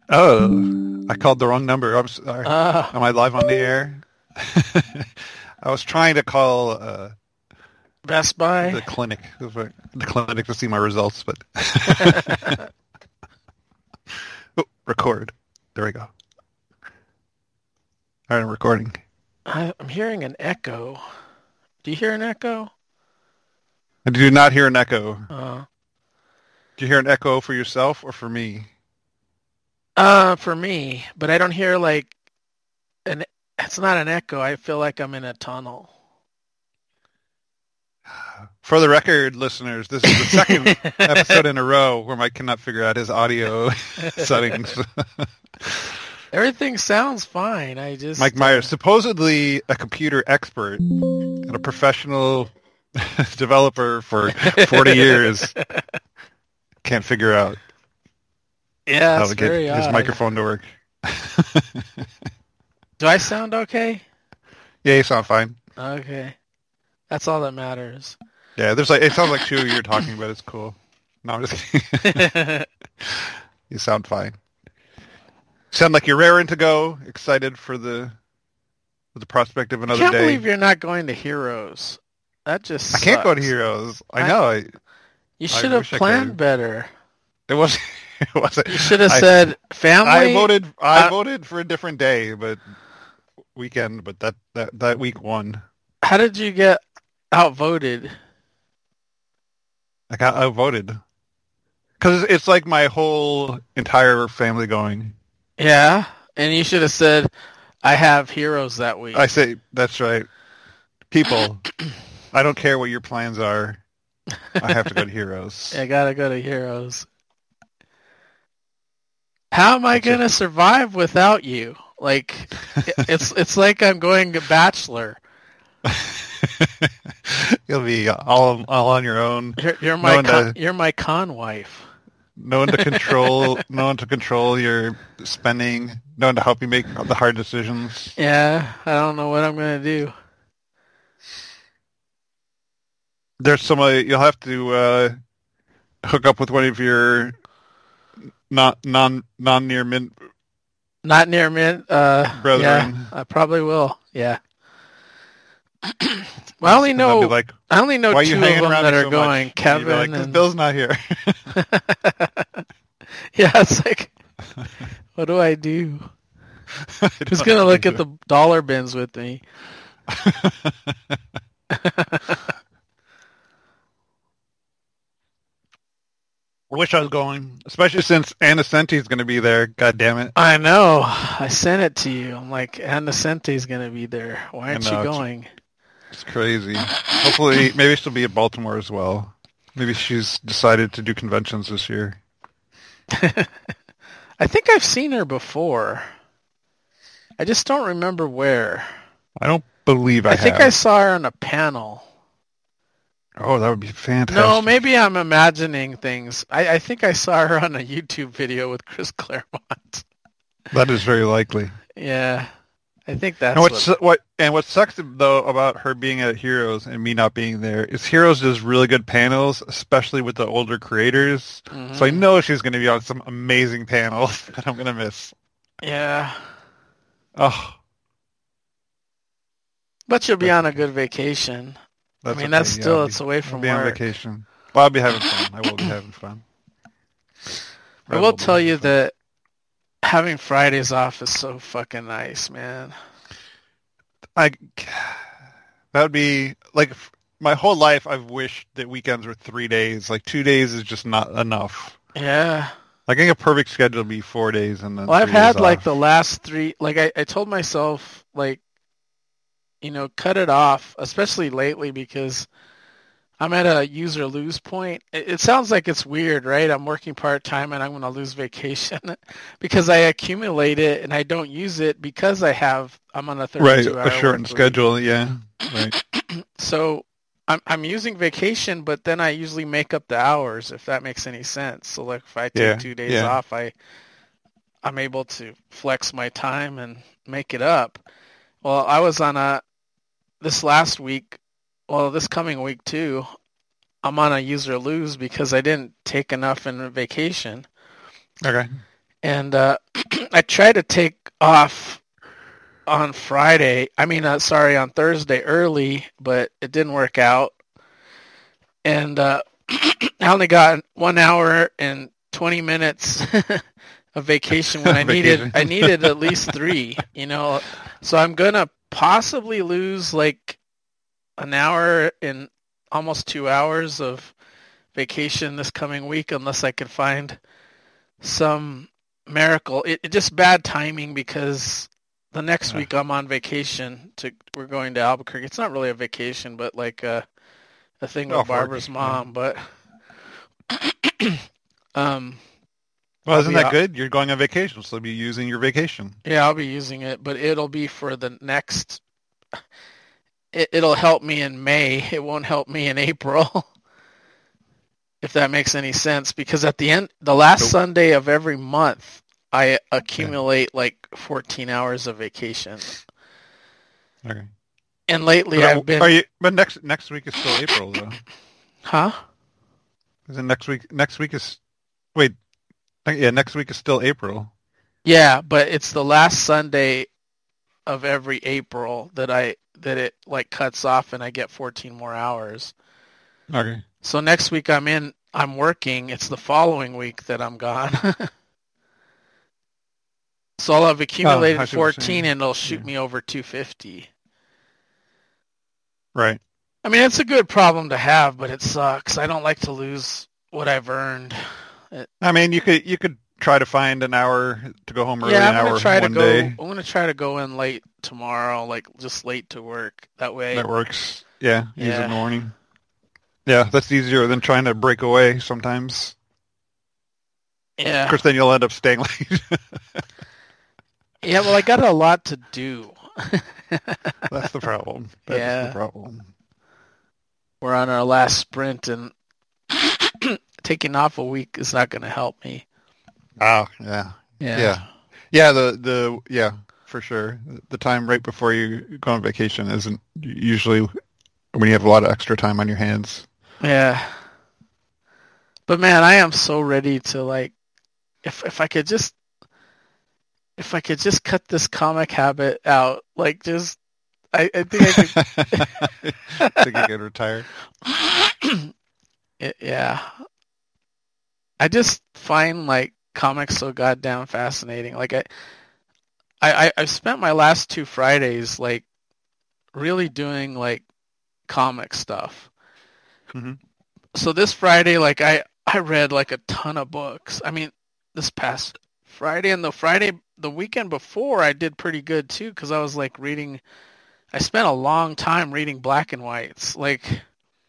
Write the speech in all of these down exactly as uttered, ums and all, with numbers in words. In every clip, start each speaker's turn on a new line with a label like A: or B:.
A: Oh, I called the wrong number. I'm sorry.
B: Uh,
A: Am I live on the air? I was trying to call uh,
B: Best Buy.
A: the clinic, the clinic to see my results, but oh, record. There we go. All right, I'm recording.
B: I, I'm hearing an echo. Do you hear an echo?
A: I do not hear an echo.
B: Uh,
A: Do you hear an echo for yourself or for me?
B: uh, for me, but I don't hear like an. It's not an echo. I feel like I'm in a tunnel.
A: For the record, listeners, this is the second episode in a row where Mike cannot figure out his audio settings.
B: Everything sounds fine. I just
A: Mike Myers, supposedly a computer expert and a professional developer for forty years, can't figure out
B: yeah,
A: how
B: it's
A: to get
B: very
A: his
B: odd.
A: microphone to work.
B: Do I sound okay?
A: Yeah, you sound fine.
B: Okay, that's all that matters.
A: Yeah, there's like it sounds like two of you are talking, but it's cool. No, I'm just kidding. You sound fine. Sound like you're raring to go, excited for the for the prospect of
B: I
A: another
B: can't
A: day.
B: believe you're not going to Heroes. That just
A: I can't go to
B: sucks.
A: Heroes. I
B: I-
A: know. I,
B: You
A: I
B: should have
A: wish I
B: planned
A: could.
B: better.
A: it wasn't. It wasn't.
B: You should have
A: I-
B: said family.
A: I voted. I
B: uh,
A: voted for a different day, but weekend. But that that that week won.
B: How did you get outvoted?
A: I got outvoted because it's like my whole entire family going.
B: Yeah, and you should have said, "I have Heroes that week."
A: I say that's right. People, I don't care what your plans are. I have to go to Heroes.
B: I gotta go to Heroes. How am I
A: That's it.
B: gonna survive without you? Like, it- it's it's like I'm going to Bachelor.
A: You'll be all all on your own.
B: You're, you're
A: No
B: my
A: one
B: con,
A: to-
B: you're my con wife.
A: No one to control. No one to control your spending. No one to help you make the hard decisions.
B: Yeah, I don't know what I'm gonna do.
A: There's somebody you'll have to uh, hook up with one of your not non non near mint
B: Not near mint. Uh,
A: brethren.
B: yeah, I probably will. Yeah. Well, I only
A: And they'll be
B: know
A: like,
B: I only know
A: why are
B: two
A: you
B: of
A: hanging
B: them
A: around
B: that
A: me
B: are
A: so
B: going.
A: much?
B: Kevin
A: You're like, 'cause
B: and
A: Bill's not here.
B: yeah, it's like, what do I do?
A: I
B: Who's
A: don't
B: gonna
A: know
B: look
A: what
B: at
A: to
B: the dollar bins with me?
A: I wish I was going, especially since Anna Senti's going to be there. God damn it!
B: I know. I sent it to you. I'm like, Anna Sente's gonna be there. Why aren't
A: I
B: you
A: know, it's-
B: going?
A: It's crazy. Hopefully, maybe she'll be at Baltimore as well. Maybe she's decided to do conventions this year.
B: I think I've seen her before. I just don't remember where.
A: I don't believe I,
B: I think
A: have.
B: I saw her on a panel.
A: Oh, that would be fantastic.
B: No, maybe I'm imagining things. I, I think I saw her on a YouTube video with Chris Claremont.
A: That is very likely.
B: Yeah, I think that's
A: And what's
B: what.
A: what and what sucks though about her being at Heroes and me not being there is Heroes does really good panels, especially with the older creators.
B: Mhm.
A: So I know she's going to be on some amazing panels that I'm going to miss.
B: Yeah,
A: Oh,
B: but you'll be on a good vacation.
A: that's
B: I mean,
A: okay.
B: that's
A: Yeah,
B: still
A: I'll
B: it's
A: be,
B: away
A: I'll
B: from
A: be on
B: work.
A: vacation. Well, I'll be having fun. I will be having fun.
B: I will tell you that having Fridays off is so fucking nice, man.
A: I that would be like f- my whole life. I've wished that weekends were three days. Like two days is just not enough.
B: Yeah.
A: Like I think a perfect schedule would be four days and then.
B: Well, I've
A: three days
B: had like
A: off.
B: the last three. Like I, I told myself, like, you know, cut it off, especially lately because I'm at a user lose point. It, it sounds like it's weird, right? I'm working part time and I'm going to lose vacation because I accumulate it and I don't use it because I have I'm on a
A: right
B: thirty-two hour
A: a shortened
B: work week.
A: schedule. Yeah, right.
B: So I'm I'm using vacation, but then I usually make up the hours if that makes any sense. So like if I take
A: Yeah,
B: two days
A: yeah.
B: off, I I'm able to flex my time and make it up. Well, I was on a this last week. Well, this coming week too. I'm on a user lose because I didn't take enough in vacation.
A: Okay.
B: And uh, I tried to take off on Friday. I mean, uh, sorry, on Thursday early, but it didn't work out. And uh, I only got one hour and twenty minutes of vacation when I
A: Vacation.
B: needed I needed at least three. You know, so I'm gonna possibly lose like an hour and almost two hours of vacation this coming week unless I can find some miracle. It, it just bad timing because the next week I'm on vacation. To we're going to Albuquerque. It's not really a vacation, but like a, a thing with
A: Oh,
B: Barbara's
A: for-
B: mom. But um,
A: Well,
B: I'll
A: isn't
B: be
A: that
B: out-
A: good? You're going on vacation, so you'll be using your vacation.
B: yeah, I'll be using it, but it'll be for the next. It, it'll help me in May. It won't help me in April. If that makes any sense, because at the end, the last
A: Nope.
B: Sunday of every month, I accumulate like fourteen hours of vacation.
A: Okay.
B: And lately,
A: But,
B: I've been,
A: are you, but next next week is still April, though.
B: huh?
A: Isn't next week? Next week is wait. Yeah, next week is still April.
B: Yeah, but it's the last Sunday of every April that I that it like cuts off, and I get fourteen more hours.
A: Okay.
B: So next week I'm in, I'm working. It's the following week that I'm gone. So I'll have accumulated
A: Oh, I see what you're
B: fourteen,
A: saying.
B: and it'll shoot
A: Yeah.
B: me over two fifty.
A: Right.
B: I mean, it's a good problem to have, but it sucks. I don't like to lose what I've earned.
A: I mean, you could you could try to find an hour to go home early,
B: Yeah,
A: an
B: I'm
A: hour
B: gonna try to
A: one
B: go.
A: day.
B: I'm gonna try to go in late tomorrow, like just late to work. That way,
A: That works. Yeah, use it
B: Yeah.
A: in the morning. Yeah, that's easier than trying to break away sometimes.
B: yeah,
A: Of course, then you'll end up staying late.
B: yeah. Well, I got a lot to do.
A: That's the problem. That's
B: Yeah.
A: the problem.
B: We're on our last sprint, and taking off a week is not going to help me.
A: Oh, yeah.
B: Yeah.
A: Yeah. Yeah, the, the yeah, for sure. The time right before you go on vacation isn't usually when you have a lot of extra time on your hands.
B: Yeah. But man, I am so ready to like, if if I could just, if I could just cut this comic habit out, like just, I, I think I could.
A: Think you get retired?
B: It- yeah. I just find like comics so goddamn fascinating. Like I, I, I- I've spent my last two Fridays like really doing like comic stuff.
A: Mhm.
B: So this Friday, like I, I read like a ton of books. I mean, this past Friday and the Friday, the weekend before, I did pretty good too because I was like reading. I spent a long time reading black and whites. Like,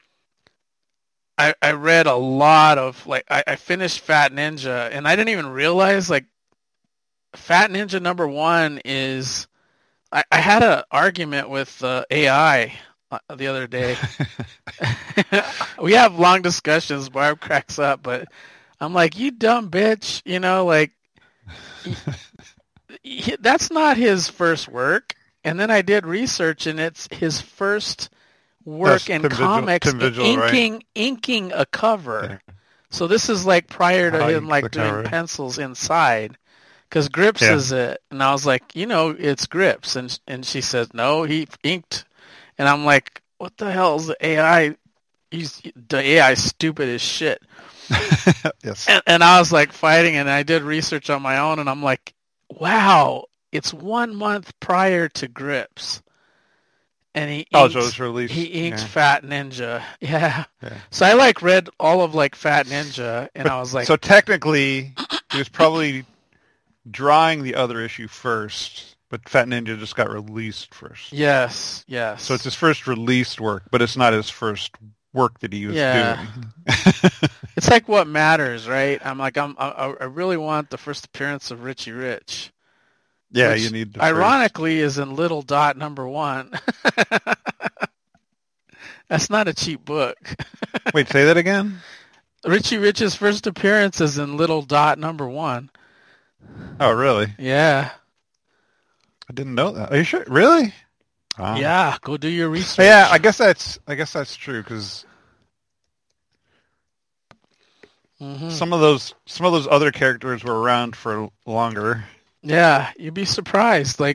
B: I I read a lot of like I, I finished Fat Ninja, and I didn't even realize like Fat Ninja number one is. I, I had an argument with uh, A I uh, the other day. We have long discussions. Barb cracks up, but I'm like, "You dumb bitch," you know, like he, he, that's not his first work. And then I did research, and it's his first work
A: That's
B: in
A: Tim Vigil-
B: comics,
A: Tim Vigil, right?
B: inking inking a cover. So this is like prior to
A: How
B: him
A: you
B: like
A: click
B: doing
A: cover.
B: pencils inside, because Grips
A: Yeah.
B: is it, and I was like, you know, it's Grips, and and she says no, he inked, and I'm like, what the hell is the A I? He's the A I stupid as shit,
A: Yes.
B: and, and I was like fighting, and I did research on my own, and I'm like, wow, it's one month prior to Grips, and he
A: Oh,
B: inks,
A: so it's released.
B: he inked
A: yeah.
B: Fat Ninja, yeah.
A: Yeah.
B: So I like read all of like Fat Ninja, and
A: But-
B: I was like,
A: so technically, he was probably drawing the other issue first, but Fat Ninja just got released first.
B: yes, yes.
A: So it's his first released work, but it's not his first work that he was
B: Yeah.
A: doing.
B: It's like what matters, right? I'm like, I'm, I, I really want the first appearance of Richie Rich.
A: yeah,
B: Which,
A: you need the first.
B: Ironically, is in Little Dot number one. That's not a cheap book.
A: Wait, say that again?
B: Richie Rich's first appearance is in Little Dot number one.
A: Oh, really?
B: Yeah,
A: I didn't know that. Are you sure? Really? Wow.
B: yeah. Go do your research.
A: Yeah, I guess that's I guess that's true because
B: Mhm.
A: some of those some of those other characters were around for longer.
B: Yeah, you'd be surprised. Like,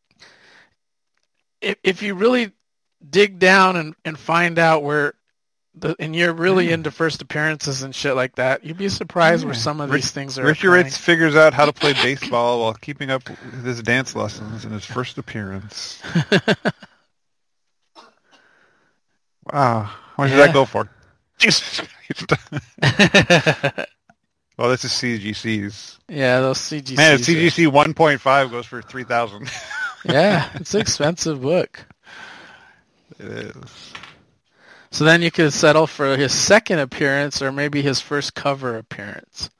B: if if you really dig down and, and find out where, the, and you're really into first appearances and shit like that, you'd be surprised where some of
A: Rich,
B: these things are.
A: Richie
B: occurring.
A: Ritz figures out how to play baseball while keeping up with his dance lessons in his first appearance. Wow. How much
B: Yeah.
A: did that go for? Jesus. Well, this is C G Cs.
B: Yeah, those C G Cs.
A: Man, C G C one point five goes for three thousand dollars.
B: Yeah, it's an expensive book.
A: It is.
B: So then you could settle for his second appearance or maybe his first cover appearance.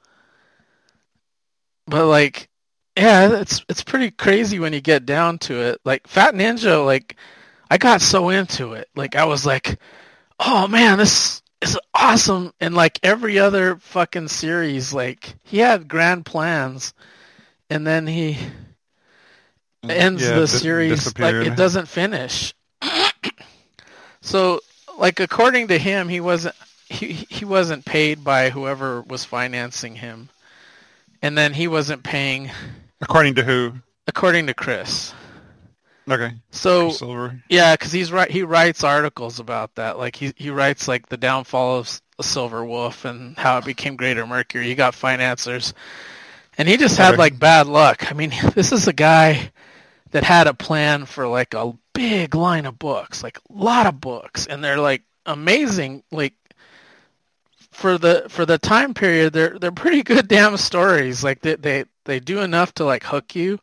B: But like, yeah, it's it's pretty crazy when you get down to it. Like Fat Ninja, like I got so into it. Like I was like, oh man, this is awesome. And like every other fucking series, like he had grand plans, and then he ends
A: Yeah,
B: the
A: dis-
B: series like
A: disappeared.
B: it doesn't finish. So like according to him, he wasn't he he wasn't paid by whoever was financing him, and then he wasn't paying
A: According to who?
B: according to Chris.
A: Okay.
B: So
A: Silver.
B: yeah, because he's right. He writes articles about that. Like he he writes like the downfall of S- Silver Wolf and how it became Greater Mercury. He got financiers, and he just had
A: Okay.
B: like bad luck. I mean, this is a guy that had a plan for like a big line of books, like a lot of books, and they're like amazing. Like for the for the time period, they're they're pretty good damn stories. Like they they, they do enough to like hook you.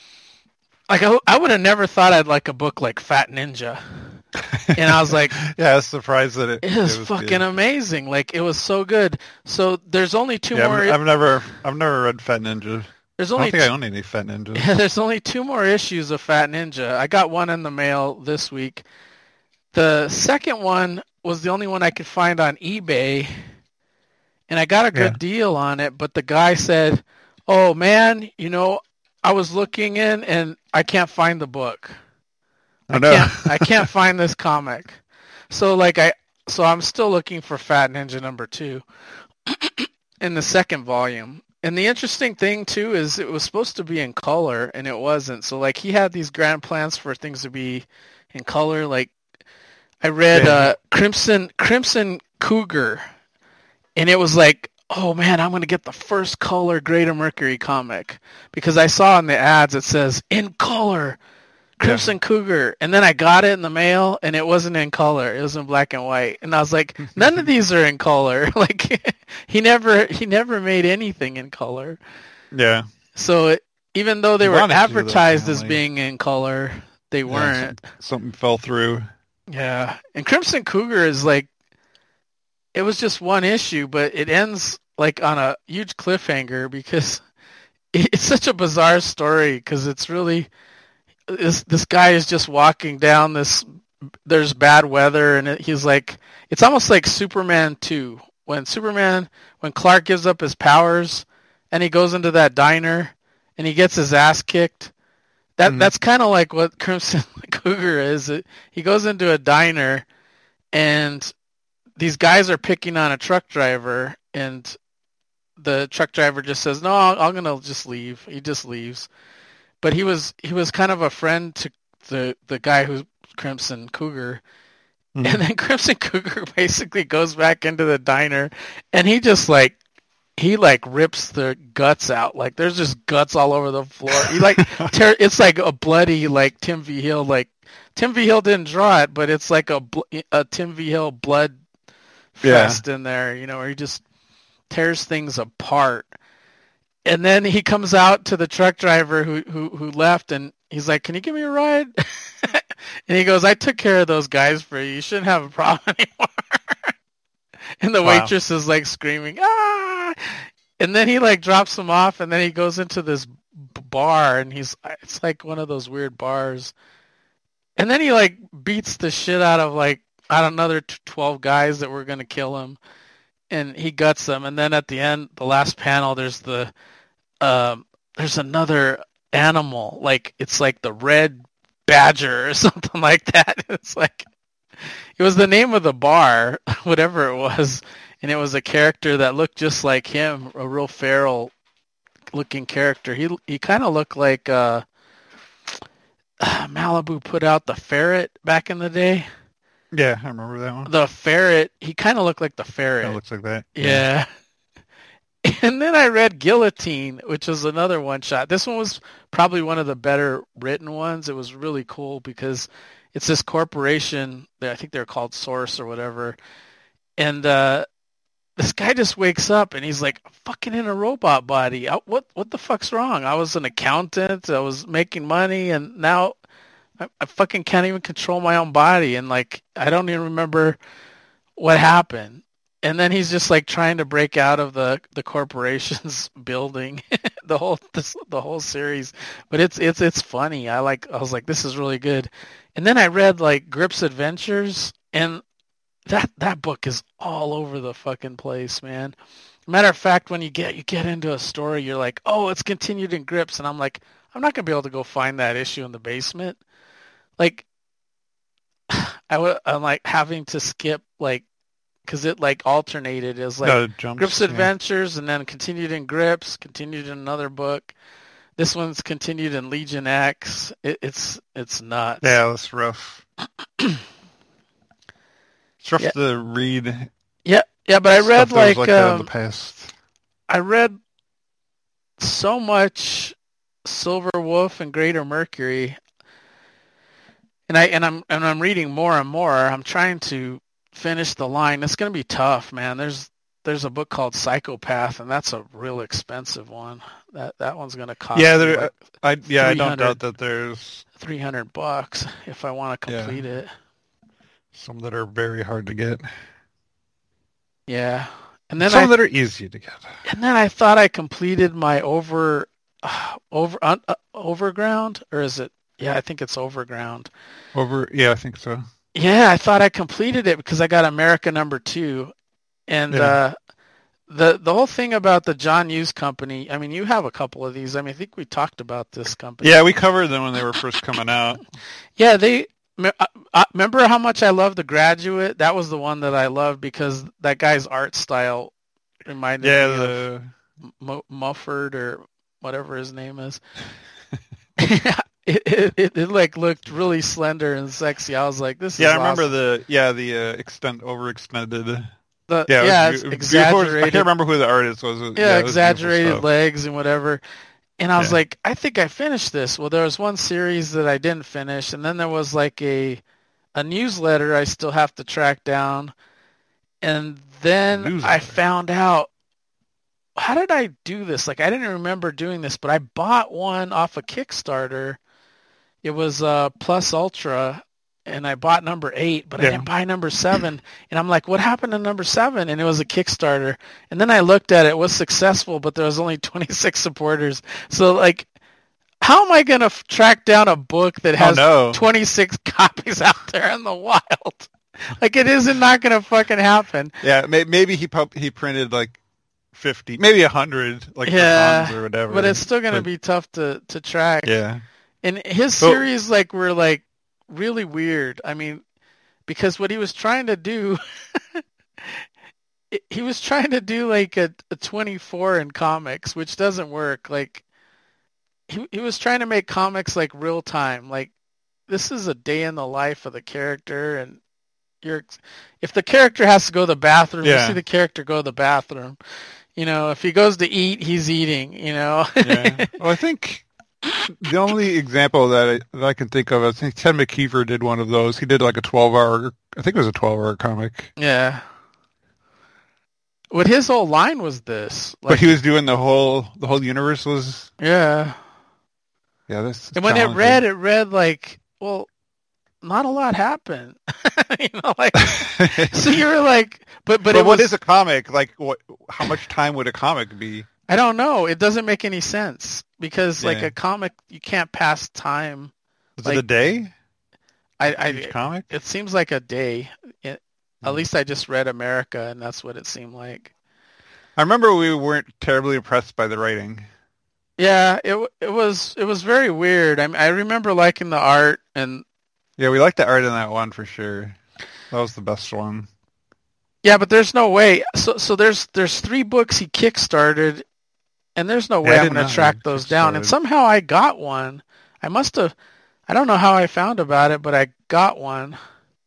B: Like I, I would have never thought I'd like a book like Fat Ninja, and I was like,
A: Yeah, I was surprised that it,
B: it was,
A: it was
B: fucking
A: good.
B: amazing. Like it was so good. So there's only two
A: Yeah,
B: more.
A: I've, I've never, I've never read Fat Ninja.
B: there's
A: I
B: only
A: don't think
B: t-
A: I own any Fat Ninjas.
B: Yeah, there's only two more issues of Fat Ninja. I got one in the mail this week. The second one was the only one I could find on eBay, and I got a good
A: Yeah.
B: deal on it, but the guy said, oh man, you know, I was looking in and I can't find the book.
A: I
B: I
A: know.
B: can't I can't find this comic. So like I so I'm still looking for Fat Ninja number two in the second volume. And the interesting thing too is it was supposed to be in color and it wasn't. So like he had these grand plans for things to be in color. Like I read
A: Yeah.
B: uh, Crimson Crimson Cougar, and it was like, oh man, I'm gonna get the first color Greater Mercury comic because I saw in the ads it says in color Crimson Cougar, and then I got it in the mail and it wasn't in color. It was in black and white, and I was like, none of these are in color. Like he never he never made anything in color.
A: Yeah.
B: So it, even though they were
A: Wanted to, though,
B: advertised as
A: apparently.
B: being in color, they
A: Yeah,
B: weren't.
A: something, something fell through.
B: Yeah, and Crimson Cougar is like, it was just one issue, but it ends like on a huge cliffhanger because it's such a bizarre story because it's really, this, this guy is just walking down this, there's bad weather and it, he's like, it's almost like Superman two. When Superman, when Clark gives up his powers and he goes into that diner and he gets his ass kicked, That
A: Mhm.
B: that's kind of like what Crimson Cougar is. It, he goes into a diner, and these guys are picking on a truck driver, and the truck driver just says, "No, I'm, I'm gonna just leave." He just leaves, but he was he was kind of a friend to the the guy who's Crimson Cougar,
A: Mhm.
B: and then Crimson Cougar basically goes back into the diner, and he just like. He like rips the guts out. Like there's just guts all over the floor. He like tear, it's like a bloody like Tim V Hill. Like Tim V Hill didn't draw it, but it's like a bl- a Tim V Hill blood
A: Yeah.
B: fest in there. You know, where he just tears things apart. And then he comes out to the truck driver who who who left, and he's like, "Can you give me a ride?" And he goes, "I took care of those guys for you. You shouldn't have a problem anymore." And the
A: Wow.
B: waitress is like screaming, ah! And then he like drops him off, and then he goes into this b- bar, and he's it's like one of those weird bars. And then he like beats the shit out of like I don't know, another t- twelve guys that were gonna kill him, and he guts them. And then at the end, the last panel, there's the um, there's another animal, like it's like the red badger or something like that. It's like. It was the name of the bar, whatever it was, and it was a character that looked just like him, a real feral, looking character. He he kind of looked like uh, Malibu put out the Ferret back in the day.
A: Yeah, I remember that one.
B: The Ferret. He kind of looked like the Ferret.
A: It looks like that.
B: Yeah. yeah. And then I read Guillotine, which was another one shot. This one was probably one of the better written ones. It was really cool because it's this corporation. I think they're called Source or whatever. And uh, this guy just wakes up and he's like, I'm fucking in a robot body. I, what what the fuck's wrong? I was an accountant. I was making money, and now I, I fucking can't even control my own body. And like, I don't even remember what happened. And then he's just like trying to break out of the, the corporation's building, the whole this, the whole series. But it's it's it's funny. I like I was like, this is really good. And then I read like Grip's Adventures, and that that book is all over the fucking place, man. Matter of fact, when you get you get into a story, you're like, oh, it's continued in Grips, and I'm like, I'm not gonna be able to go find that issue in the basement. Like, I w- I'm like having to skip like. Because it like alternated as like
A: no, jumps,
B: Grips
A: yeah.
B: Adventures and then continued in Grips, continued in another book. This one's continued in Legion X. It, it's it's nuts.
A: Yeah, that's rough. It's rough
B: yeah.
A: to read.
B: Yeah, yeah, but I read like,
A: like
B: um,
A: in the past.
B: I read so much Silver Wolf and Greater Mercury, and I and I'm and I'm reading more and more. I'm trying to finish the line. It's going to be tough, man. There's there's a book called Psychopath, and that's a real expensive one. That that one's going to cost
A: yeah,
B: me
A: there,
B: like
A: I yeah, I don't doubt that there's
B: three hundred bucks if I want to complete
A: yeah.
B: it.
A: Some that are very hard to get.
B: Yeah, and then
A: some
B: I,
A: that are easy to get.
B: And then I thought I completed my over uh, over uh, Overground, or is it? Yeah, I think it's Overground.
A: Over, yeah, I think so.
B: Yeah, I thought I completed it because I got America number two. And
A: yeah.
B: uh, the the whole thing about the John Hughes Company, I mean, you have a couple of these. I mean, I think we talked about this company.
A: Yeah, we covered them when they were first coming out.
B: yeah, they uh, remember how much I loved The Graduate? That was the one that I loved because that guy's art style reminded
A: yeah,
B: me
A: the...
B: of M- Mufford or whatever his name is. It, it, it it like looked really slender and sexy. I was like, "This
A: yeah,
B: is."
A: Yeah, I remember
B: awesome.
A: the yeah the uh, extend overextended.
B: The,
A: yeah,
B: yeah,
A: it was,
B: it's
A: it
B: exaggerated.
A: I can't remember who the artist was.
B: Yeah,
A: yeah
B: exaggerated legs and whatever. And I was
A: yeah.
B: like, I think I finished this. Well, there was one series that I didn't finish, and then there was like a a newsletter I still have to track down. And then newsletter. I found out. How did I do this? Like, I didn't remember doing this, but I bought one off of Kickstarter. It was uh, Plus Ultra, and I bought number eight, but yeah. I didn't buy number seven. And I'm like, what happened to number seven? And it was a Kickstarter. And then I looked at it. It was successful, but there was only twenty-six supporters. So, like, how am I going to f- track down a book that has
A: oh, no.
B: twenty-six copies out there in the wild? Like, it isn't not going to fucking happen.
A: Yeah, maybe he pu- he printed, like, fifty, maybe one hundred, like,
B: yeah,
A: or whatever.
B: But it's still going to
A: but,
B: be tough to, to track.
A: Yeah.
B: And his series, like, were, like, really weird. I mean, because what he was trying to do, he was trying to do, like, a, a twenty-four in comics, which doesn't work. Like, he he was trying to make comics, like, real time. Like, this is a day in the life of the character, and you're, if the character has to go to the bathroom,
A: yeah.
B: you see the character go to the bathroom. You know, if he goes to eat, he's eating, you know.
A: yeah. Well, I think... The only example that I, that I can think of, I think Ted McKeever did one of those. He did like a twelve-hour, I think it was a twelve-hour comic.
B: Yeah. What his whole line was this.
A: Like, but he was doing the whole, the whole universe was...
B: Yeah.
A: Yeah, this
B: And when it read, it read like, well, not a lot happened. you know, like, so you were like, but, but,
A: but
B: it
A: what
B: was,
A: is a comic? Like, what, how much time would a comic be?
B: I don't know. It doesn't make any sense because, yeah. like, a comic, you can't pass time.
A: Is
B: like,
A: it a day?
B: I, I
A: Each comic?
B: It seems like a day. It, mm. At least I just read America, and that's what it seemed like.
A: I remember we weren't terribly impressed by the writing.
B: Yeah, it it was it was very weird. I mean, I remember liking the art, and
A: yeah, we liked the art in that one for sure. That was the best one.
B: Yeah, but there's no way. So so there's there's three books he kickstarted. and there's no
A: Yeah,
B: way
A: I
B: I'm
A: didn't
B: going
A: know
B: to track
A: that
B: those
A: it
B: down. And
A: started.
B: somehow I got one. I must have, I don't know how I found about it, but I got one.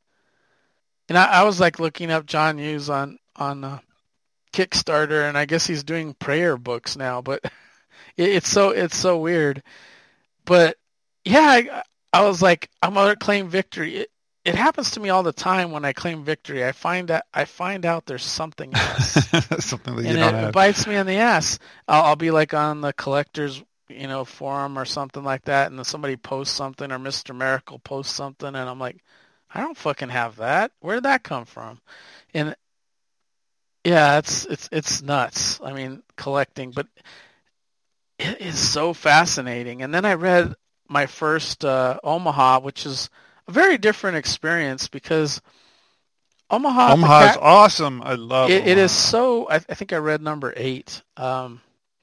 B: And I, I was like looking up John Hughes on, on uh, Kickstarter, and I guess he's doing prayer books now, but it, it's so, it's so weird. But yeah, I, I was like, I'm going to claim victory. It, it happens to me all the time when I claim victory. I find that I find out there's something else.
A: Something that you
B: And
A: don't
B: it, it
A: have.
B: bites me in the ass. I'll, I'll be like on the collector's, you know, forum or something like that, and then somebody posts something, or Mister Miracle posts something, and I'm like, I don't fucking have that. Where did that come from? And yeah, it's it's it's nuts. I mean, collecting, but it is so fascinating. And then I read my first uh, Omaha, which is a very different experience because Omaha, the
A: Omaha is
B: cat,
A: awesome. I love
B: it, it
A: Omaha.
B: is so. I, I think I read number eight, um,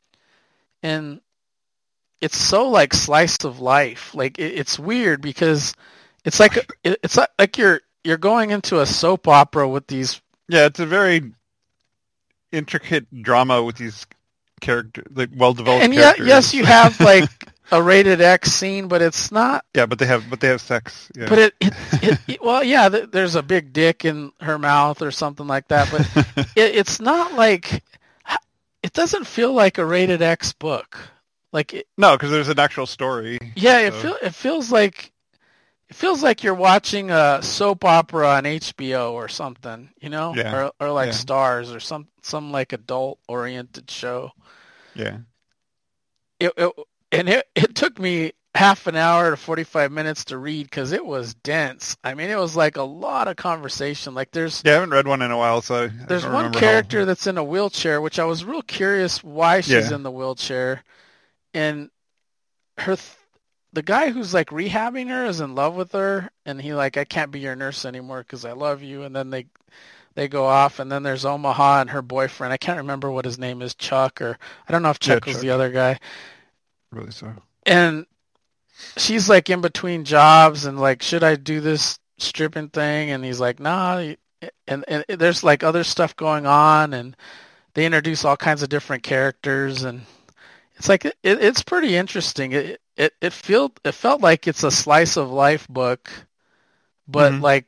B: and it's so like slice of life. Like it, it's weird because it's like it, it's like like you're you're going into a soap opera with these.
A: Yeah, it's a very intricate drama with these characters, like well-developed
B: And yeah,
A: characters.
B: yes, you have like a rated X scene, but it's not.
A: Yeah, but they have but they have sex. Yeah.
B: But it, it, it, it well, yeah, th- there's a big dick in her mouth or something like that. But it, it's not like it doesn't feel like a rated X book. Like it,
A: no, because there's an actual story.
B: yeah, it
A: so.
B: feel it feels like it feels like you're watching a soap opera on H B O or something, you know,
A: Yeah.
B: or or like
A: Yeah.
B: Stars or some some like adult oriented show.
A: Yeah.
B: It, it and it it took me half an hour to forty-five minutes to read because it was dense. I mean, it was like a lot of conversation. Like there's
A: Yeah, I haven't read one in a while, so I
B: there's
A: don't
B: one
A: remember
B: character
A: how...
B: that's in a wheelchair, which I was real curious why she's
A: Yeah.
B: in the wheelchair, and her. Th- the guy who's like rehabbing her is in love with her, and he like, I can't be your nurse anymore because I love you. And then they they go off, and then there's Omaha and her boyfriend. I can't remember what his name is, Chuck, or I don't know if Chuck
A: Yeah,
B: was
A: Chuck.
B: the other guy.
A: Really so.
B: And she's like in between jobs, and like, should I do this stripping thing? And he's like, nah. And and there's like other stuff going on, and they introduce all kinds of different characters, and it's like it, it's pretty interesting. It it it felt it felt like it's a slice of life book, but
A: Mhm.
B: like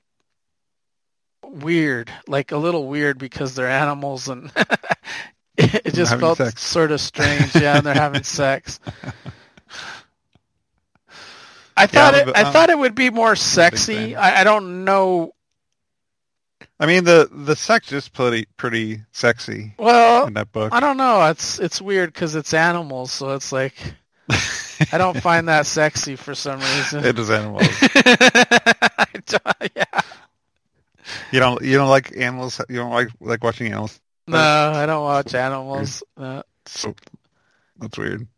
B: weird, like a little weird because they're animals, and it just
A: having
B: felt
A: sex.
B: sort of strange. Yeah, and they're having sex. I thought
A: I'm a
B: it.
A: bit-
B: I
A: I'm-
B: thought it would be more
A: I'm a big
B: sexy.
A: fan.
B: I, I don't know.
A: I mean, the the sex is pretty pretty sexy
B: Well,
A: in that book.
B: I don't know. It's it's weird because it's animals, so it's like I don't find that sexy for some reason.
A: It is animals.
B: I don't- yeah.
A: You don't you don't like animals. You don't like like watching animals.
B: No, I don't watch animals. No.
A: So that's weird.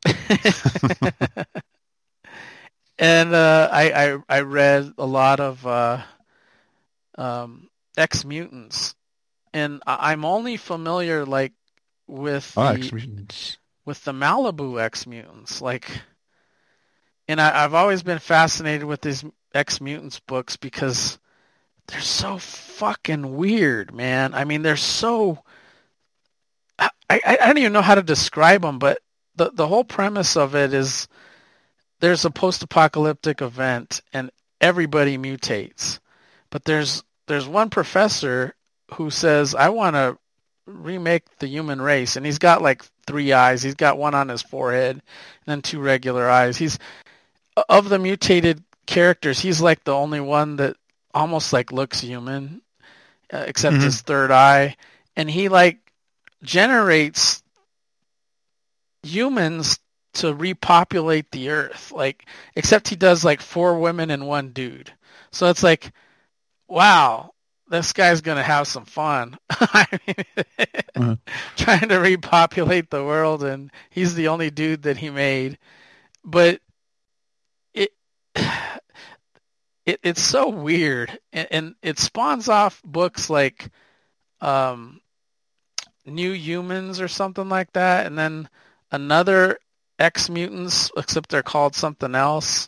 B: And uh, I, I I read a lot of uh, um, X Mutants, and I- I'm only familiar like with
A: Oh,
B: the,
A: X-Mutants.
B: with the Malibu X Mutants, like, and I, I've always been fascinated with these X Mutants books because they're so fucking weird, man. I mean, they're so I, I, I don't even know how to describe them, but the the whole premise of it is there's a post-apocalyptic event and everybody mutates, but there's there's one professor who says, I want to remake the human race, and he's got like three eyes. He's got one on his forehead and then two regular eyes. He's of the mutated characters, he's like the only one that almost like looks human, uh, except
A: Mhm.
B: his third eye, and he like generates humans to repopulate the earth, like, except he does like four women and one dude. So it's like, wow, this guy's gonna have some fun. I mean,
A: Uh-huh.
B: trying to repopulate the world, and he's the only dude that he made. But it it it's so weird, and, and it spawns off books like um, New Humans or something like that, and then another X Mutants, except they're called something else.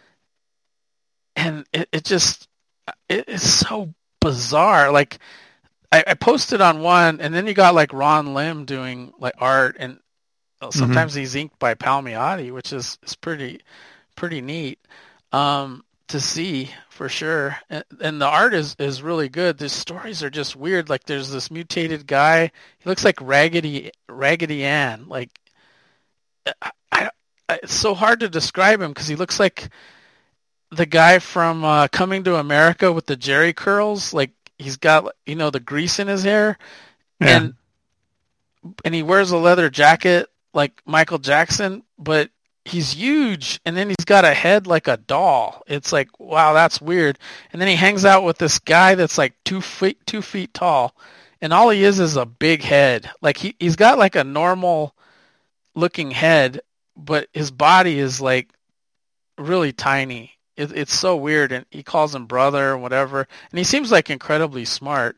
B: And it, it just it, it's so bizarre. Like I, I posted on one, and then you got like Ron Lim doing like art, and Sometimes mm-hmm. he's inked by Palmiotti, which is, is pretty pretty neat um, to see for sure. And, and the art is, is really good. The stories are just weird. Like there's this mutated guy. He looks like Raggedy Raggedy Ann. Like I, I, it's so hard to describe him because he looks like the guy from uh, Coming to America with the Jerry curls. Like he's got, you know, the grease in his hair, yeah. and and he wears a leather jacket like Michael Jackson, but he's huge, and then he's got a head like a doll. It's like, wow, that's weird. And then he hangs out with this guy that's like two feet two feet tall, and all he is is a big head. Like he he's got like a normal looking head, but his body is like really tiny. It, it's so weird, and he calls him brother or whatever, and he seems like incredibly smart.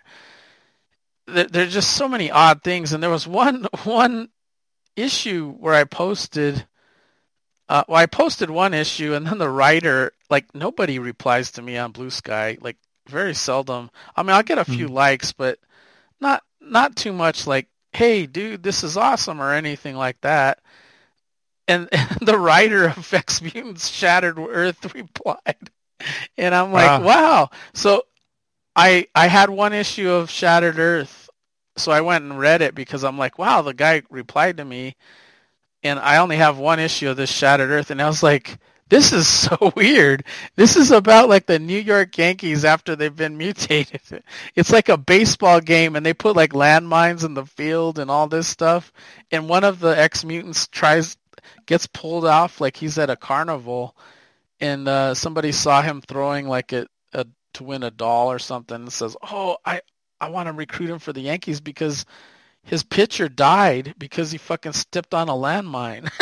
B: There, there's just so many odd things, and there was one one issue where I posted. Uh, well, I posted one issue, and then the writer, like, nobody replies to me on Blue Sky, like, very seldom. I mean, I'll get a few mm-hmm. likes, but not not too much like, hey, dude, this is awesome, or anything like that. And, and the writer of X Mutants Shattered Earth replied, and I'm like, wow. wow. So I I had one issue of Shattered Earth, so I went and read it because I'm like, wow, the guy replied to me. And I only have one issue of this Shattered Earth, and I was like, this is so weird. This is about, like, the New York Yankees after they've been mutated. It's like a baseball game, and they put, like, landmines in the field and all this stuff. And one of the X-Mutants tries, gets pulled off like he's at a carnival, and uh, somebody saw him throwing, like, a, a to win a doll or something, and says, oh, I, I want to recruit him for the Yankees because his pitcher died because he fucking stepped on a landmine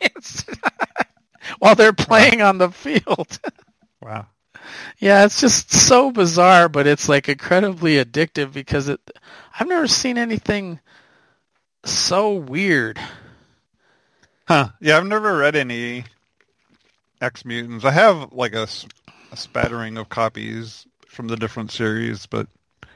B: while they're playing wow. on the field.
A: Wow.
B: Yeah, it's just so bizarre, but it's like incredibly addictive because it. I've never seen anything so weird.
A: Huh. Yeah, I've never read any X-Mutants. I have like a, a spattering of copies from the different series, but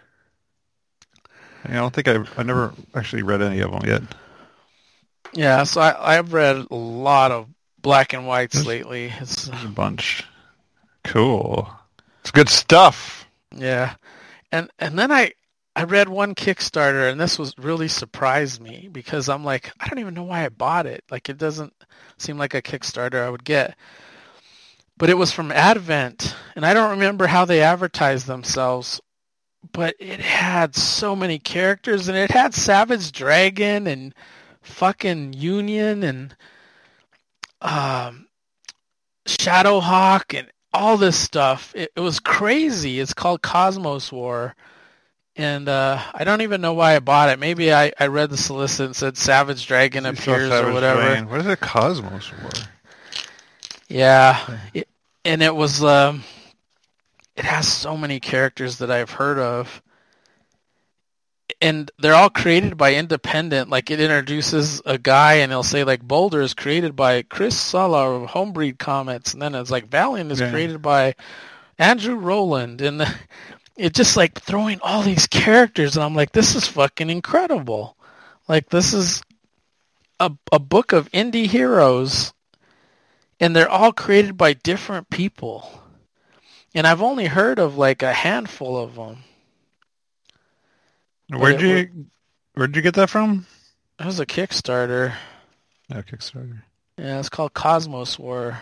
A: I don't think I've I never actually read any of them yet.
B: Yeah, so I, I've read a lot of black and whites there's, lately. It's
A: there's a bunch. Cool. It's good stuff.
B: Yeah, and and then I I read one Kickstarter, and this was really surprised me because I'm like, I don't even know why I bought it. Like, it doesn't seem like a Kickstarter I would get. But it was from Advent, and I don't remember how they advertised themselves. But it had so many characters, and it had Savage Dragon and fucking Union and um, Shadowhawk and all this stuff. It, it was crazy. It's called Cosmos War, and uh, I don't even know why I bought it. Maybe I, I read the solicit and said Savage Dragon you appears Savage or whatever.
A: Dragon. What is it, Cosmos War?
B: Yeah, it, and it was... Um, It has so many characters that I've heard of. And they're all created by independent. Like, it introduces a guy, and it'll say, like, Boulder is created by Chris Sala of Homebreed Comics. And then it's like, Valiant is yeah. created by Andrew Rowland. And the, it just, like, throwing all these characters. And I'm like, this is fucking incredible. Like, this is a, a book of indie heroes. And they're all created by different people. And I've only heard of like a handful of them.
A: Where'd you were, Where'd you get that from?
B: It was a Kickstarter.
A: Yeah, Kickstarter.
B: Yeah, it's called Cosmos War.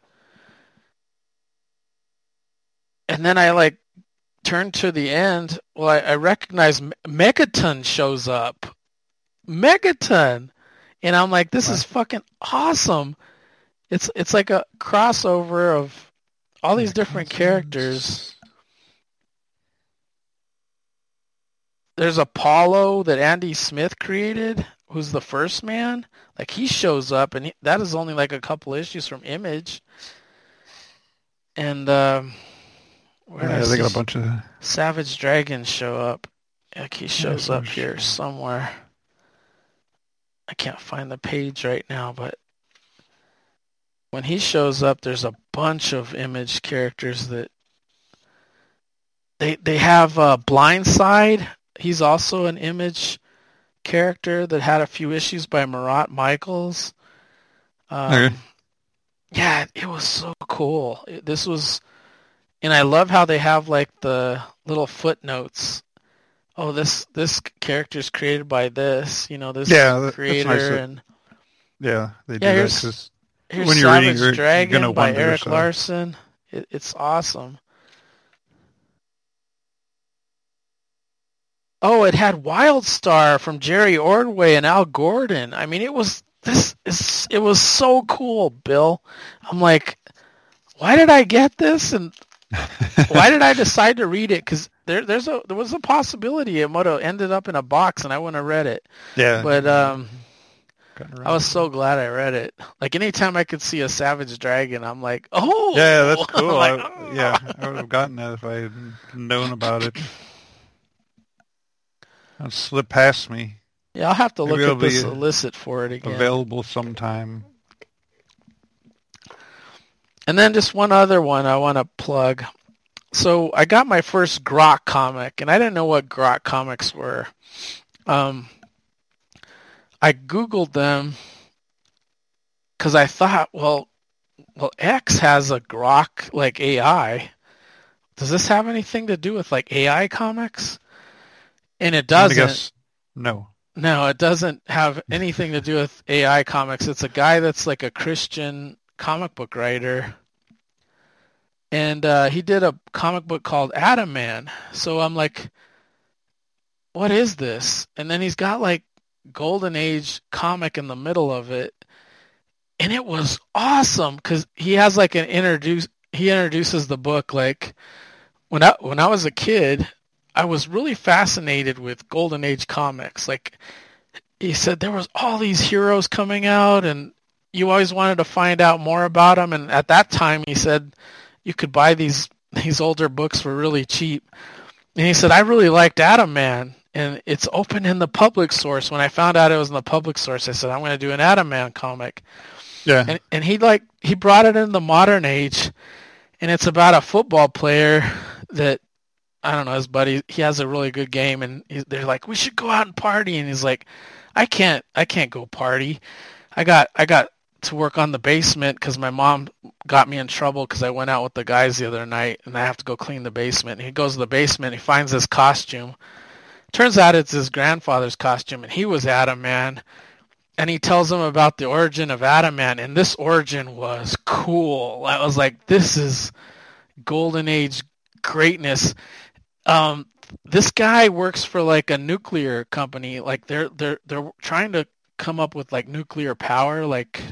B: And then I like turned to the end. Well, I, I recognize Megaton shows up. Megaton, and I'm like, this wow. is fucking awesome. It's it's like a crossover of all these different characters. There's Apollo that Andy Smith created, who's the First Man. Like, he shows up, and he, that is only like a couple issues from Image. And um, where
A: yeah, they got a bunch of
B: Savage Dragons show up. Like, he shows yeah, up here somewhere. I can't find the page right now, but when he shows up, there's a bunch of Image characters that they they have uh, Blindside. He's also an Image character that had a few issues by Marat Michaels. Um,
A: Okay.
B: Yeah, it was so cool. It- this was, and I love how they have like the little footnotes. Oh, this this character's created by this, you know, this
A: Yeah, that- that's
B: creator,
A: nice that-
B: and
A: Yeah, they do
B: Yeah,
A: that
B: here's-
A: 'cause
B: here's
A: when you're
B: Savage
A: reading, you're- you're
B: Dragon
A: gonna
B: by
A: wonder,
B: Eric
A: so-
B: Larson. It, it's awesome. Oh, it had Wildstar from Jerry Ordway and Al Gordon. I mean, it was this is it was so cool, Bill. I'm like, why did I get this, and why did I decide to read it? Because there there's a there was a possibility it might have ended up in a box and I wouldn't have read it.
A: Yeah.
B: But um,
A: Gotten
B: I
A: around.
B: was so glad I read it. Like anytime I could see a Savage Dragon, I'm like, oh,
A: Yeah, that's cool.
B: Like,
A: I,
B: oh.
A: yeah, I would have gotten that if I had known about it. It slipped past me.
B: Yeah, I'll have to
A: Maybe
B: look
A: it'll
B: at this
A: be
B: illicit for it again.
A: Available sometime.
B: And then just one other one I want to plug. So I got my first Grok comic, and I didn't know what Grok comics were. Um, I Googled them because I thought, well, well, X has a Grok like A I. Does this have anything to do with like A I comics? And it
A: I'm gonna
B: doesn't.
A: guess no.
B: No, it doesn't have anything to do with A I comics. It's a guy that's like a Christian comic book writer. And uh, he did a comic book called Atom Man. So I'm like, what is this? And then he's got like Golden Age comic in the middle of it. And it was awesome because he has like an introduce. He introduces the book like when I when I was a kid, I was really fascinated with Golden Age comics. Like he said, there was all these heroes coming out, and you always wanted to find out more about them. And at that time, he said you could buy these these older books for really cheap. And he said, I really liked Atom Man, and it's open in the public source. When I found out it was in the public source, I said, I'm going to do an Atom Man comic.
A: Yeah.
B: And and he like he brought it in the modern age, and it's about a football player that I don't know, his buddy, he has a really good game, and he's, they're like, we should go out and party, and he's like, I can't I can't go party. I got I got to work on the basement because my mom got me in trouble because I went out with the guys the other night, and I have to go clean the basement. And he goes to the basement, and he finds this costume. Turns out it's his grandfather's costume, and he was Atom Man. And he tells him about the origin of Atom Man, and this origin was cool. I was like, this is Golden Age greatness. Um, this guy works for like a nuclear company. Like they're they're they're trying to come up with like nuclear power, like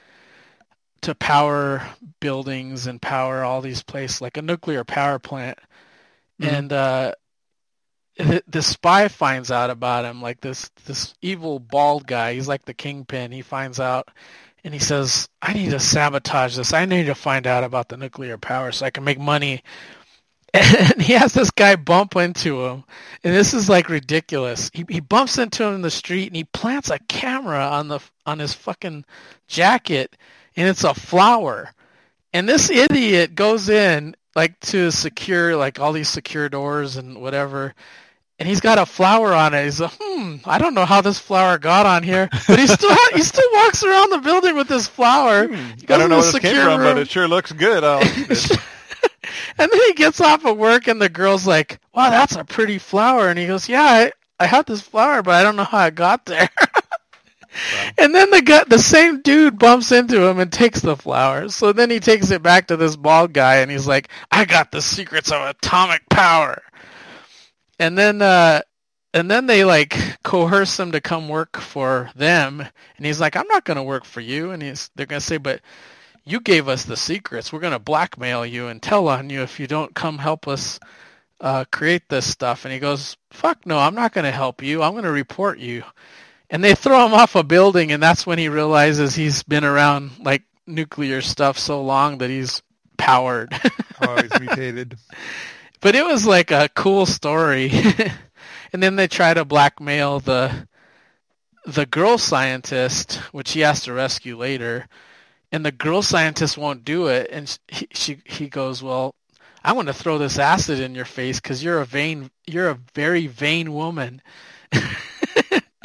B: to power buildings and power all these places, like a nuclear power plant. Mm-hmm. And uh, the, the spy finds out about him, like this this evil bald guy. He's like the kingpin. He finds out, and he says, "I need to sabotage this. I need to find out about the nuclear power so I can make money." And he has this guy bump into him, and this is like ridiculous. He he bumps into him in the street, and he plants a camera on the on his fucking jacket, and it's a flower. And this idiot goes in like to secure like all these secure doors and whatever, and he's got a flower on it. He's like, hmm, I don't know how this flower got on here, but he still he still walks around the building with this flower.
A: Hmm. I don't know where this came from, room. But it sure looks good. I'll keep it.
B: And then he gets off of work, and the girl's like, wow, that's a pretty flower. And he goes, yeah, I, I had this flower, but I don't know how it got there. Wow. And then the guy, the same dude bumps into him and takes the flower. So then he takes it back to this bald guy, and he's like, I got the secrets of atomic power. And then uh, and then they, like, coerce him to come work for them. And he's like, I'm not going to work for you. And he's they're going to say, but you gave us the secrets. We're going to blackmail you and tell on you if you don't come help us uh, create this stuff. And he goes, fuck no, I'm not going to help you. I'm going to report you. And they throw him off a building, and that's when he realizes he's been around like nuclear stuff so long that he's powered.
A: Oh, he's mutated.
B: But it was like a cool story. And then they try to blackmail the the girl scientist, which he has to rescue later. And the girl scientist won't do it, and he she, he goes, well, I want to throw this acid in your face because you're a vain, you're a very vain woman.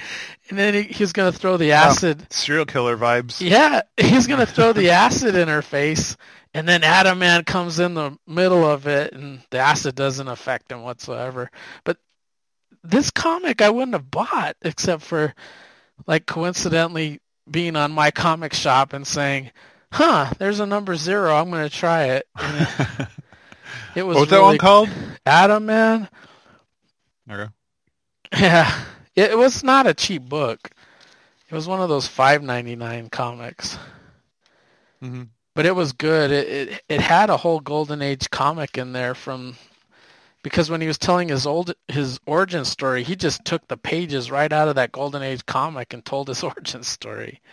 B: And then he, he's going to throw the acid.
A: Wow. Serial killer vibes.
B: Yeah, he's going to throw the acid in her face. And then Atom Man comes in the middle of it, and the acid doesn't affect him whatsoever. But this comic I wouldn't have bought except for, like, coincidentally being on My Comic Shop and saying, huh, there's a number zero. I'm going to try it. And it, it was
A: What's
B: really
A: that one called?
B: Atom Man.
A: Okay.
B: Yeah. It, it was not a cheap book. It was one of those five ninety-nine comics.
A: Mm-hmm.
B: But it was good. It, it it had a whole Golden Age comic in there from, because when he was telling his old his origin story, he just took the pages right out of that Golden Age comic and told his origin story.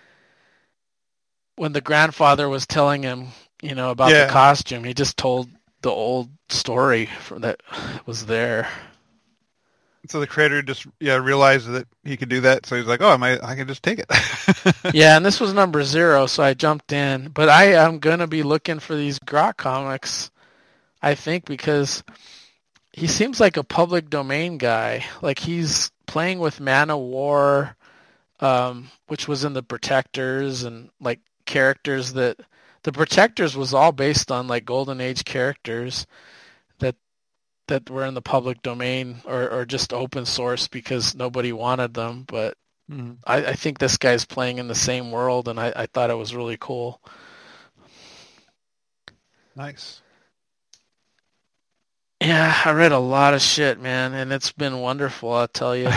B: When the grandfather was telling him, you know, about
A: yeah.
B: the costume, he just told the old story from that was there.
A: So the creator just yeah realized that he could do that, so he's like, "Oh, I might, I can just take it."
B: Yeah, and this was number zero, so I jumped in. But I am gonna be looking for these Grot comics, I think, because he seems like a public domain guy. Like he's playing with Man of War, um, which was in the Protectors, and like characters that the Protectors was all based on like Golden Age characters that. that were in the public domain or, or just open source because nobody wanted them. But mm. I, I think this guy's playing in the same world, and I, I thought it was really cool.
A: Nice.
B: Yeah, I read a lot of shit, man, and it's been wonderful, I'll tell you.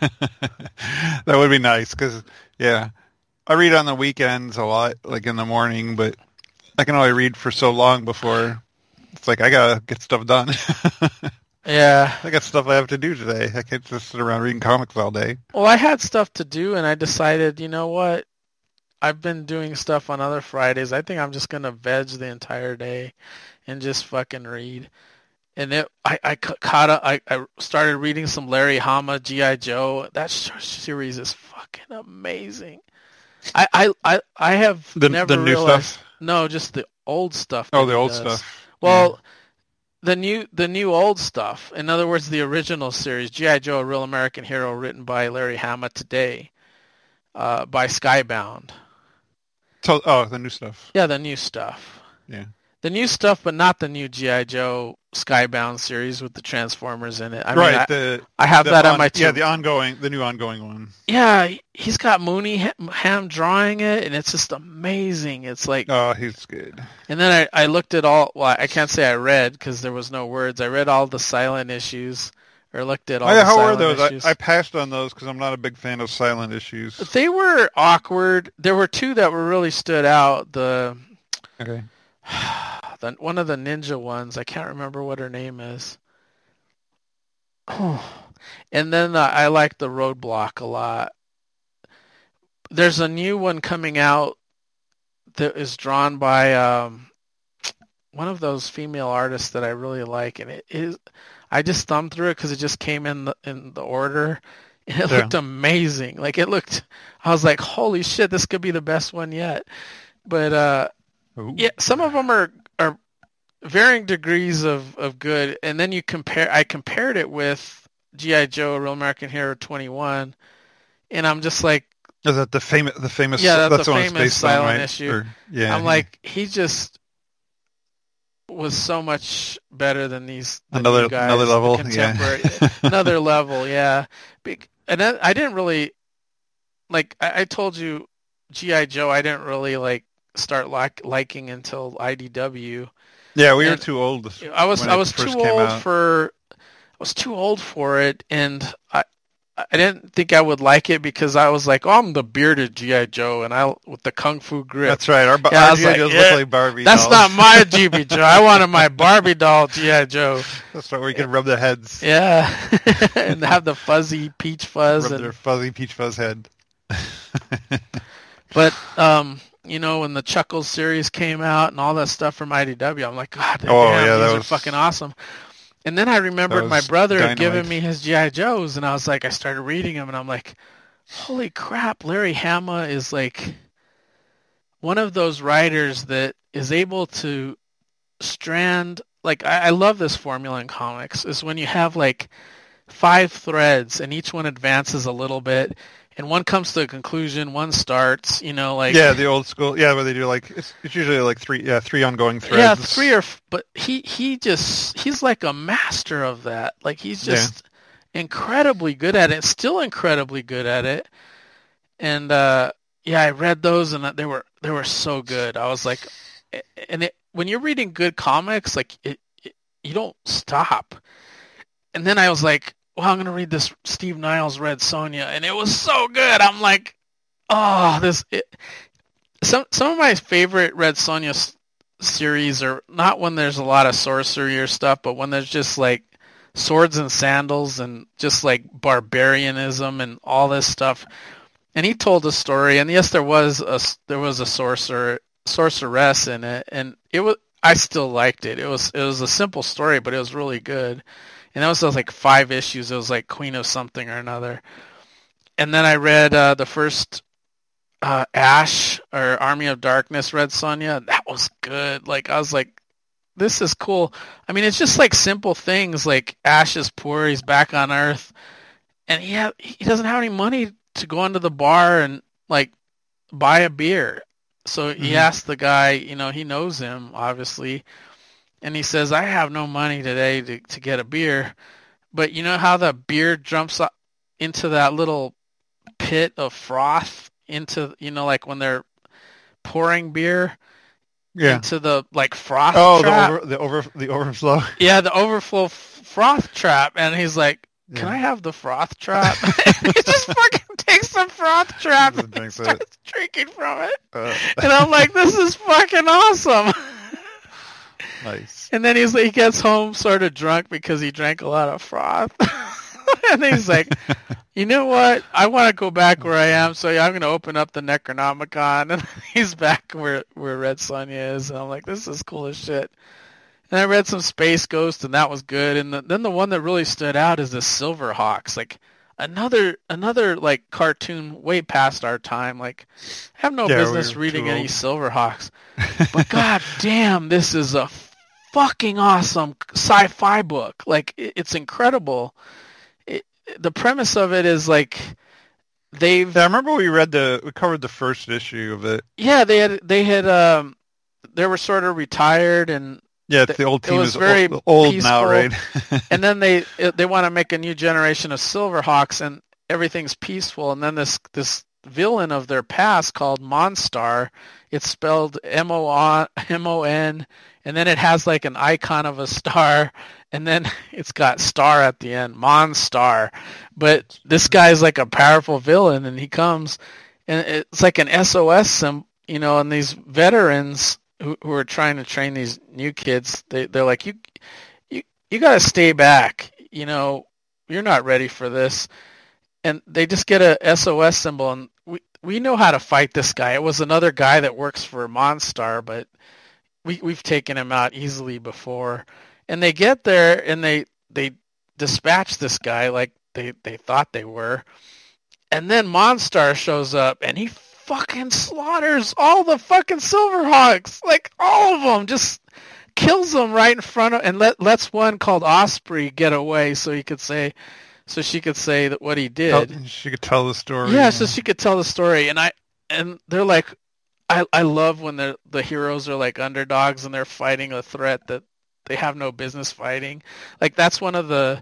A: That would be nice because, yeah, I read on the weekends a lot, like in the morning, but I can only read for so long before... It's like, I gotta get stuff done.
B: Yeah.
A: I got stuff I have to do today. I can't just sit around reading comics all day.
B: Well, I had stuff to do, and I decided, you know what? I've been doing stuff on other Fridays. I think I'm just going to veg the entire day and just fucking read. And it, I, I caught up, I, I started reading some Larry Hama, G I. Joe. That series is fucking amazing. I, I, I, I have
A: the,
B: never
A: the new
B: realized.
A: Stuff?
B: No, just the old stuff.
A: Oh, the old
B: does.
A: stuff.
B: Well,
A: yeah.
B: the new the new old stuff. In other words, the original series, G I. Joe, A Real American Hero, written by Larry Hama today, uh, by Skybound.
A: So, oh, the new stuff.
B: Yeah, the new stuff.
A: Yeah.
B: The new stuff, but not the new G I. Joe Skybound series with the Transformers in it. I
A: right.
B: mean, I,
A: the,
B: I have
A: the
B: that
A: on,
B: on my. T-
A: yeah, the ongoing, the new ongoing one.
B: Yeah, he's got Mooney Ham drawing it, and it's just amazing. It's like.
A: Oh, he's good.
B: And then I, I looked at all. Well, I can't say I read because there was no words. I read all the silent issues, or looked at all.
A: Oh, yeah,
B: the
A: how
B: silent
A: were those?
B: issues.
A: I, I passed on those because I'm not a big fan of silent issues.
B: They were awkward. There were two that were really stood out. The.
A: Okay.
B: The, one of the ninja ones, I can't remember what her name is. Oh. And then uh, I like the Roadblock a lot. There's a new one coming out that is drawn by um, one of those female artists that I really like, and it is. I just thumbed through it because it just came in the in the order, and it
A: yeah.
B: looked amazing. Like it looked, I was like, "Holy shit, this could be the best one yet." But uh, yeah, some of them are. are varying degrees of, of good, and then you compare. I compared it with G I. Joe, A Real American Hero twenty-one, and I'm just like,
A: is that the famous, the famous,
B: yeah, that's,
A: that's
B: the
A: the
B: famous
A: one it's based
B: silent
A: on, right?
B: issue.
A: Or, yeah,
B: I'm
A: yeah.
B: like, he just was so much better than these the
A: another
B: new guys,
A: another level,
B: contemporary,
A: yeah.
B: another level, yeah. And then I didn't really like. I, I told you, G I. Joe, I didn't really like start like liking until I D W.
A: Yeah, we
B: and
A: were too old.
B: I was
A: when
B: I
A: it
B: was
A: first
B: too
A: came
B: old
A: out.
B: for I was too old for it, and I I didn't think I would like it because I was like, oh, I'm the bearded G I. Joe, and I with the kung fu grip.
A: That's right. Our,
B: Yeah, I
A: our
B: was
A: G I.
B: like,
A: Joes
B: yeah,
A: look like Barbie
B: That's
A: dolls.
B: not my G I. Joe. I wanted my Barbie doll G I. Joe.
A: That's right. Where you can rub their heads.
B: Yeah, and have the fuzzy peach fuzz.
A: Rub
B: and,
A: their fuzzy peach fuzz head.
B: But um. You know, when the Chuckles series came out and all that stuff from I D W, I'm like, God,
A: Oh,
B: damn,
A: yeah,
B: these
A: that
B: are
A: was-
B: fucking awesome. And then I remembered
A: That
B: my
A: was
B: brother had
A: dynamite.
B: given me his G I. Joes, and I was like, I started reading them, and I'm like, holy crap, Larry Hama is like one of those writers that is able to strand, like, I, I love this formula in comics, is when you have like five threads and each one advances a little bit, and one comes to a conclusion, one starts, you know, like
A: yeah, the old school, yeah, where they do like it's, it's usually like three, yeah, three ongoing threads.
B: Yeah, three or, but he he just he's like a master of that. Like he's just yeah. incredibly good at it, still incredibly good at it. And uh, yeah, I read those and they were they were so good. I was like, and it, when you're reading good comics, like it, it, you don't stop. And then I was like, well, I'm gonna read this Steve Niles Red Sonja, and it was so good. I'm like, oh, this. It, some some of my favorite Red Sonja s- series are not when there's a lot of sorcery or stuff, but when there's just like swords and sandals and just like barbarianism and all this stuff. And he told a story, and yes, there was a there was a sorcerer sorceress in it, and it was I still liked it. It was it was a simple story, but it was really good. And that was like five issues. It was like Queen of something or another. And then I read uh, the first uh, Ash or Army of Darkness Red Sonja. That was good. Like I was like, this is cool. I mean, it's just like simple things. Like Ash is poor. He's back on Earth, and he ha- he doesn't have any money to go into the bar and like buy a beer. So he mm-hmm. asked the guy. You know, he knows him obviously. And he says, I have no money today to, to get a beer. But you know how the beer jumps up into that little pit of froth into, you know, like when they're pouring beer
A: yeah.
B: into the, like, froth
A: oh,
B: trap?
A: Oh, the, over, the, over, the overflow.
B: Yeah, the overflow f- froth trap. And he's like, can yeah. I have the froth trap? And he just fucking takes the froth trap and starts it. drinking from it. Uh. And I'm like, this is fucking awesome.
A: Nice.
B: And then he's he gets home sort of drunk because he drank a lot of froth. And he's like, you know what? I want to go back where I am, so I'm going to open up the Necronomicon. And he's back where, where Red Sonja is. And I'm like, this is cool as shit. And I read some Space Ghost, and that was good. And the, then the one that really stood out is the Silverhawks. Like, another, another like, cartoon way past our time. Like, I have no yeah, business we reading any Silverhawks. But god damn, this is a fucking awesome sci-fi book. Like, it, it's incredible. It, the premise of it is like they've.
A: Yeah, I remember we read the we covered the first issue of it.
B: Yeah, they had they had um, they were sort of retired and.
A: Yeah, it's the old team
B: it was
A: is
B: very
A: old, old
B: peaceful.
A: now, right?
B: And then they they want to make a new generation of Silverhawks, and everything's peaceful. And then this this villain of their past called Monstar. It's spelled M O N, and then it has like an icon of a star, and then it's got star at the end, Monstar. But this guy's like a powerful villain, and he comes, and it's like an S O S symbol, you know, and these veterans who, who are trying to train these new kids, they, they're like, you, you, you got to stay back, you know, you're not ready for this. And they just get a S O S symbol, and we we know how to fight this guy. It was another guy that works for Monstar, but we we've taken him out easily before. And they get there, and they they dispatch this guy like they, they thought they were. And then Monstar shows up, and he fucking slaughters all the fucking Silverhawks, like all of them, just kills them right in front of, and let lets one called Osprey get away, so he could say. So she could say that what he did.
A: Oh, she could tell the story.
B: Yeah, so she could tell the story, and I and they're like, I I love when the the heroes are like underdogs and they're fighting a threat that they have no business fighting. Like that's one of the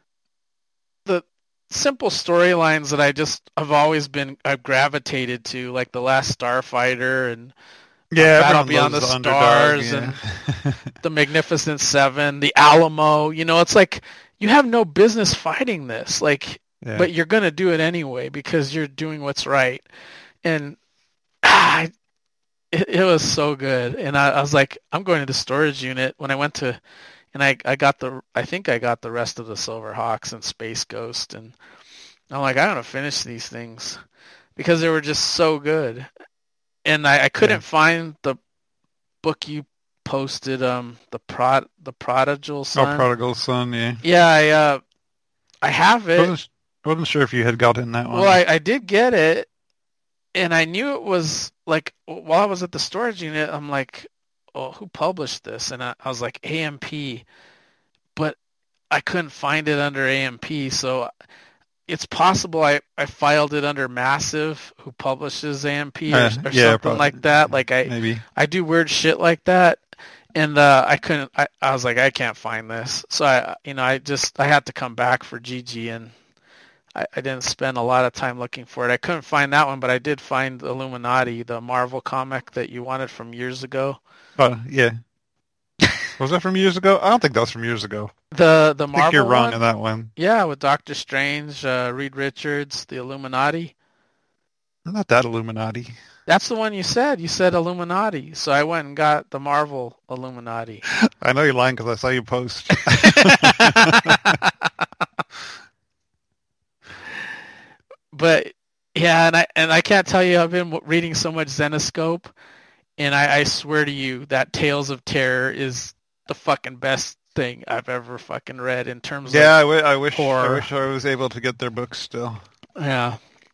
B: the simple storylines that I just have always been I've gravitated to, like the Last Starfighter and
A: yeah,
B: Battle Beyond the Stars
A: yeah.
B: and the Magnificent Seven, the Alamo. You know, it's like. You have no business fighting this, like, yeah. but you're going to do it anyway because you're doing what's right. And ah, it, it was so good. And I, I was like, I'm going to the storage unit when I went to, and I, I got the, I think I got the rest of the Silverhawks and Space Ghost. And I'm like, I want to finish these things because they were just so good. And I, I couldn't yeah. find the book you posted um the prod the prodigal son.
A: Oh, prodigal son, yeah.
B: Yeah, I uh, I have it.
A: I wasn't, wasn't sure if you had gotten that one.
B: Well, I, I did get it, and I knew it was like while I was at the storage unit. I'm like, oh, who published this? And I, I was like A M P, but I couldn't find it under A M P. So it's possible I, I filed it under Massive, who publishes A M P or,
A: Uh,
B: or
A: yeah,
B: something
A: probably.
B: like that. Like I
A: Maybe.
B: I do weird shit like that, and uh, I couldn't. I, I was like, I can't find this, so I you know I just I had to come back for Gigi, and I, I didn't spend a lot of time looking for it. I couldn't find that one, but I did find Illuminati, the Marvel comic that you wanted from years ago.
A: Oh, yeah. Was that from years ago? I don't think that was from years ago.
B: The the
A: I
B: Marvel
A: think you're wrong
B: one?
A: on that one.
B: Yeah, with Doctor Strange, uh, Reed Richards, the Illuminati.
A: Not that Illuminati.
B: That's the one you said. You said Illuminati. So I went and got the Marvel Illuminati.
A: I know you're lying because I saw you post.
B: But yeah, and I and I can't tell you, I've been reading so much Zenoscope, and I, I swear to you that Tales of Terror is the fucking best thing I've ever fucking read in terms
A: yeah, I,
B: of
A: w- I wish
B: horror.
A: I wish I was able to get their books still.
B: Yeah.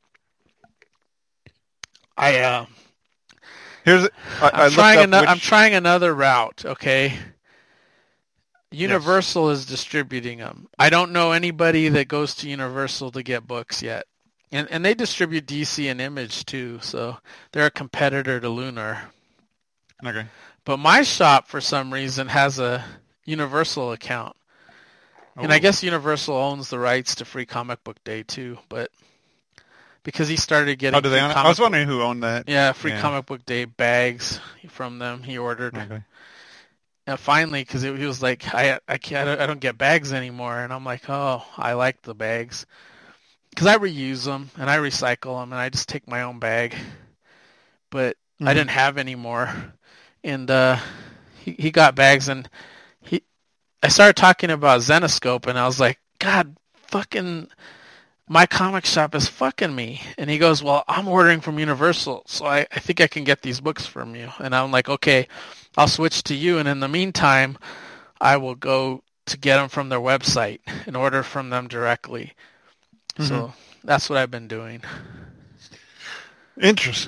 B: I uh
A: Here's I,
B: I'm
A: I
B: trying
A: looked up
B: ano-
A: which...
B: I'm trying another route, okay? Universal yes. is distributing them. I don't know anybody that goes to Universal to get books yet. And and they distribute D C and Image too, so they're a competitor to Lunar.
A: Okay.
B: But my shop, for some reason, has a Universal account. Oh. And I guess Universal owns the rights to Free Comic Book Day, too. But because he started getting...
A: Oh, do they own it? I was wondering who owned that.
B: Yeah, Free
A: yeah.
B: Comic Book Day bags from them he ordered.
A: Okay.
B: And finally, because he was like, I, I, can't, I don't get bags anymore. And I'm like, oh, I like the bags. Because I reuse them, and I recycle them, and I just take my own bag. But mm-hmm. I didn't have any more. And uh, he he got bags, and he I started talking about Zenoscope, and I was like, God, fucking, my comic shop is fucking me. And he goes, well, I'm ordering from Universal, so I, I think I can get these books from you. And I'm like, okay, I'll switch to you, and in the meantime, I will go to get them from their website and order from them directly. Mm-hmm. So that's what I've been doing.
A: Interesting.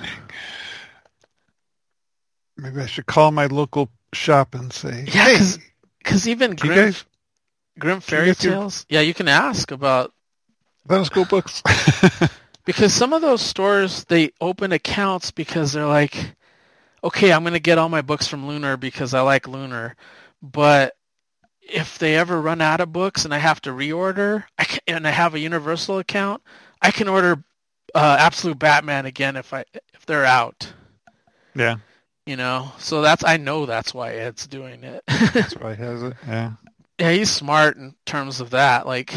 A: Maybe I should call my local shop and say,
B: yeah,
A: hey,
B: because even Grim,
A: guys,
B: Grim Fairy Tales, yeah, you can ask about
A: Zenoscope books.
B: Because some of those stores, they open accounts because they're like, okay, I'm going to get all my books from Lunar because I like Lunar. But if they ever run out of books and I have to reorder, I can, and I have a Universal account, I can order uh, Absolute Batman again if I if they're out.
A: Yeah.
B: You know, so that's I know that's why Ed's doing it.
A: That's why he has it. Yeah.
B: Yeah, he's smart in terms of that. Like,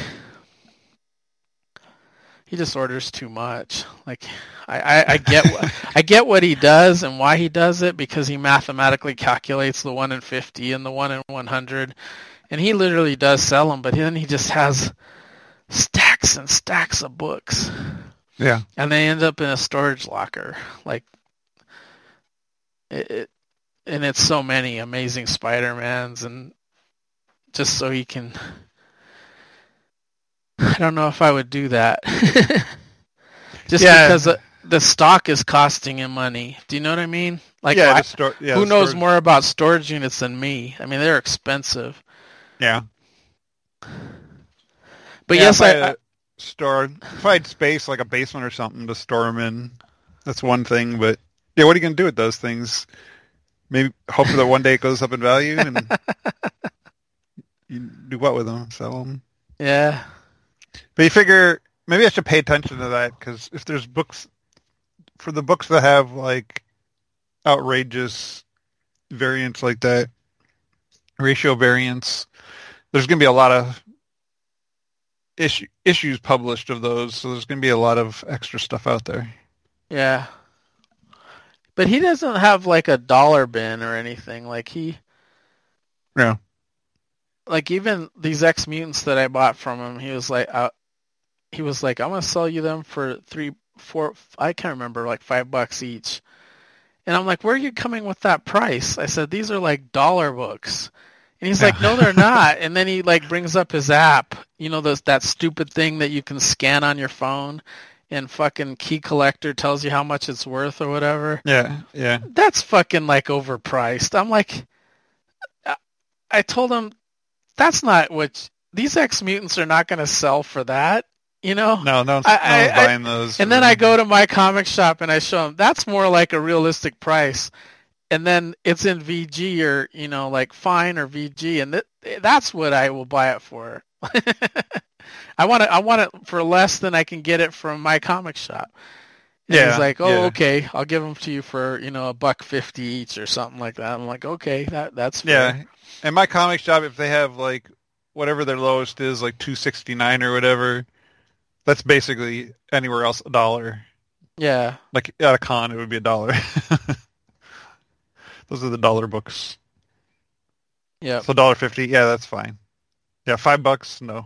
B: he just orders too much. Like, I, I, I get what I get what he does and why he does it, because he mathematically calculates the one in fifty and the one in one hundred, and he literally does sell them. But then he just has stacks and stacks of books.
A: Yeah.
B: And they end up in a storage locker, like. It, it, and it's so many Amazing Spider-Mans, and just so he can... I don't know if I would do that. Just yeah. because the, the stock is costing him money. Do you know what I mean? Like,
A: yeah,
B: I,
A: stor- yeah,
B: who knows
A: storage.
B: more about storage units than me? I mean, they're expensive.
A: Yeah.
B: But
A: yeah,
B: yes,
A: if I,
B: I...
A: I store, if I had space, like a basement or something to store them in, that's one thing, but... Yeah, what are you going to do with those things? Maybe hope that one day it goes up in value, and you do what with them? Sell them?
B: Yeah.
A: But you figure maybe I should pay attention to that, because if there's books, for the books that have like outrageous variants like that, ratio variants, there's going to be a lot of issue, issues published of those, so there's going to be a lot of extra stuff out there.
B: Yeah. But he doesn't have like a dollar bin or anything. Like he,
A: yeah.
B: Like even these X Mutants that I bought from him, he was like, uh, he was like, I'm gonna sell you them for three, four, I can't remember, like five bucks each. And I'm like, where are you coming with that price? I said, these are like dollar books. And he's yeah. like, no, they're not. And then he like brings up his app, you know, those that stupid thing that you can scan on your phone. And fucking Key Collector tells you how much it's worth or whatever.
A: Yeah, yeah.
B: That's fucking like overpriced. I'm like, I told him, that's not what, these X Mutants are not going to sell for that. You know?
A: No, no, one's,
B: I,
A: no one's
B: I,
A: buying those.
B: And then I go to my comic shop and I show them, that's more like a realistic price. And then it's in V G or, you know, like Fine or V G, and th- that's what I will buy it for. I want it, I want it for less than I can get it from my comic shop. And
A: yeah.
B: he's like, oh,
A: yeah.
B: okay, I'll give them to you for, you know, a buck fifty each or something like that. I'm like, okay, that that's fair.
A: Yeah. And my comic shop, if they have like whatever their lowest is, like two sixty-nine or whatever, that's basically anywhere else a dollar.
B: Yeah.
A: Like at a con, it would be a dollar. Those are the dollar books.
B: Yeah.
A: So a dollar fifty, yeah, that's fine. Yeah, five bucks, no.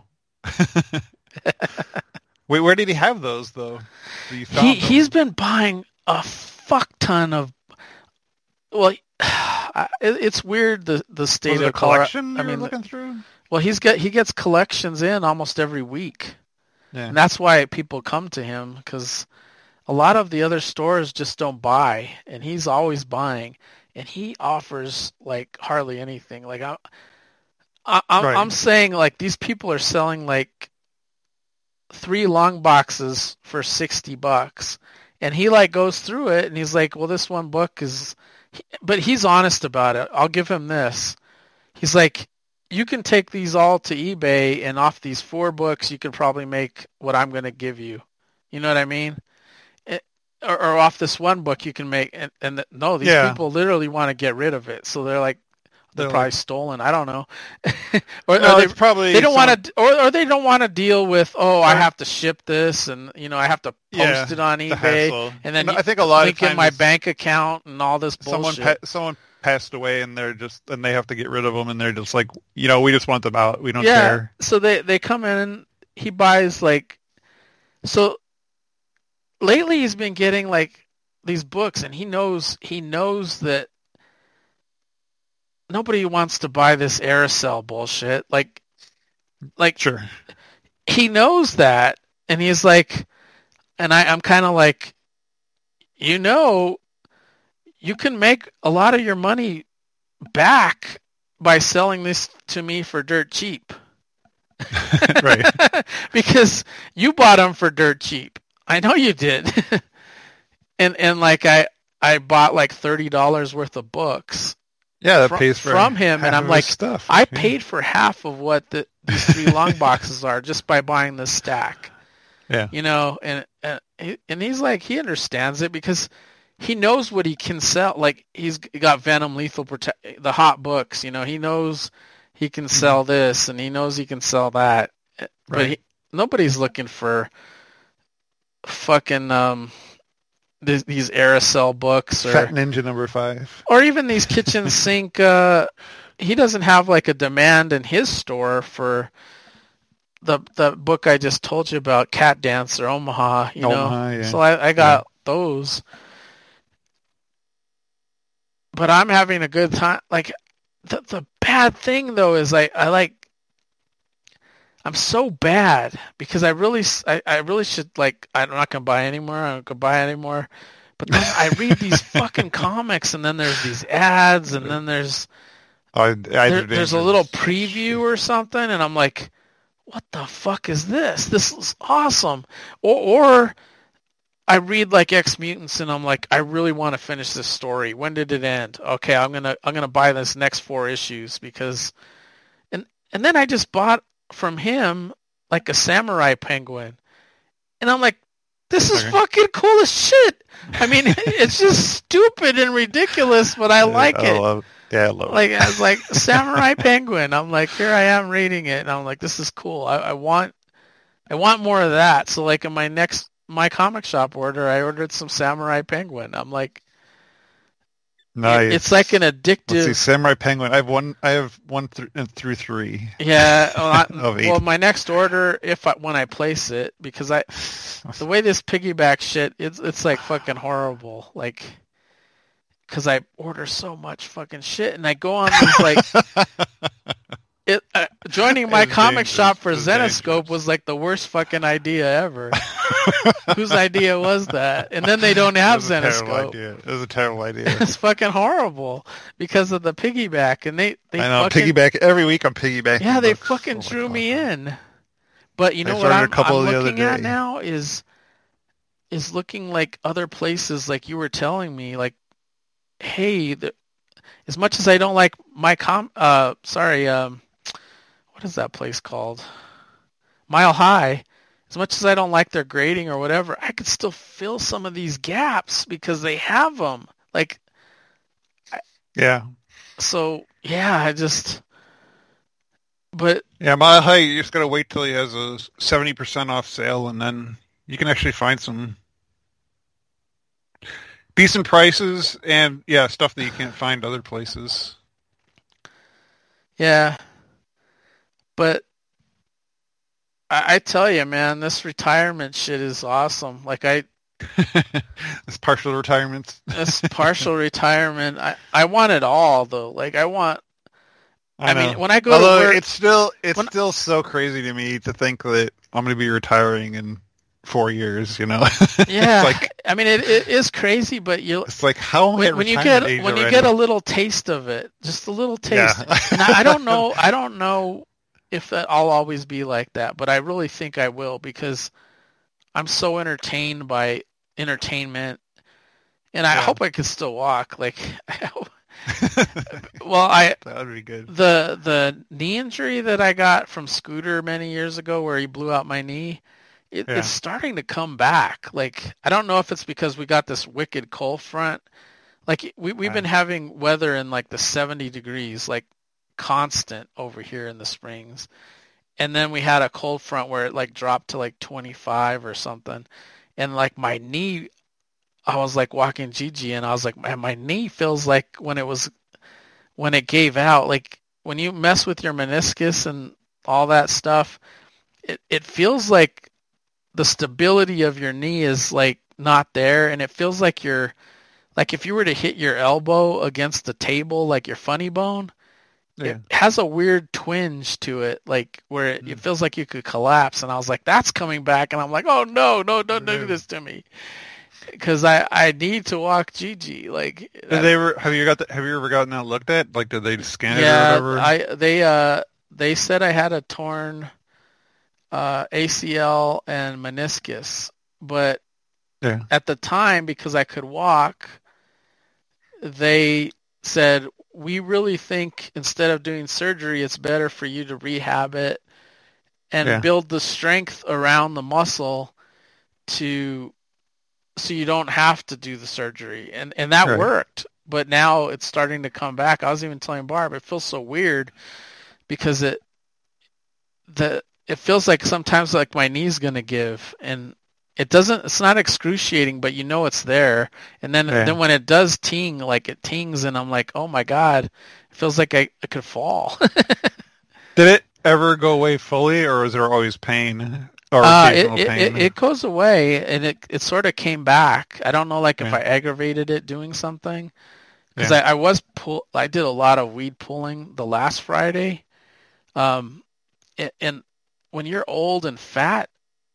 A: Wait, where did he have those though? You found
B: He
A: them?
B: he's been buying a fuck ton of. Well, it, it's weird the the state
A: Was it
B: of
A: a collection
B: Colorado. I
A: you were
B: mean,
A: looking through?
B: well, he's got he gets collections in almost every week,
A: Yeah.
B: and that's why people come to him, because a lot of the other stores just don't buy, and he's always buying, and he offers like hardly anything. Like I, I I'm
A: Right.
B: I'm saying like these people are selling like three long boxes for sixty bucks, and he like goes through it and he's like, well, this one book is, but he's honest about it. I'll give him this. He's like, you can take these all to eBay, and off these four books you can probably make what I'm going to give you. You know what I mean? It, or, or off this one book you can make, and, and no, these
A: Yeah.
B: people literally want to get rid of it, so they're like, they're
A: They're
B: probably
A: like-
B: stolen. I don't know. or,
A: No,
B: or they,
A: it's probably
B: they don't
A: some-
B: want to, or, or they don't want to deal with. Oh, I
A: Or-
B: have to ship this, and you know, I have to post
A: Yeah,
B: it on
A: the
B: eBay,
A: hassle.
B: and then
A: I think a lot
B: link
A: of times
B: in my
A: it's-
B: bank account and all this
A: someone
B: bullshit.
A: pa- someone passed away and they're just and they have to get rid of them and they're just like, you know, we just want them out. We don't
B: yeah.
A: care.
B: So they they come in and he buys like, so lately he's been getting like these books, and he knows he knows that nobody wants to buy this Aerosol bullshit. Like, like
A: Sure.
B: he knows that, and he's like, and I, I'm kind of like, you know, you can make a lot of your money back by selling this to me for dirt cheap.
A: Right.
B: Because you bought them for dirt cheap. I know you did. and and like I I bought like thirty dollars worth of books.
A: Yeah, that
B: From-
A: pays for
B: from him,
A: half
B: and I'm
A: of
B: like,
A: his stuff.
B: I
A: Yeah.
B: paid for half of what the, these three long boxes are just by buying this stack.
A: Yeah.
B: You know, and and he- and he's like, he understands it because he knows what he can sell. Like, he's got Venom, Lethal Protect, the hot books. You know, he knows he can sell this, and he knows he can sell that. But
A: Right.
B: he, nobody's looking for fucking um these, these Aerosol books or
A: Fat Ninja number five.
B: or even these kitchen sink. Uh, he doesn't have like a demand in his store for the the book I just told you about, Cat Dancer Omaha. You
A: Omaha,
B: know,
A: yeah.
B: so I, I got those, but I'm having a good time. Like the the bad thing though is I I like. I'm so bad because I really, s- I, I really should like, I'm not going to buy anymore. I'm not going to buy anymore. But then I read these fucking comics, and then there's these ads, and then there's
A: Oh, I, I
B: there,
A: did
B: there's a
A: dangerous.
B: little preview or something, and I'm like, what the fuck is this? This is awesome. Or, or I read like X Mutants, and I'm like, I really want to finish this story. When did it end? Okay, I'm gonna I'm gonna buy this next four issues because, and and then I just bought from him like a Samurai Penguin, and I'm like, this is
A: Okay.
B: fucking cool as shit. I mean, it's just stupid and ridiculous, but I like
A: I
B: it.
A: love, yeah, I love
B: Like,
A: it.
B: I was like, Samurai Penguin. I'm like, here I am reading it, and I'm like, this is cool. I, I want, I want more of that. So like in my next my comic shop order, I ordered some Samurai Penguin. I'm like,
A: Nice.
B: it's like an
A: Let's
B: addictive.
A: see, Samurai Penguin. I have one. I have one th- through three.
B: Yeah. Well, I,
A: Of eight.
B: well, my next order, if I, when I place it, because I, the way this piggyback shit, it's it's like fucking horrible. Like, because I order so much fucking shit, and I go on these like, it uh, joining my
A: It's
B: comic
A: dangerous.
B: shop for
A: It's
B: Zenoscope
A: dangerous.
B: was like the worst fucking idea ever. Whose idea was that? And then they don't have
A: It was a terrible
B: Zenoscope.
A: idea. It was a terrible idea.
B: It's fucking horrible because of the piggyback, and they they
A: I know.
B: fucking,
A: Piggyback every week. I'm piggybacking.
B: yeah, they
A: books.
B: fucking
A: Oh my
B: drew
A: God.
B: me in. But you know
A: I
B: what I'm,
A: started a couple
B: I'm
A: the other
B: looking at
A: day.
B: now is is looking like other places, like you were telling me, like, hey, the, as much as I don't like my com, uh, sorry, um, what is that place called? Mile High. As much as I don't like their grading or whatever, I could still fill some of these gaps because they have them. Like,
A: Yeah.
B: so yeah, I just, but
A: Yeah, Mile High, you just gotta wait till he has a seventy percent off sale, and then you can actually find some decent prices and, yeah, stuff that you can't find other places.
B: yeah, but I, I tell you, man, this retirement shit is awesome. Like I,
A: This partial retirement.
B: this partial retirement, I, I want it all though. Like I want,
A: I,
B: I
A: know.
B: mean, when I go
A: Although
B: to work,
A: it's still it's
B: when-
A: still so crazy to me to think that I'm going to be retiring in four years. You know,
B: yeah,
A: it's like
B: I mean, it, it is crazy, but you
A: it's like how am I
B: when,
A: at
B: when you
A: retirement
B: get
A: age
B: when you
A: already?
B: get a little taste of it, just a little taste.
A: Yeah.
B: And I, I don't know, I don't know if that I'll always be like that, but I really think I will because I'm so entertained by entertainment, and I
A: Yeah.
B: hope I can still walk. Like, I hope, well, I
A: That would be good.
B: the the knee injury that I got from Scooter many years ago, where he blew out my knee, it,
A: Yeah.
B: it's starting to come back. Like, I don't know if it's because we got this wicked cold front. Like, we we've
A: Right.
B: been having weather in like the seventy degrees, like constant over here in the Springs, and then we had a cold front where it like dropped to like twenty-five or something, and like my knee. I was like walking Gigi, and I was like, man, my knee feels like when it was, when it gave out, like when you mess with your meniscus and all that stuff, it, it feels like the stability of your knee is like not there, and it feels like you're, like if you were to hit your elbow against the table, like your funny bone,
A: Yeah.
B: it has a weird twinge to it, like where it,
A: Mm.
B: it feels like you could collapse, and I was like, that's coming back, and I'm like, oh no, no, don't do
A: No.
B: this to me. Because I, I need to walk Gigi. Like,
A: Did they ever have you got the, have you ever gotten that looked at? Like, did they scan it
B: yeah,
A: or whatever?
B: I they uh they said I had a torn uh, A C L and meniscus, but
A: Yeah.
B: at the time, because I could walk, they said we really think instead of doing surgery, it's better for you to rehab it and
A: Yeah.
B: build the strength around the muscle to so you don't have to do the surgery. And and that
A: Right.
B: worked. But now it's starting to come back. I was even telling Barb, it feels so weird because it the it feels like sometimes like my knee's gonna give, and it doesn't. It's not excruciating, but you know it's there. And then
A: Yeah.
B: then when it does ting, like it tings, and I'm like, oh my god, it feels like I, I could fall.
A: Did it ever go away fully, or is there always pain or
B: Uh, it,
A: occasional
B: it,
A: pain?
B: it, it goes away, and it it sort of came back. I don't know, like if
A: Yeah.
B: I aggravated it doing something, because
A: Yeah.
B: I, I was pull. I did a lot of weed pulling the last Friday, um, and, and when you're old and fat,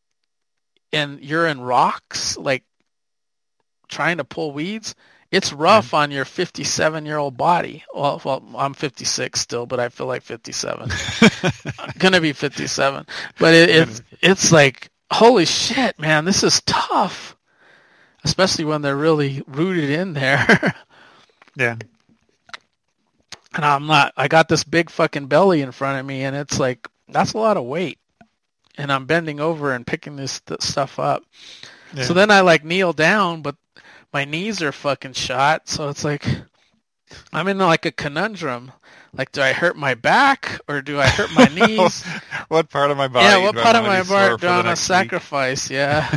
B: and you're in rocks, like trying to pull weeds, it's rough on your fifty-seven year old body. Well, well, I'm fifty-six still, but I feel like fifty-seven. I'm gonna be fifty-seven, but it, it's it's like holy shit, man, this is tough, especially when they're really rooted in there.
A: Yeah.
B: And I'm not. I got this big fucking belly in front of me, and it's like that's a lot of weight, and I'm bending over and picking this th- stuff up.
A: Yeah.
B: So then I like kneel down, but my knees are fucking shot. So it's like I'm in like a conundrum. Like, do I hurt my back or do I hurt my knees?
A: What part of my body?
B: Yeah, what
A: do I
B: part of
A: wanna
B: my
A: be sore
B: body
A: for
B: do
A: the
B: I want to
A: next week?
B: sacrifice? Yeah.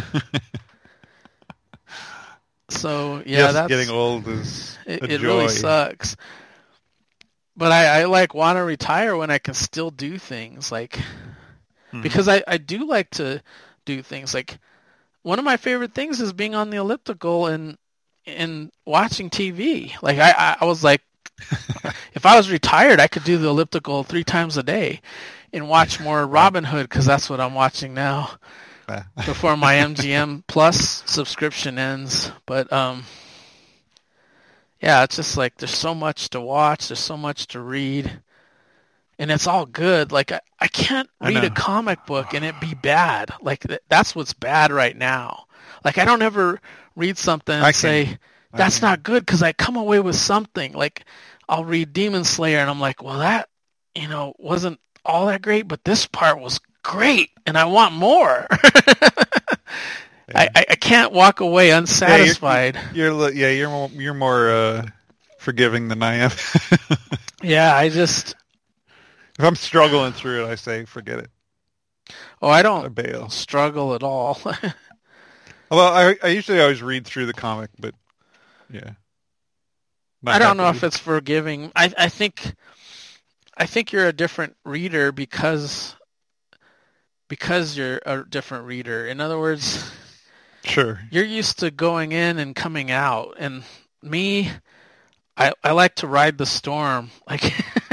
B: So yeah,
A: Yes,
B: that's
A: getting old is
B: it,
A: a
B: it
A: joy.
B: really sucks. But I, I like want to retire when I can still do things, like
A: Mhm.
B: because I, I do like to do things. Like one of my favorite things is being on the elliptical and and watching T V. Like I, I, I was like, if I was retired, I could do the elliptical three times a day and watch more Robin Hood because that's what I'm watching now
A: Yeah.
B: before my M G M Plus subscription ends. But um, yeah, it's just like there's so much to watch, there's so much to read, and it's all good. Like I, I can't
A: I
B: read a
A: know.
B: comic book and it be bad. Like th- that's what's bad right now. Like I don't ever read something and
A: I
B: say
A: can. I
B: that's
A: can.
B: not good because I come away with something. Like I'll read Demon Slayer and I'm like, well, that you know wasn't all that great, but this part was great, and I want more.
A: Yeah.
B: I, I can't walk away unsatisfied.
A: Yeah, you're, you're yeah you're more, you're more uh, forgiving than I am.
B: Yeah, I just
A: If I'm struggling through it, I say forget it.
B: oh I
A: I
B: don't
A: bail.
B: struggle at all.
A: Well, I I usually always read through the comic, but yeah. Not
B: I don't know
A: happily.
B: if it's forgiving. I I think I think you're a different reader because because you're a different reader. In other words,
A: Sure.
B: you're used to going in and coming out, and me, I I like to ride the storm. Like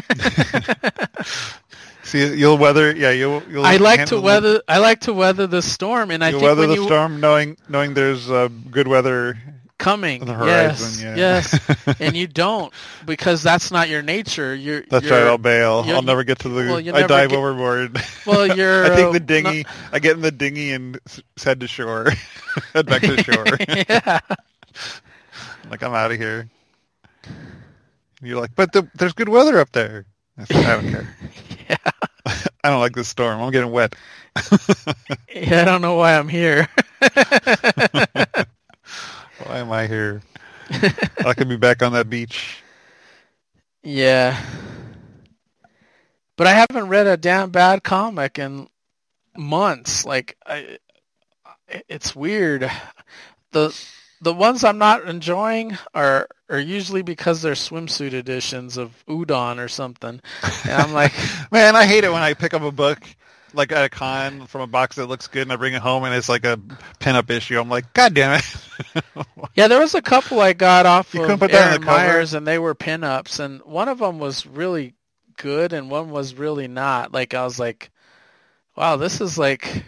A: See, you'll weather. Yeah, you'll. you'll
B: I like
A: handle
B: to weather. I like to weather the storm, and I
A: You'll
B: think
A: weather
B: when
A: the
B: you
A: storm, knowing knowing there's uh, good weather
B: coming,
A: on the
B: yes,
A: horizon. Yeah.
B: yes, and you don't because that's not your nature. You're
A: That's
B: you're,
A: right. I'll bail.
B: you're-
A: I'll never get to the.
B: well, you
A: I
B: never
A: dive
B: get-
A: overboard.
B: Well, you're.
A: I take
B: uh,
A: the dinghy.
B: not-
A: I get in the dinghy and s- head to shore. Head back to shore.
B: Yeah.
A: Like I'm out of here. You're like, but the, there's good weather up there. I said, I don't care.
B: Yeah.
A: I don't like this storm. I'm getting wet.
B: Yeah, I don't know why I'm here.
A: Why am I here? I could be back on that beach.
B: Yeah. But I haven't read a damn bad comic in months. Like I it's weird. The the ones I'm not enjoying are are usually because they're swimsuit editions of Udon or something. And I'm like,
A: Man, I hate it when I pick up a book like at a con from a box that looks good and I bring it home and it's like a pinup issue. I'm like, God damn it.
B: yeah, there was a couple I got off
A: You couldn't
B: of
A: put that on
B: Aaron
A: the cover?
B: Myers, and they were pinups, and one of them was really good, and one was really not. Like I was like, wow, this is like,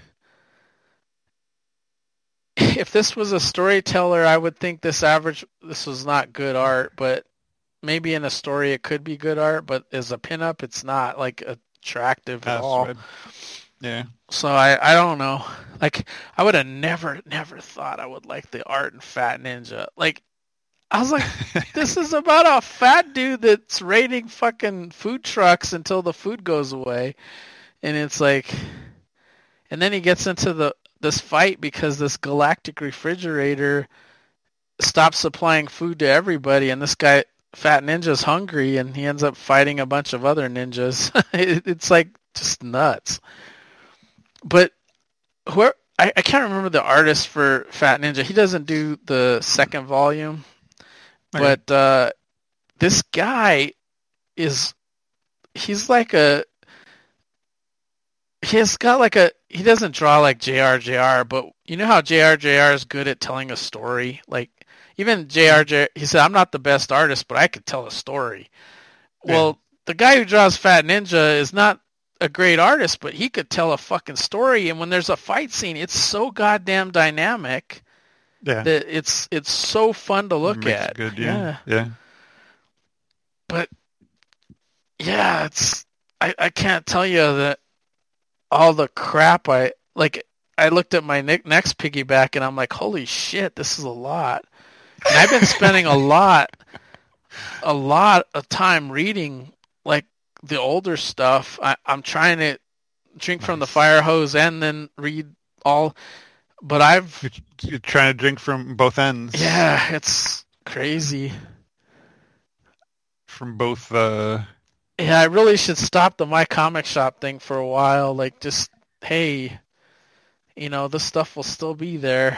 B: if this was a storyteller, I would think this average, this was not good art, but maybe in a story it could be good art, but as a pinup, it's not like attractive at
A: That's
B: all.
A: right. Yeah.
B: So I, I don't know. Like I would have never, never thought I would like the art in Fat Ninja. Like I was like, this is about a fat dude that's raiding fucking food trucks until the food goes away. And it's like, and then he gets into the this fight because this galactic refrigerator stops supplying food to everybody, and this guy, Fat Ninja's hungry, and he ends up fighting a bunch of other ninjas. it, it's like just nuts. But whoever, I, I can't remember the artist for Fat Ninja. He doesn't do the second volume.
A: Okay.
B: But uh, this guy is, he's like a, he's got like a, he doesn't draw like J R J R, but you know how J R J R is good at telling a story? Like, even J R J R, he said, I'm not the best artist, but I could tell a story.
A: Yeah.
B: Well, the guy who draws Fat Ninja is not a great artist, but he could tell a fucking story, and when there's a fight scene, it's so goddamn dynamic.
A: Yeah.
B: That it's it's so fun to look
A: Makes it
B: at.
A: good, yeah. Yeah.
B: But yeah, it's I, I can't tell you that all the crap I like. I looked at my ne- next piggyback and I'm like, holy shit, this is a lot. And I've been spending a lot, a lot of time reading like the older stuff. I, I'm trying to drink
A: Nice.
B: from the fire hose and then read all. But I've
A: You're, you're trying to drink from both ends.
B: yeah, it's crazy.
A: From both. Uh...
B: Yeah, I really should stop the My Comic Shop thing for a while. Like, just, hey, you know, this stuff will still be there.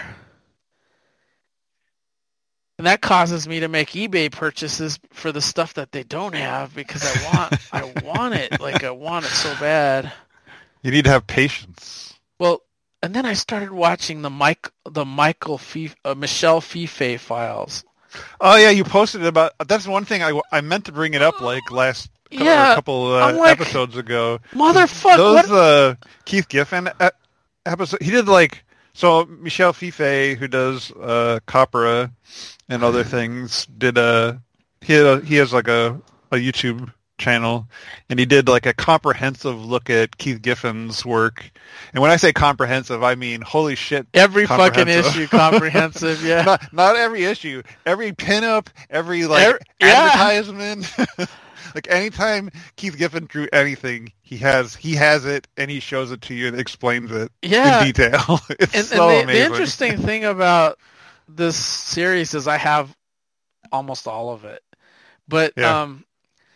B: And that causes me to make eBay purchases for the stuff that they don't have because I want I want it. Like, I want it so bad.
A: You need to have patience.
B: Well, and then I started watching the Mike the Michael Fif- uh, Michelle Fife files.
A: Oh yeah, you posted about. That's one thing I, I meant to bring it up like last couple,
B: Yeah,
A: a couple uh,
B: I'm like,
A: episodes ago.
B: Motherfucker,
A: Those
B: what?
A: uh, Keith Giffen uh, episode. He did like so. Michelle Fife, who does uh, Copra and other things, did a he had a, he has like a, a YouTube channel, and he did like a comprehensive look at Keith Giffen's work. And when I say comprehensive, I mean holy shit,
B: every fucking issue comprehensive. Yeah,
A: not, not every issue, every pinup, every like
B: every, yeah.
A: advertisement. Like anytime Keith Giffen drew anything, he has he has it and he shows it to you and explains it
B: yeah.
A: in detail. It's
B: and,
A: so
B: and the,
A: amazing.
B: The interesting thing about this series is I have almost all of it, but yeah. um,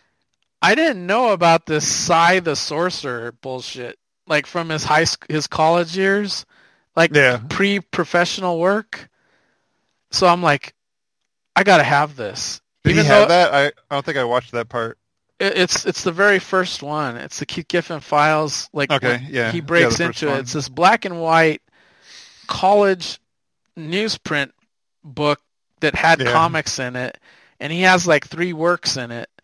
B: I didn't know about this Psy the Sorcerer bullshit, like from his high sc- his college years, like
A: yeah.
B: pre-professional work. So I'm like, I gotta have this.
A: Did
B: Even
A: he have
B: though,
A: that? I, I don't think I watched that part.
B: It's it's the very first one. It's the Keith Giffen files. Like
A: okay, yeah.
B: he breaks
A: yeah,
B: into
A: one.
B: it. It's this black and white college newsprint book that had yeah. comics in it, and he has like three works in it.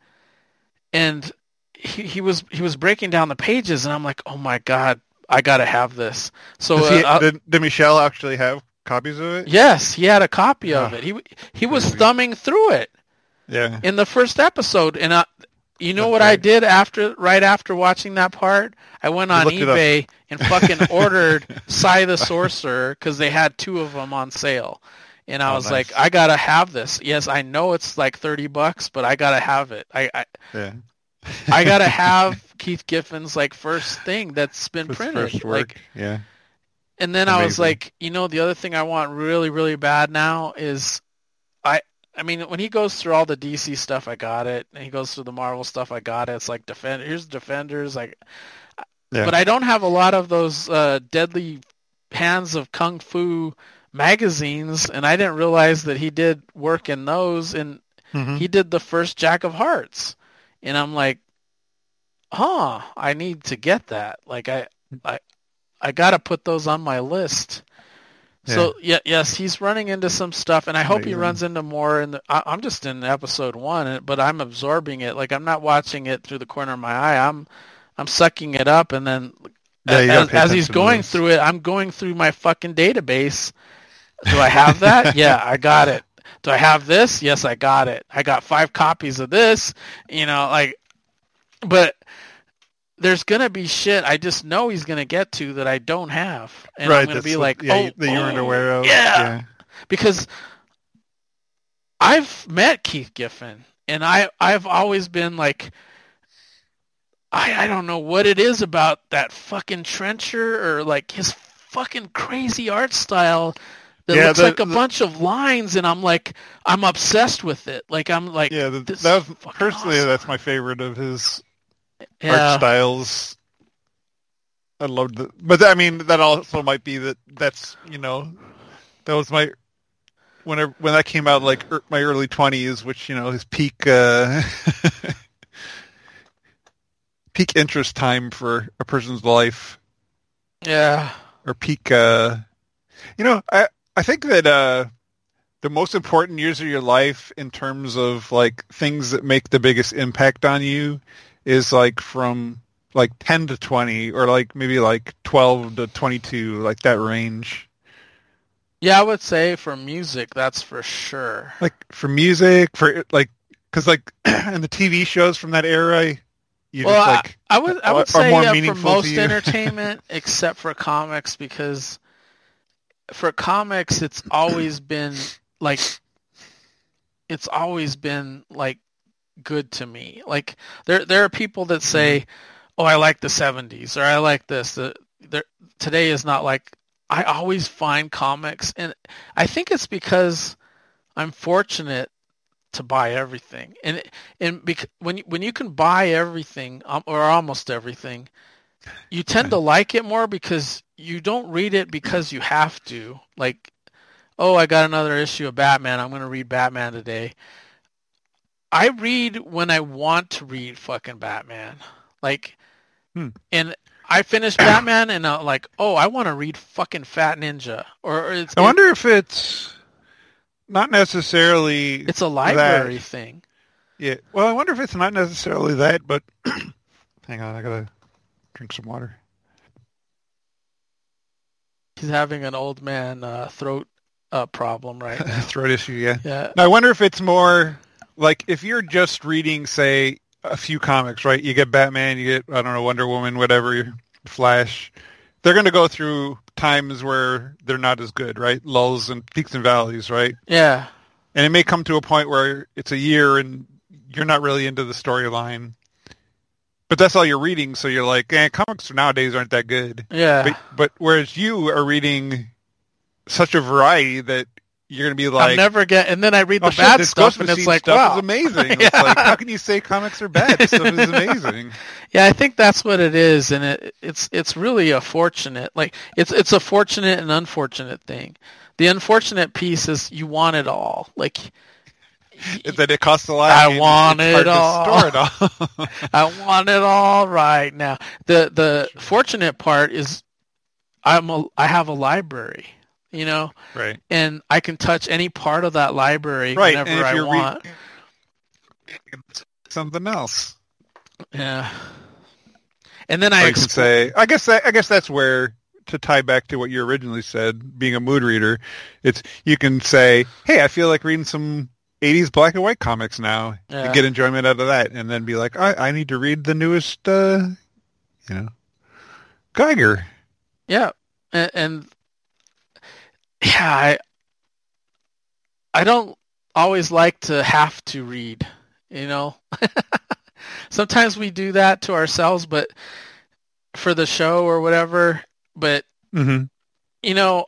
B: And he he was he was breaking down the pages, and I'm like, oh my god, I gotta have this. So
A: he,
B: uh,
A: did, did Michel actually have copies of it?
B: Yes, he had a copy of oh, it. He he was crazy. thumbing through it.
A: Yeah.
B: In the first episode, and I. You know
A: That's
B: what
A: right.
B: I did after, right after watching that part? I went on eBay and fucking ordered Psy the Sorcerer because they had two of them on sale, and I oh, was nice. like, I gotta have this. Yes, I know it's like thirty bucks, but I gotta have it. I, I,
A: yeah.
B: I gotta have Keith Giffen's like first thing that's been
A: His
B: printed.
A: First work.
B: Like,
A: yeah.
B: And then Amazing. I was like, you know, the other thing I want really, really bad now is, I. I mean, when he goes through all the D C stuff, I got it. And he goes through the Marvel stuff, I got it. It's like defend. Here's Defenders, like. Yeah. But I don't have a lot of those uh, Deadly Hands of Kung Fu magazines, and I didn't realize that he did work in those. And mm-hmm. he did the first Jack of Hearts, and I'm like, huh, I need to get that. Like I, I, I got to put those on my list. Yeah. So yeah, yes, he's running into some stuff, and I hope he runs into more. In the, I, I'm just in episode one, but I'm absorbing it. Like I'm not watching it through the corner of my eye. I'm, I'm sucking it up, and then yeah, as, as he's going through it, I'm going through my fucking database. Do I have that? Yeah, I got it. Do I have this? Yes, I got it. I got five copies of this. You know, like, but. There's gonna be shit I just know he's gonna get to that I don't have, and
A: right,
B: I'm gonna be like,
A: yeah,
B: "Oh,
A: that you weren't aware of."
B: Yeah.
A: yeah,
B: because I've met Keith Giffen, and I I've always been like, I I don't know what it is about that fucking Trencher or like his fucking crazy art style that yeah, looks the, like a the, bunch of lines, and I'm like, I'm obsessed with it. Like I'm like,
A: yeah, the,
B: this
A: that was personally
B: awesome.
A: That's my favorite of his.
B: Yeah.
A: Art styles. I loved it, but I mean that also might be that that's you know that was my whenever when that came out like er, my early twenties, which you know his peak uh, peak interest time for a person's life.
B: Yeah,
A: or peak. Uh, you know, I I think that uh, the most important years of your life in terms of like things that make the biggest impact on you. Is like from like ten to twenty or like maybe like twelve to twenty-two, like that range.
B: Yeah, I would say for music, that's for sure.
A: Like for music, for like, because like in the T V shows from that era, you
B: well,
A: just like
B: I, I would I would say
A: more
B: yeah, for most
A: to
B: entertainment, except for comics, because for comics, it's always been like it's always been like. good to me. Like there there are people that say, oh, I like the seventies or I like this. The, there, today is not like, I always find comics, and I think it's because I'm fortunate to buy everything. And and bec- when, when you can buy everything um, or almost everything, you tend to like it more because you don't read it because you have to. Like, oh, I got another issue of Batman. I'm going to read Batman today. I read when I want to read fucking Batman. Like, hmm. and I finished Batman and I'm like, oh, I want to read fucking Fat Ninja. Or, or it's,
A: I wonder it, if it's not necessarily
B: it's a library
A: that.
B: thing.
A: Yeah. Well, I wonder if it's not necessarily that, but hang on, I gotta drink some water.
B: He's having an old man uh, throat uh, problem right now.
A: Throat issue, yeah.
B: Yeah.
A: Now, I wonder if it's more like if you're just reading, say, a few comics, right? You get Batman, you get, I don't know, Wonder Woman, whatever, Flash. They're going to go through times where they're not as good, right? Lulls and peaks and valleys, right?
B: Yeah.
A: And it may come to a point where it's a year and you're not really into the storyline. But that's all you're reading, so you're like, eh, comics nowadays aren't that good.
B: Yeah.
A: But, but whereas you are reading such a variety that you're going to be like...
B: I'll never get... And then I read the
A: oh, shit,
B: bad
A: this
B: stuff,
A: Ghost
B: and it's
A: Machine
B: like,
A: stuff
B: wow.
A: is amazing.
B: Yeah.
A: It's like, how can you say comics are bad? This stuff is amazing.
B: Yeah, I think that's what it is, and it, it's it's really a fortunate... Like, it's it's a fortunate and unfortunate thing. The unfortunate piece is you want it all. Like...
A: That it costs a lot.
B: I want
A: it's
B: it all.
A: hard to store it all.
B: I want it all right now. The the fortunate part is I'm a, I have a library, you know,
A: right,
B: and I can touch any part of that library
A: right.
B: whenever
A: and if
B: I
A: you're
B: want.
A: Re- something else.
B: Yeah. And then I
A: or you
B: exp-
A: can say, I guess that I guess that's where, to tie back to what you originally said, being a mood reader, it's you can say, hey, I feel like reading some eighties black and white comics now,
B: yeah.
A: and get enjoyment out of that, and then be like, I, I need to read the newest, uh, you know, Geiger.
B: Yeah, and, and yeah, I I don't always like to have to read, you know. Sometimes we do that to ourselves, but for the show or whatever. But
A: mm-hmm.
B: you know,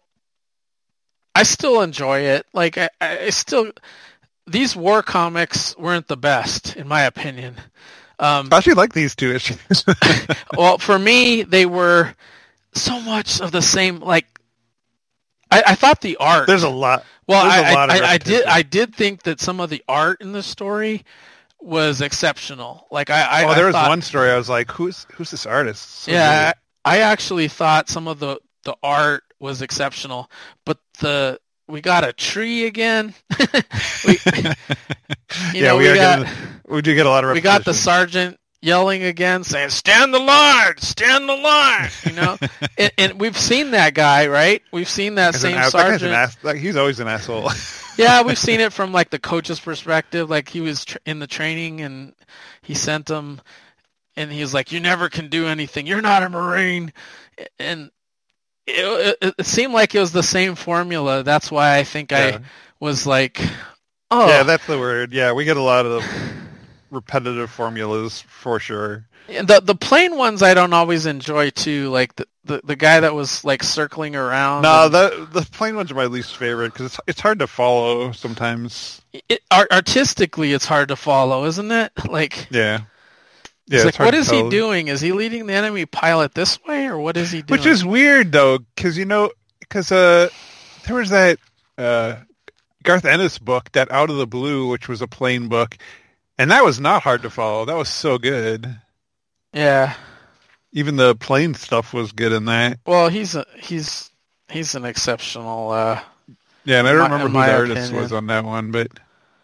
B: I still enjoy it. Like I, I still. These war comics weren't the best, in my opinion. Um,
A: I actually like these two issues.
B: well, for me, they were so much of the same. Like, I, I thought the art.
A: There's a lot.
B: Well,
A: There's
B: I,
A: a lot
B: I,
A: of
B: I, I did. I did think that some of the art in the story was exceptional. Like, I. I
A: oh, there
B: I
A: was
B: thought,
A: one story. I was like, "Who's who's this artist?" So
B: yeah, I, I actually thought some of the the art was exceptional, but the. We got a tree again. we, you
A: yeah,
B: know,
A: we,
B: we got.
A: Getting, we do get a lot of.
B: We got the sergeant yelling again, saying, "Stand the line! Stand the line!" You know, and, and we've seen that guy, right? We've seen that
A: As
B: same
A: ass-
B: sergeant.
A: That ass- like, he's always an asshole.
B: Yeah, we've seen it from like the coach's perspective. Like he was tr- in the training, and he sent them, and he was like, "You never can do anything. You're not a Marine," and. It, it, it seemed like it was the same formula. That's why I think
A: yeah.
B: I was like, oh.
A: Yeah, that's the word. Yeah, we get a lot of repetitive formulas for sure.
B: The the plain ones I don't always enjoy too, like the, the, the guy that was like circling around.
A: No,
B: and,
A: the the plain ones are my least favorite because it's it's hard to follow sometimes.
B: It, art, artistically, it's hard to follow, isn't it? Like
A: yeah. Yeah,
B: it's
A: it's
B: like, what
A: to
B: is
A: tell.
B: he doing? Is he leading the enemy pilot this way, or what is he doing?
A: Which is weird, though, because, you know, because uh, there was that uh, Garth Ennis book, that Out of the Blue, which was a plain book, and that was not hard to follow. That was so good.
B: Yeah.
A: Even the plain stuff was good in that.
B: Well, he's a, he's he's an exceptional. Uh,
A: yeah, and I don't
B: my,
A: remember who the artist
B: opinion.
A: was on that one, but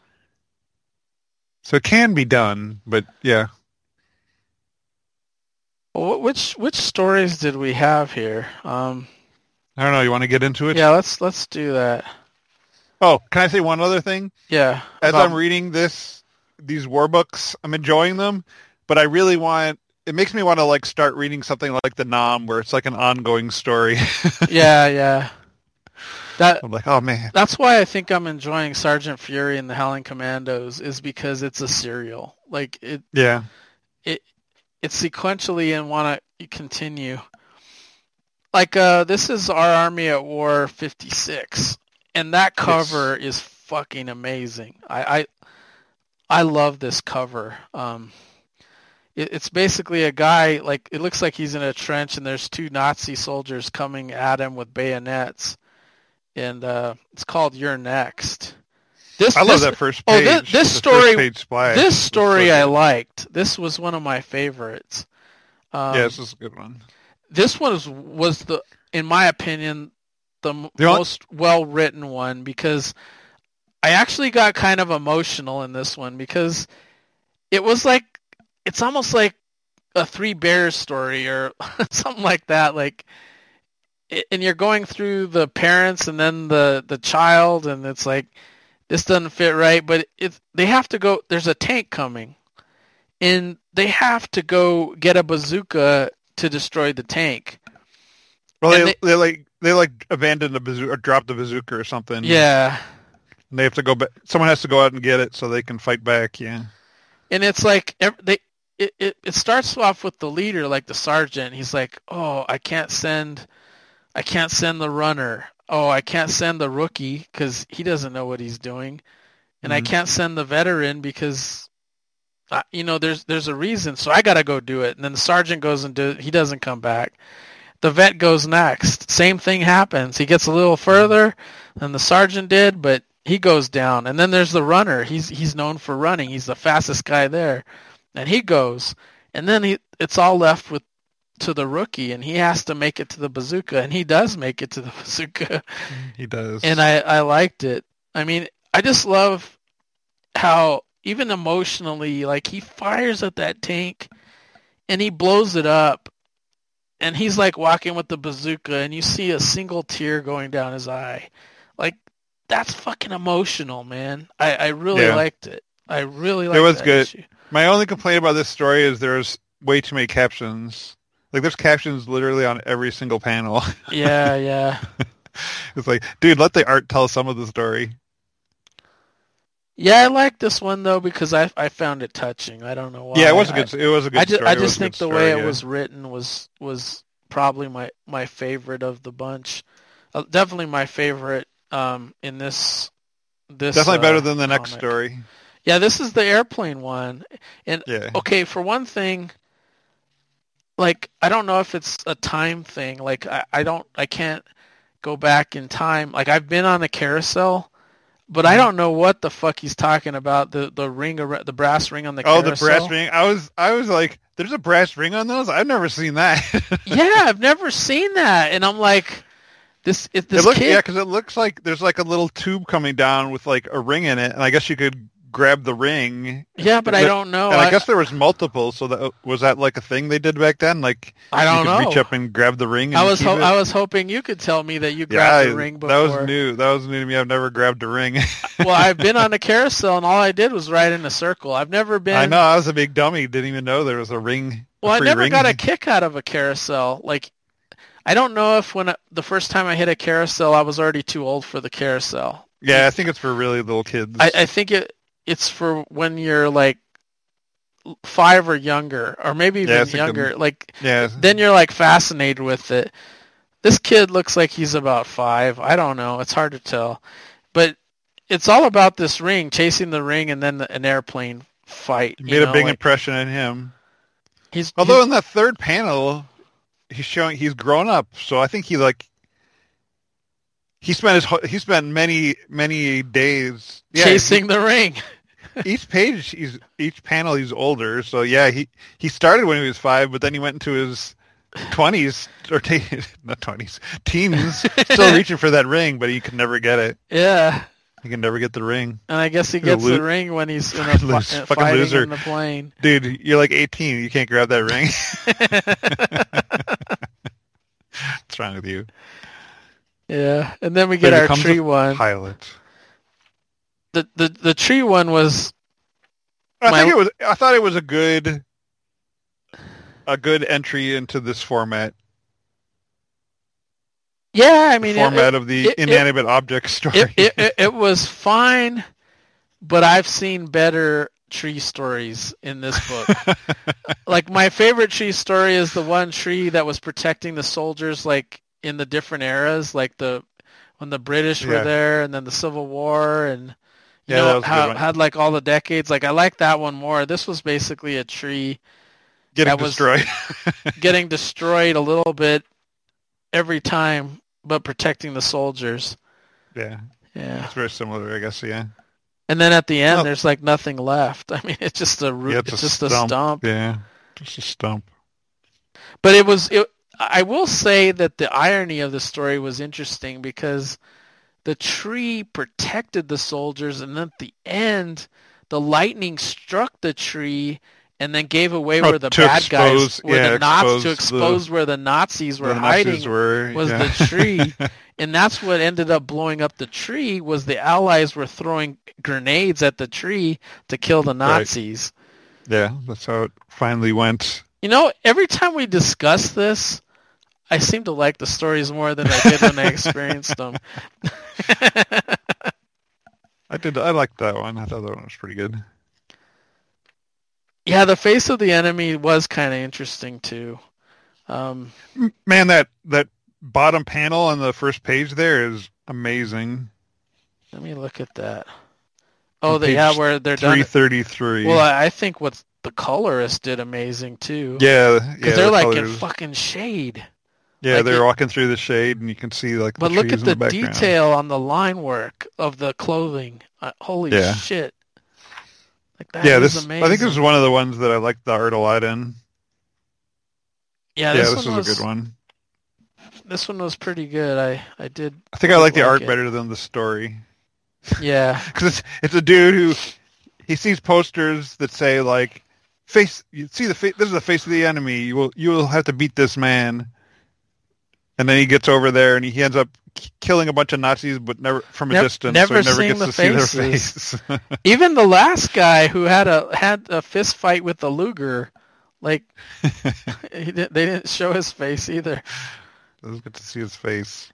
A: so it can be done, but yeah.
B: Well, which which stories did we have here? Um,
A: I don't know. You want to get into it?
B: yeah, let's let's do that.
A: Oh, can I say one other thing?
B: Yeah.
A: As
B: about-
A: I'm reading this, these war books, I'm enjoying them, but I really want. It makes me want to like start reading something like the Nam, where it's like an ongoing story.
B: yeah, yeah. That
A: I'm like, oh man.
B: That's why I think I'm enjoying Sergeant Fury and the Howling Commandos, is because it's a serial. Like it.
A: Yeah.
B: It. It's sequentially and want to continue. Like, uh, this is Our Army at War fifty-six, and that cover yes. is fucking amazing. I, I, I love this cover. Um, it, it's basically a guy, like, it looks like he's in a trench, and there's two Nazi soldiers coming at him with bayonets, and uh, it's called You're Next. This,
A: I
B: this,
A: love that first page.
B: Oh, this, this
A: the
B: story,
A: first page splash.
B: this story
A: so
B: I liked. This was one of my favorites. Um,
A: yeah, this is a good one.
B: This one was, was the, in my opinion, the,
A: the
B: most only... well-written one, because I actually got kind of emotional in this one, because it was like, it's almost like a Three Bears story or something like that. Like, and you're going through the parents and then the, the child, and it's like, this doesn't fit right, but it, they have to go, there's a tank coming, and they have to go get a bazooka to destroy the tank.
A: Well, they,
B: they,
A: they like they like abandoned the bazooka or dropped the bazooka or something.
B: Yeah.
A: And they have to go back. Someone has to go out and get it so they can fight back. Yeah.
B: And it's like they it, it, it starts off with the leader, like the sergeant. He's like, "Oh, I can't send, I can't send the runner. Oh, I can't send the rookie because he doesn't know what he's doing, and mm-hmm. I can't send the veteran because, uh, you know, there's there's a reason. So I gotta go do it." And then the sergeant goes and do it. He doesn't come back. The vet goes next. Same thing happens. He gets a little further than the sergeant did, but he goes down. And then there's the runner. He's he's known for running. He's the fastest guy there. And he goes. And then he it's all left with to the rookie, and he has to make it to the bazooka, and he does make it to the bazooka.
A: He does.
B: And I, I liked it. I mean, I just love how even emotionally, like, he fires at that tank and he blows it up. And he's like walking with the bazooka, and you see a single tear going down his eye. Like, that's fucking emotional, man. I, I really yeah. liked it. I really liked it.
A: It was
B: that
A: good.
B: issue.
A: My only complaint about this story is there's way too many captions. Like, there's captions literally on every single panel.
B: Yeah, yeah.
A: It's like, dude, let the art tell some of the story.
B: Yeah, I like this one though because I I found it touching. I don't know why.
A: Yeah, it was a good. It was a good
B: I just,
A: story.
B: I just think the
A: story,
B: way
A: yeah.
B: it was written was was probably my, my favorite of the bunch. Uh, definitely my favorite um, in this this.
A: Definitely
B: uh,
A: better than the
B: comic.
A: next story.
B: Yeah, this is the airplane one, and
A: yeah.
B: okay, for one thing, like I don't know if it's a time thing. Like I, I don't I can't go back in time. Like I've been on a carousel. But I don't know what the fuck he's talking about. The the ring, the brass ring on the
A: oh,
B: carousel.
A: the brass ring. I was I was like, there's a brass ring on those. I've never seen that.
B: Yeah, I've never seen that, and I'm like, this. It, this
A: it looks,
B: kid.
A: Yeah, because it looks like there's like a little tube coming down with like a ring in it, and I guess you could grab the ring.
B: Yeah, but I don't know.
A: And I,
B: I
A: guess there was multiple. So that was that like a thing they did back then? Like
B: I don't
A: you could
B: know.
A: Reach up and grab the ring. And
B: I was ho-
A: it?
B: I was hoping you could tell me that you grabbed
A: yeah,
B: the ring before.
A: That was new. That was new to me. I've never grabbed a ring.
B: Well, I've been on a carousel, and all I did was ride in a circle. I've never been.
A: I know. I was a big dummy. Didn't even know there was a ring.
B: Well,
A: a
B: I never
A: ring.
B: got a kick out of a carousel. Like, I don't know if when I, the first time I hit a carousel, I was already too old for the carousel.
A: Yeah, I think it's for really little kids.
B: I, I think it it's for when you're like five or younger, or maybe even
A: yeah,
B: younger.
A: A,
B: like,
A: yeah.
B: Then you're like fascinated with it. This kid looks like he's about five. I don't know. It's hard to tell, but it's all about this ring, chasing the ring, and then the, an airplane fight.
A: You made
B: know,
A: a big
B: like,
A: impression on him.
B: He's
A: although
B: he's,
A: in that third panel, he's showing he's grown up, so I think he like he spent his he spent many many days
B: yeah, chasing he, the ring.
A: Each page, he's each panel, he's older. So yeah, he he started when he was five, but then he went into his twenties or te- not twenties, teens, still reaching for that ring, but he could never get it.
B: Yeah.
A: He can never get the ring.
B: And I guess he gets lo- the ring when he's in a fi-
A: lose,
B: fighting
A: loser.
B: in the plane.
A: Dude, you're like eighteen. You can't grab that ring. What's wrong with you?
B: Yeah, and then we get our tree one.
A: Pilot.
B: The the the tree one was.
A: I my... think it was. I thought it was a good, a good entry into this format.
B: Yeah, I mean,
A: the format
B: it,
A: of the
B: it,
A: inanimate
B: it,
A: object story.
B: It, it, it, it was fine, but I've seen better tree stories in this book. Like, my favorite tree story is the one tree that was protecting the soldiers, like in the different eras, like the when the British were
A: yeah.
B: there, and then the Civil War, and you
A: yeah,
B: know
A: that was
B: how
A: good
B: had like all the decades. Like, I like that one more. This was basically a tree
A: getting
B: that
A: destroyed,
B: was getting destroyed a little bit every time, but protecting the soldiers.
A: Yeah.
B: Yeah.
A: It's very similar, I guess, yeah.
B: And then at the end,
A: oh.
B: there's like nothing left. I mean, it's just a root.
A: Yeah,
B: it's,
A: it's,
B: it's
A: a
B: just
A: stump.
B: a stump.
A: Yeah, just a stump.
B: But it was, it, I will say that the irony of the story was interesting because the tree protected the soldiers, and then at the end, the lightning struck the tree and then gave away
A: oh,
B: where the bad
A: expose,
B: guys, where
A: yeah,
B: the Nazis,
A: expose
B: to expose
A: the,
B: where the Nazis were
A: the
B: hiding
A: Nazis were,
B: was
A: yeah.
B: the tree. And that's what ended up blowing up the tree, was the Allies were throwing grenades at the tree to kill the Nazis.
A: Right. Yeah, that's how it finally went.
B: You know, every time we discuss this, I seem to like the stories more than I did when I experienced them.
A: I did. I liked that one. I thought that one was pretty good.
B: Yeah, the face of the enemy was kind of interesting too. Um,
A: Man, that that bottom panel on the first page there is amazing.
B: Let me look at that. Oh, the, yeah, where they're done.
A: three thirty-three.
B: Well, I think what the colorist did amazing too.
A: Yeah,
B: because
A: yeah,
B: they're
A: the
B: like
A: colors.
B: in fucking shade.
A: Yeah,
B: like
A: they're
B: it,
A: walking through the shade, and you can see like.
B: But
A: the
B: look
A: trees
B: at the,
A: in the background.
B: detail on the line work of the clothing. Uh, holy
A: yeah.
B: shit! Like that
A: yeah,
B: is
A: this
B: amazing.
A: I think this is one of the ones that I liked the art a lot in.
B: Yeah,
A: yeah,
B: this,
A: this
B: one
A: was
B: was
A: a good one.
B: This one was pretty good. I I did.
A: I think I like the
B: like
A: art
B: it.
A: better than the story.
B: Yeah,
A: because it's it's a dude who he sees posters that say like face. You see the face. This is the face of the enemy. You will you will have to beat this man. And then he gets over there and he ends up killing a bunch of Nazis, but never from a
B: never,
A: distance,
B: never
A: so he never
B: seen
A: gets
B: the
A: to
B: faces.
A: see their face.
B: Even the last guy who had a had a fist fight with the Luger, like he did, they didn't show his face either.
A: Doesn't get to see his face.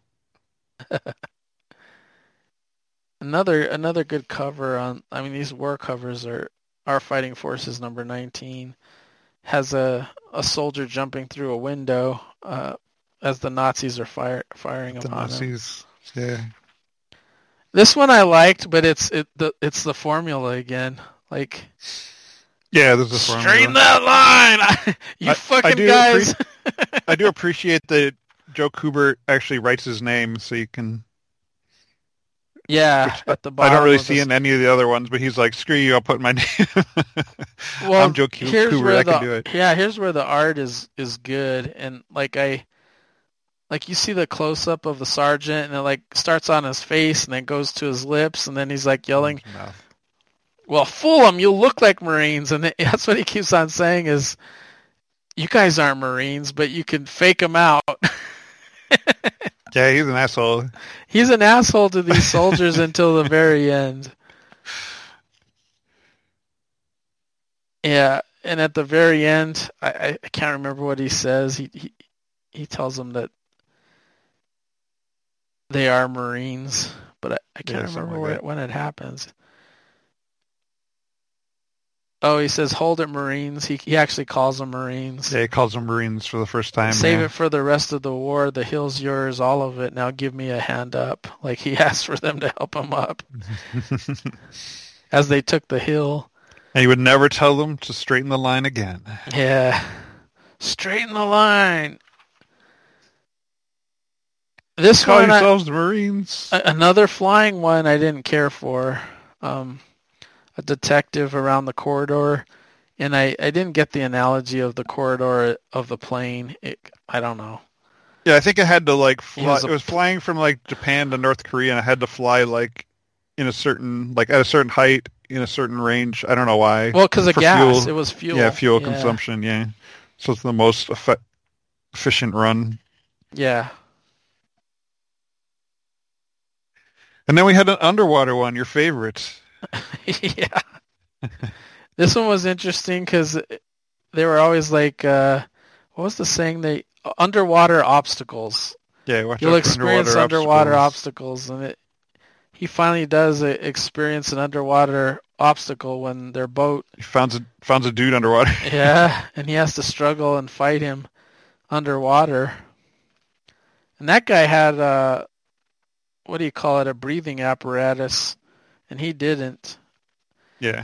B: another another good cover on. I mean, these war covers are Our Fighting Forces number nineteen has a a soldier jumping through a window. Uh, as the Nazis are fire, firing
A: the
B: upon
A: Nazis,
B: him.
A: yeah.
B: This one I liked, but it's it the it's the formula again. Like,
A: yeah, this is a formula.
B: Straighten that line, you
A: I,
B: fucking
A: I do
B: guys.
A: Appre- I do appreciate that Joe Kubert actually writes his name, so you can.
B: Yeah, at the bottom.
A: I don't really
B: of
A: see
B: the...
A: in any of the other ones, but he's like, "Screw you, I'll put my name."
B: well,
A: I'm Joe
B: here's
A: Kubert.
B: where
A: I
B: the,
A: can do it.
B: Yeah, here's where the art is is good, and like I, like you see the close up of the sergeant, and it like starts on his face, and then goes to his lips, and then he's like yelling, "Well, fool them! You look like Marines," and that's what he keeps on saying is, "You guys aren't Marines, but you can fake them out."
A: Yeah, he's an asshole.
B: He's an asshole to these soldiers until the very end. Yeah, and at the very end, I, I can't remember what he says. He, he he tells them that they are Marines, but I, I can't
A: yeah,
B: remember
A: like
B: where, when it happens. Oh, he says, "Hold it, Marines." He he actually calls them Marines.
A: Yeah, he calls them Marines for the first time.
B: Save
A: yeah.
B: it for the rest of the war. The hill's yours, all of it. Now give me a hand up. Like he asked for them to help him up as they took the hill.
A: And he would never tell them to straighten the line again.
B: Yeah. Straighten the line. This
A: Call
B: one,
A: yourselves
B: I,
A: the Marines.
B: Another flying one I didn't care for. Um, a detective around the corridor. And I, I didn't get the analogy of the corridor of the plane. It, I don't know.
A: Yeah, I think it had to like fly.
B: It was, a,
A: it was flying from like Japan to North Korea, and it had to fly like in a certain, like at a certain height, in a certain range. I don't know why.
B: Well, because of
A: For
B: gas.
A: fuel.
B: It was fuel.
A: Yeah, fuel
B: yeah.
A: consumption. Yeah, so it's the most effe- efficient run.
B: Yeah.
A: And then we had an underwater one, your favorite.
B: Yeah. This one was interesting because they were always like, uh, what was the saying? They underwater obstacles.
A: Yeah, watch
B: You'll
A: out for
B: experience
A: underwater,
B: underwater
A: obstacles.
B: obstacles, and it, he finally does uh, experience an underwater obstacle when their boat.
A: He finds a finds a dude underwater.
B: Yeah, and he has to struggle and fight him underwater. And that guy had uh, what do you call it? A breathing apparatus, and he didn't.
A: Yeah.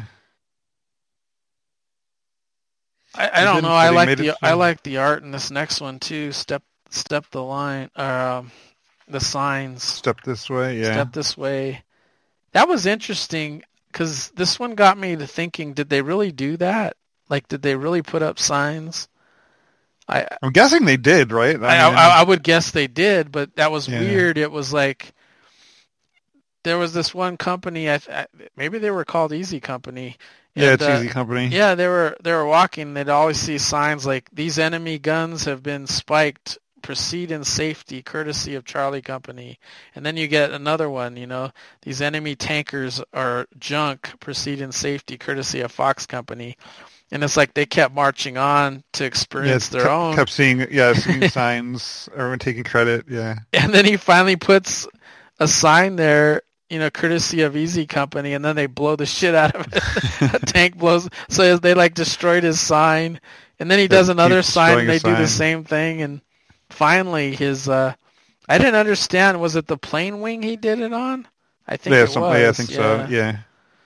B: I, I don't know.
A: but
B: I
A: he
B: like
A: made
B: the
A: it
B: I
A: through.
B: like the art in this next one too. Step step the line, um, the signs.
A: Step this way. Yeah.
B: Step this way. That was interesting because this one got me to thinking: did they really do that? Like, did they really put up signs? I
A: I'm guessing they did, right? I,
B: I,
A: mean,
B: I, I would guess they did, but that was
A: Yeah.
B: weird. It was like there was this one company. I, I maybe they were called Easy Company.
A: yeah,
B: And,
A: it's
B: uh,
A: Easy Company.
B: Yeah, they were they were walking. They'd always see signs like "These enemy guns have been spiked. Proceed in safety, courtesy of Charlie Company." And then you get another one. You know, "These enemy tankers are junk. Proceed in safety, courtesy of Fox Company." And it's like they kept marching on to experience
A: yeah,
B: their
A: kept,
B: own.
A: Kept seeing, yeah, seeing signs, everyone taking credit, yeah.
B: And then he finally puts a sign there, you know, courtesy of Easy Company, and then they blow the shit out of it. A tank blows. So they like destroyed his sign, and then he does
A: They
B: another
A: keep
B: sign, and they
A: destroying
B: do
A: his
B: the
A: sign.
B: same thing, and finally his. Uh, I didn't understand. Was it the plane wing he did it on? I think
A: Yeah,
B: it
A: some,
B: was.
A: yeah, I think
B: yeah.
A: so. Yeah.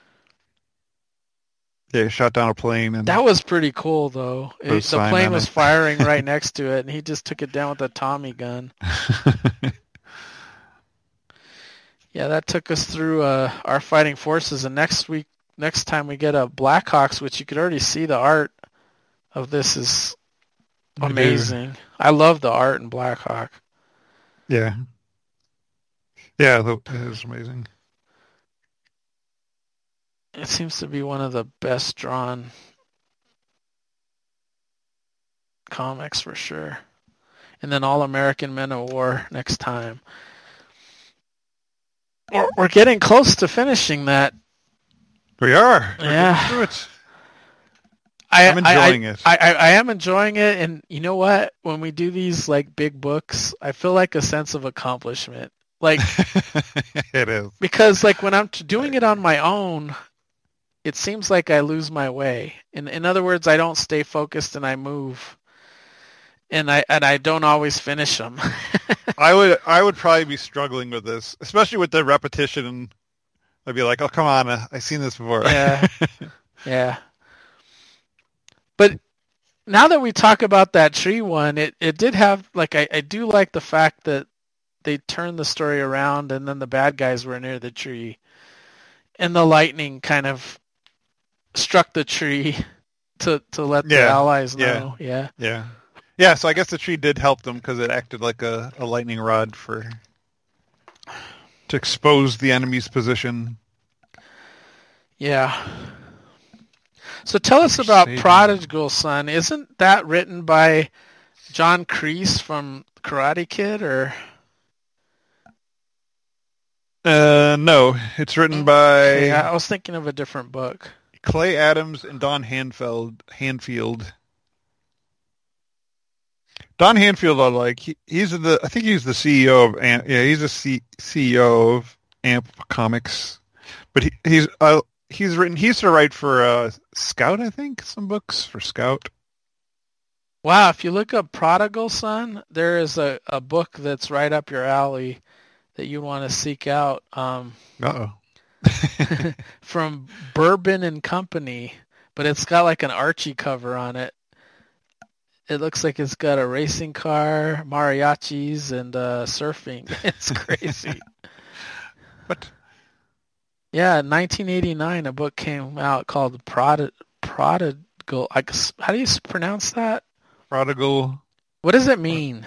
A: Yeah, he shot down a plane and
B: That was pretty cool, though.
A: Put a
B: It, the
A: sign
B: plane
A: on
B: was
A: it.
B: firing right next to it, and he just took it down with a Tommy gun. Yeah, that took us through uh, our fighting forces, and next week, next time we get a Blackhawks, which you could already see the art of this is
A: We do.
B: amazing. I love the art in Blackhawk.
A: Yeah. Yeah, that- it is amazing.
B: It seems to be one of the best drawn comics for sure. And then All American Men of War next time. We're, we're getting close to finishing that.
A: We are. We're
B: Yeah.
A: getting through it.
B: I,
A: I'm enjoying
B: I,
A: it.
B: I, I, I am enjoying it, and you know what? When we do these like big books, I feel like a sense of accomplishment. Like
A: It is.
B: because like when I'm t- doing it on my own, it seems like I lose my way. In in other words, I don't stay focused and I move, and I and I don't always finish them.
A: I would I would probably be struggling with this, especially with the repetition. I'd be like, oh, come on, uh, I've seen this before.
B: Yeah. Yeah. But now that we talk about that tree one, it, it did have, like, I, I do like the fact that they turned the story around and then the bad guys were near the tree. And the lightning kind of struck the tree to, to let the
A: Yeah,
B: allies
A: yeah.
B: know. Yeah.
A: Yeah. Yeah, so I guess the tree did help them because it acted like a, a lightning rod for to expose the enemy's position.
B: Yeah. So tell us about
A: Crusading.
B: Prodigal Son. Isn't that written by John Kreese from Karate Kid, or?
A: Uh, no, it's written by
B: Yeah, I was thinking of a different book.
A: Clay Adams and Don Hanfield. Hanfield. Don Hanfield, I like. He, he's the. I think he's the C E O of. Amp, yeah, he's the C, CEO of Amp Comics. But he, he's. Uh, he's written. He used to write for uh, Scout. I think some books for Scout.
B: Wow, if you look up Prodigal Son, there is a, a book that's right up your alley that you want to seek out. Um,
A: Uh oh.
B: from Bourbon and Company, but it's got like an Archie cover on it. It looks like it's got a racing car, mariachis, and uh, surfing. It's crazy.
A: What?
B: Yeah, in nineteen eighty-nine, a book came out called Prod- Prodigal. I guess, how do you s- pronounce that?
A: Prodigal.
B: What does it mean?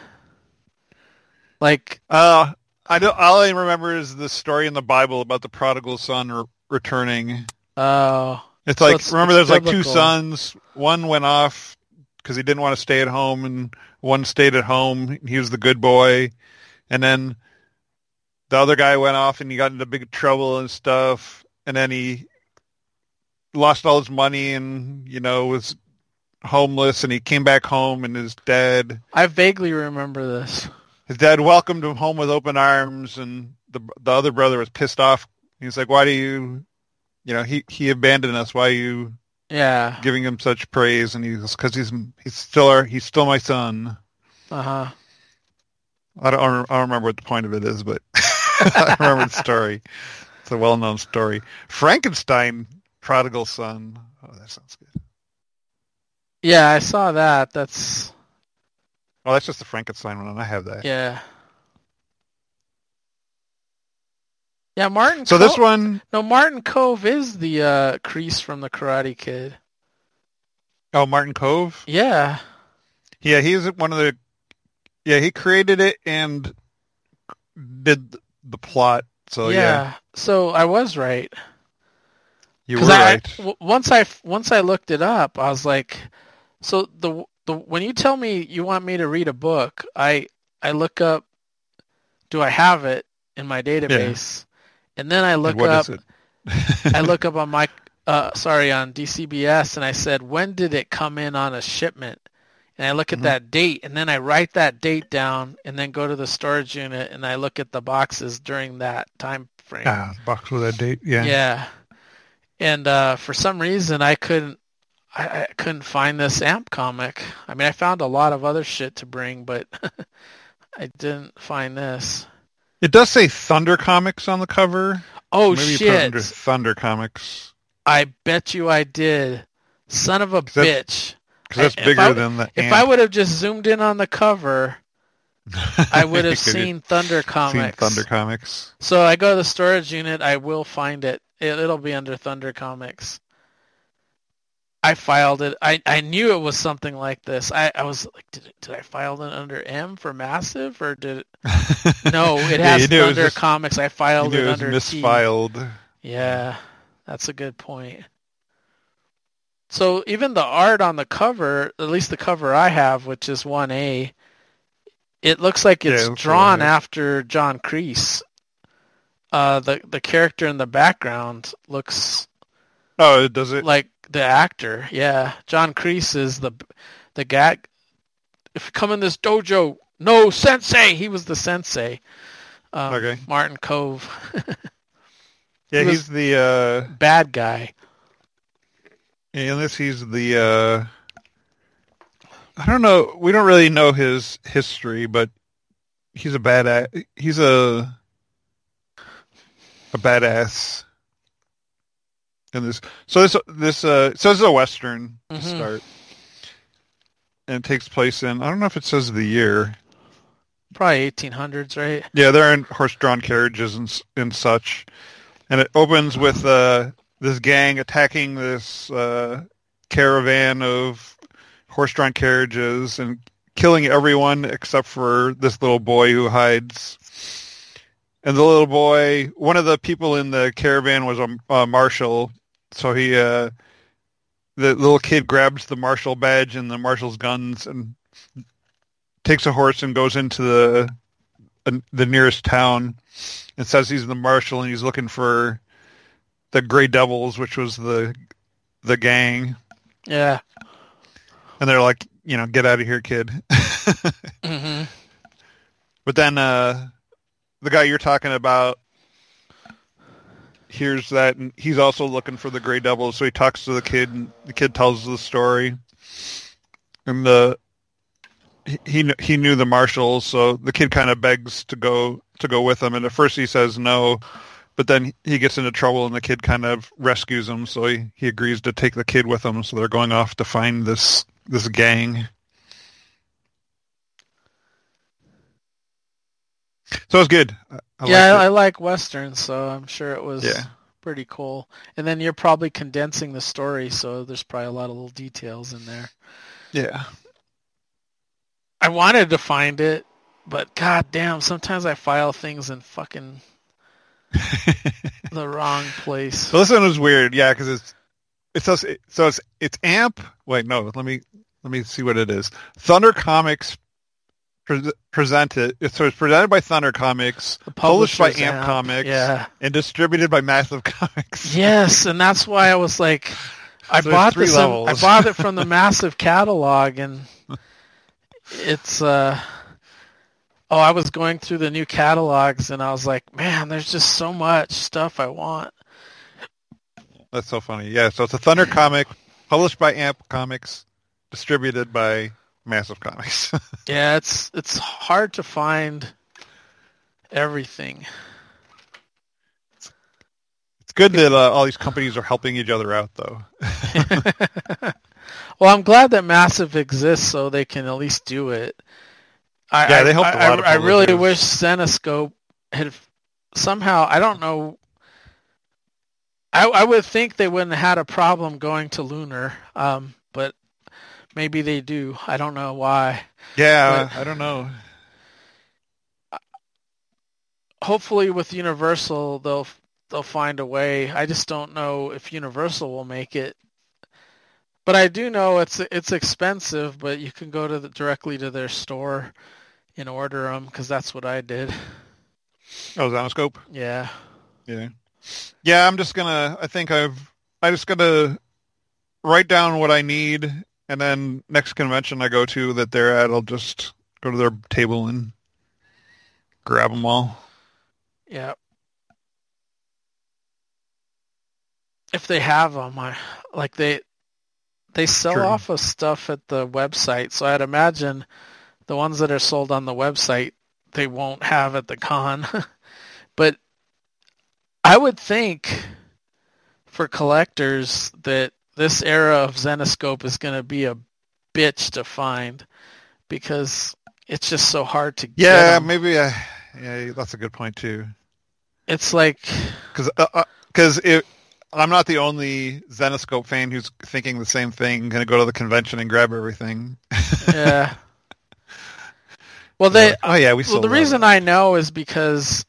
B: Like,
A: Uh, I don't. All I remember is the story in the Bible about the prodigal son re- returning.
B: oh,
A: It's
B: So
A: like
B: it's-
A: remember,
B: it's
A: there's like two
B: biblical.
A: sons. One went off because he didn't want to stay at home, and one stayed at home. He was the good boy, and then the other guy went off and he got into big trouble and stuff. And then he lost all his money and you know was homeless. And he came back home, and his dad,
B: I vaguely remember this.
A: his dad welcomed him home with open arms. And the the other brother was pissed off. He's like, "Why do you, you know, he he abandoned us. Why are you
B: Yeah.
A: giving him such praise?" And he's because he's he's still our, he's still my son.
B: Uh-huh.
A: I don't I don't remember what the point of it is, but I remember the story. It's a well-known story. Frankenstein, prodigal son. Oh, that sounds good.
B: Yeah, I saw that. That's,
A: Oh, that's just the Frankenstein one. I have that.
B: yeah. Yeah, Martin
A: So
B: Cove,
A: this one,
B: no, Martin Cove is the uh, Kreese from the Karate Kid.
A: oh, Martin Cove.
B: Yeah.
A: Yeah, he's one of the. Yeah, he created it and did the plot. So
B: yeah.
A: yeah,
B: So I was right.
A: you were
B: 'Cause I,
A: right.
B: w- once I once I looked it up, I was like, so the the when you tell me you want me to read a book, I I look up, do I have it in my database, and then I look
A: And what
B: up
A: is it?
B: I look up on my uh, sorry, on D C B S, and I said, when did it come in on a shipment? And I look at mm-hmm. that date, and then I write that date down, and then go to the storage unit, and I look at the boxes during that time frame.
A: Ah, box with that date, yeah.
B: Yeah. And uh, for some reason, I couldn't, I, I couldn't find this A M P comic. I mean, I found a lot of other shit to bring, but I didn't find this.
A: It does say Thunder Comics on the cover.
B: Oh,
A: Maybe
B: shit.
A: You put it under Thunder Comics.
B: I bet you I did. Son of a bitch.
A: Because that's
B: I,
A: bigger
B: I,
A: than the
B: If
A: amp.
B: I would have just zoomed in on the cover, I would have seen Thunder Comics.
A: Seen Thunder Comics.
B: So I go to the storage unit. I will find it. it it'll be under Thunder Comics. I filed it. I, I knew it was something like this. I, I was like, did, did I file it under M for Massive, or did it? No, it has yeah, Thunder just, Comics. I filed it, it under
A: misfiled.
B: T. Yeah, that's a good point. So even the art on the cover, at least the cover I have, which is one A, it looks like it's yeah, drawn right. after John Kreese. Uh, the the character in the background looks.
A: Oh, does it?
B: Like the actor, yeah. John Kreese is the the guy. If you come in this dojo, no sensei. He was the sensei. Um,
A: okay.
B: Martin Cove.
A: yeah, he he's the uh...
B: bad guy.
A: Yeah, unless he's the, uh, I don't know, we don't really know his history, but he's a badass, he's a, a badass in this. So this, this, uh, so this is a Western to mm-hmm. start. And it takes place in, I don't know if it says the year.
B: Probably eighteen hundreds, right?
A: Yeah, they're in horse-drawn carriages and, and such. And it opens with, uh, this gang attacking this uh, caravan of horse-drawn carriages and killing everyone except for this little boy who hides. And the little boy, one of the people in the caravan was a, a marshal, so he, uh, the little kid grabs the marshal badge and the marshal's guns and takes a horse and goes into the uh, the nearest town and says he's the marshal and he's looking for the Grey Devils, which was the the gang.
B: Yeah.
A: And they're like, you know, get out of here, kid.
B: mm-hmm.
A: But then uh, the guy you're talking about hears that, and he's also looking for the Grey Devils, so he talks to the kid, and the kid tells the story. And the he he knew the marshals, so the kid kind of begs to go to go with him, and at first he says no. But then he gets into trouble, and the kid kind of rescues him, so he, he agrees to take the kid with him. So they're going off to find this this gang. So it's good.
B: I yeah, I, I like Westerns, so I'm sure it was
A: yeah.
B: pretty cool. And then you're probably condensing the story, so there's probably a lot of little details in there.
A: Yeah.
B: I wanted to find it, but goddamn, sometimes I file things in fucking... the wrong place.
A: So this one was weird, yeah, because it's it's so, so it's it's A M P. Wait, no, let me let me see what it is. Thunder Comics pre- presented. So it's presented by Thunder Comics, published by A M P, A M P Comics,
B: yeah,
A: and distributed by Massive Comics.
B: Yes, and that's why I was like, I
A: so
B: bought this. In, I
A: levels.
B: bought it from the Massive catalog, and it's. uh Oh, I was going through the new catalogs, and I was like, man, there's just so much stuff I want.
A: That's so funny. Yeah, so it's a Thunder comic, published by A M P Comics, distributed by Massive Comics.
B: Yeah, it's it's hard to find everything.
A: It's good that uh, all these companies are helping each other out, though.
B: Well, I'm glad that Massive exists so they can at least do it. I,
A: yeah, they helped
B: I,
A: a lot of
B: I, I really wish Zenescope had somehow, I don't know, I, I would think they wouldn't have had a problem going to Lunar, um, but maybe they do. I don't know why.
A: Yeah,
B: but
A: I don't know.
B: Hopefully with Universal, they'll they'll find a way. I just don't know if Universal will make it. But I do know it's it's expensive, but you can go to the, directly to their store and order them, because that's what I did.
A: Oh, Zenescope?
B: Yeah.
A: Yeah. Yeah, I'm just gonna. I think I've I just gotta write down what I need, and then next convention I go to that they're at, I'll just go to their table and grab them all.
B: Yeah. If they have them, I, like they they sell
A: True.
B: off of stuff at the website, so I'd imagine the ones that are sold on the website they won't have at the con. But I would think for collectors that this era of Zenescope is going to be a bitch to find because it's just so hard to get
A: Yeah,
B: them.
A: maybe. I, yeah, that's a good point too.
B: It's like
A: Because because uh, I'm not the only Zenescope fan who's thinking the same thing. Going to go to the convention and grab everything.
B: yeah. Well, they.
A: Oh yeah, we.
B: Well, the reason I know is because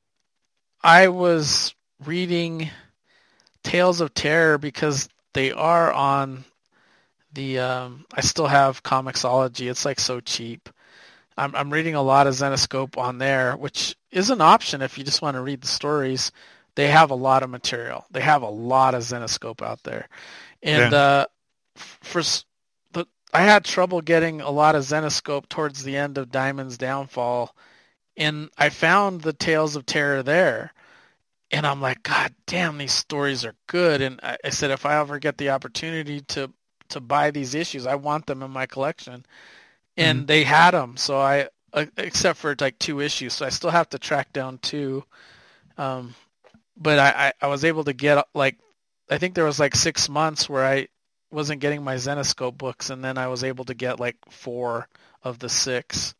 B: I was reading Tales of Terror because they are on the. Um, I still have Comixology. It's like so cheap. I'm I'm reading a lot of Zenescope on there, which is an option if you just want to read the stories. They have a lot of material. They have a lot of Zenescope out there, and
A: Yeah.
B: uh, for the I had trouble getting a lot of Zenescope towards the end of Diamond's Downfall, and I found the Tales of Terror there, and I'm like, God damn, these stories are good. And I, I said, if I ever get the opportunity to to buy these issues, I want them in my collection. And
A: Mhm.
B: they had them, so I, uh, except for like two issues, so I still have to track down two. Um, but I, I, I was able to get like, I think there was like six months where I wasn't getting my Zenescope books, and then I was able to get like four of the six,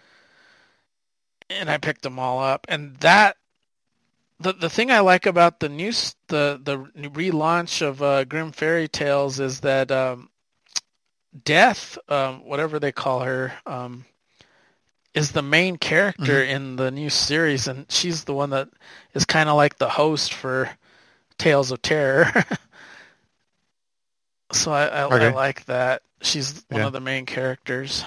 B: and I picked them all up. And that, the the thing I like about the new the the relaunch of uh, Grim Fairy Tales is that. Um, Death, um, whatever they call her, um, is the main character
A: Mhm.
B: in the new series, and she's the one that is kind of like the host for Tales of Terror. So I, I,
A: Okay.
B: I like that. She's one
A: Yeah.
B: of the main characters.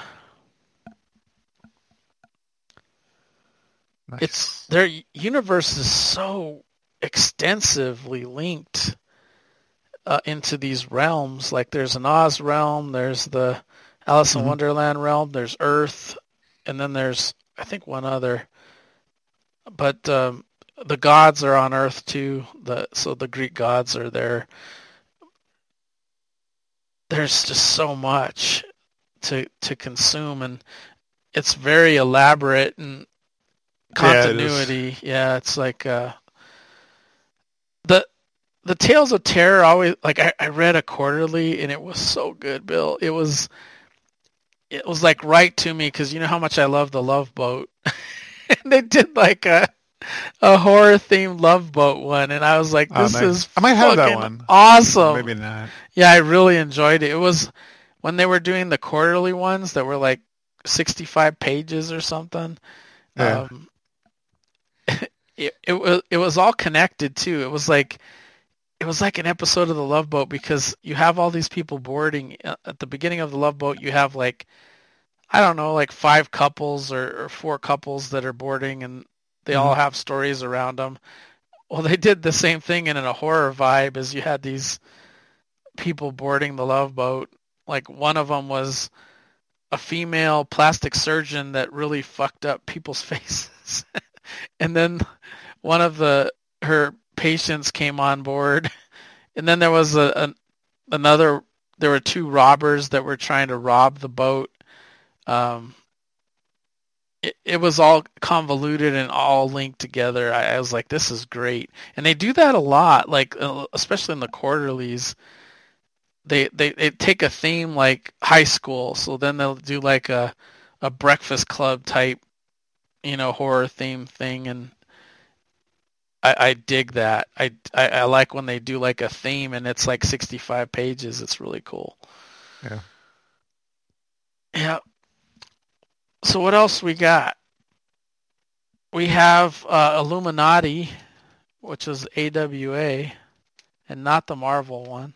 A: Nice.
B: It's their universe is so extensively linked uh, into these realms. Like there's an Oz realm, there's the Alice in
A: Mhm.
B: Wonderland realm, there's Earth, and then there's I think one other. But um, the gods are on Earth too. The so the Greek gods are there. There's just so much to to consume, and it's very elaborate and continuity. Yeah, yeah, it's like uh, the the Tales of Terror always like I, I read a quarterly and it was so good, Bill. It was it was like right to me because you know how much I love the Love Boat. And they did like a a horror themed Love Boat one, and I was like,
A: Oh,
B: this
A: nice.
B: is
A: I might have that
B: fucking
A: one.
B: awesome.
A: Maybe not.
B: Yeah, I really enjoyed it. It was when they were doing the quarterly ones that were like sixty-five pages or something.
A: Yeah.
B: Um, it it was it was all connected too. It was like it was like an episode of the Love Boat because you have all these people boarding at the beginning of the Love Boat. You have like I don't know, like five couples or, or four couples that are boarding, and they
A: Mhm.
B: all have stories around them. Well, they did the same thing in a horror vibe as you had these people boarding the Love Boat. Like one of them was a female plastic surgeon that really fucked up people's faces. And then one of the her patients came on board. And then there was a, a another there were two robbers that were trying to rob the boat. Um it, it was all convoluted and all linked together. I, I was like, this is great. And they do that a lot, like uh, especially in the quarterlies. They, they they take a theme like high school, so then they'll do like a a Breakfast Club type, you know, horror theme thing, and I, I dig that. I, I I like when they do like a theme and it's like sixty-five pages. It's really cool.
A: Yeah.
B: Yeah. So what else we got? We have uh, Illuminati, which is A W A, and not the Marvel one.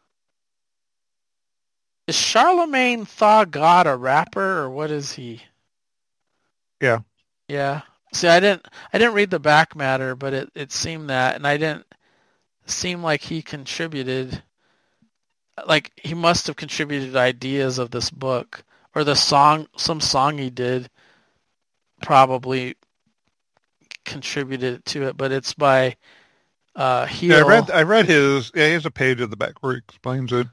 B: Is Charlemagne Thaw God a rapper, or what is he?
A: Yeah.
B: Yeah. See, I didn't I didn't read the back matter, but it, it seemed that, and I didn't seem like he contributed, like he must have contributed ideas of this book, or the song, some song he did probably contributed to it, but it's by uh, Heel.
A: Yeah, I read I read his. Yeah, he has a page at the back where he explains it.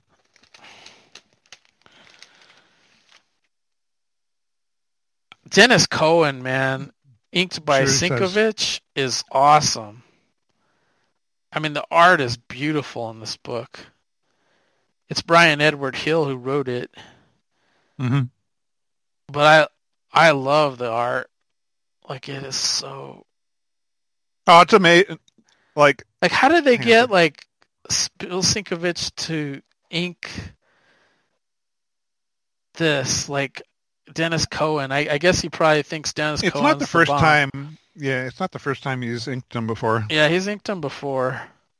B: Dennis Cohen, man, inked by
A: Sure
B: Sinkovich, is awesome. I mean, the art is beautiful in this book. It's Brian Edward Hill who wrote it.
A: Mm-hmm.
B: But I I love the art. Like, it is so...
A: Oh, it's amazing. Like,
B: like, how did they
A: hang
B: get,
A: on.
B: like, Bill Sinkovich to ink this? Like, Dennis Cohen. I, I guess he probably thinks Dennis
A: it's
B: Cohen's
A: not the first
B: bomb.
A: time. Yeah, it's not the first time he's inked them before.
B: Yeah, he's inked them before.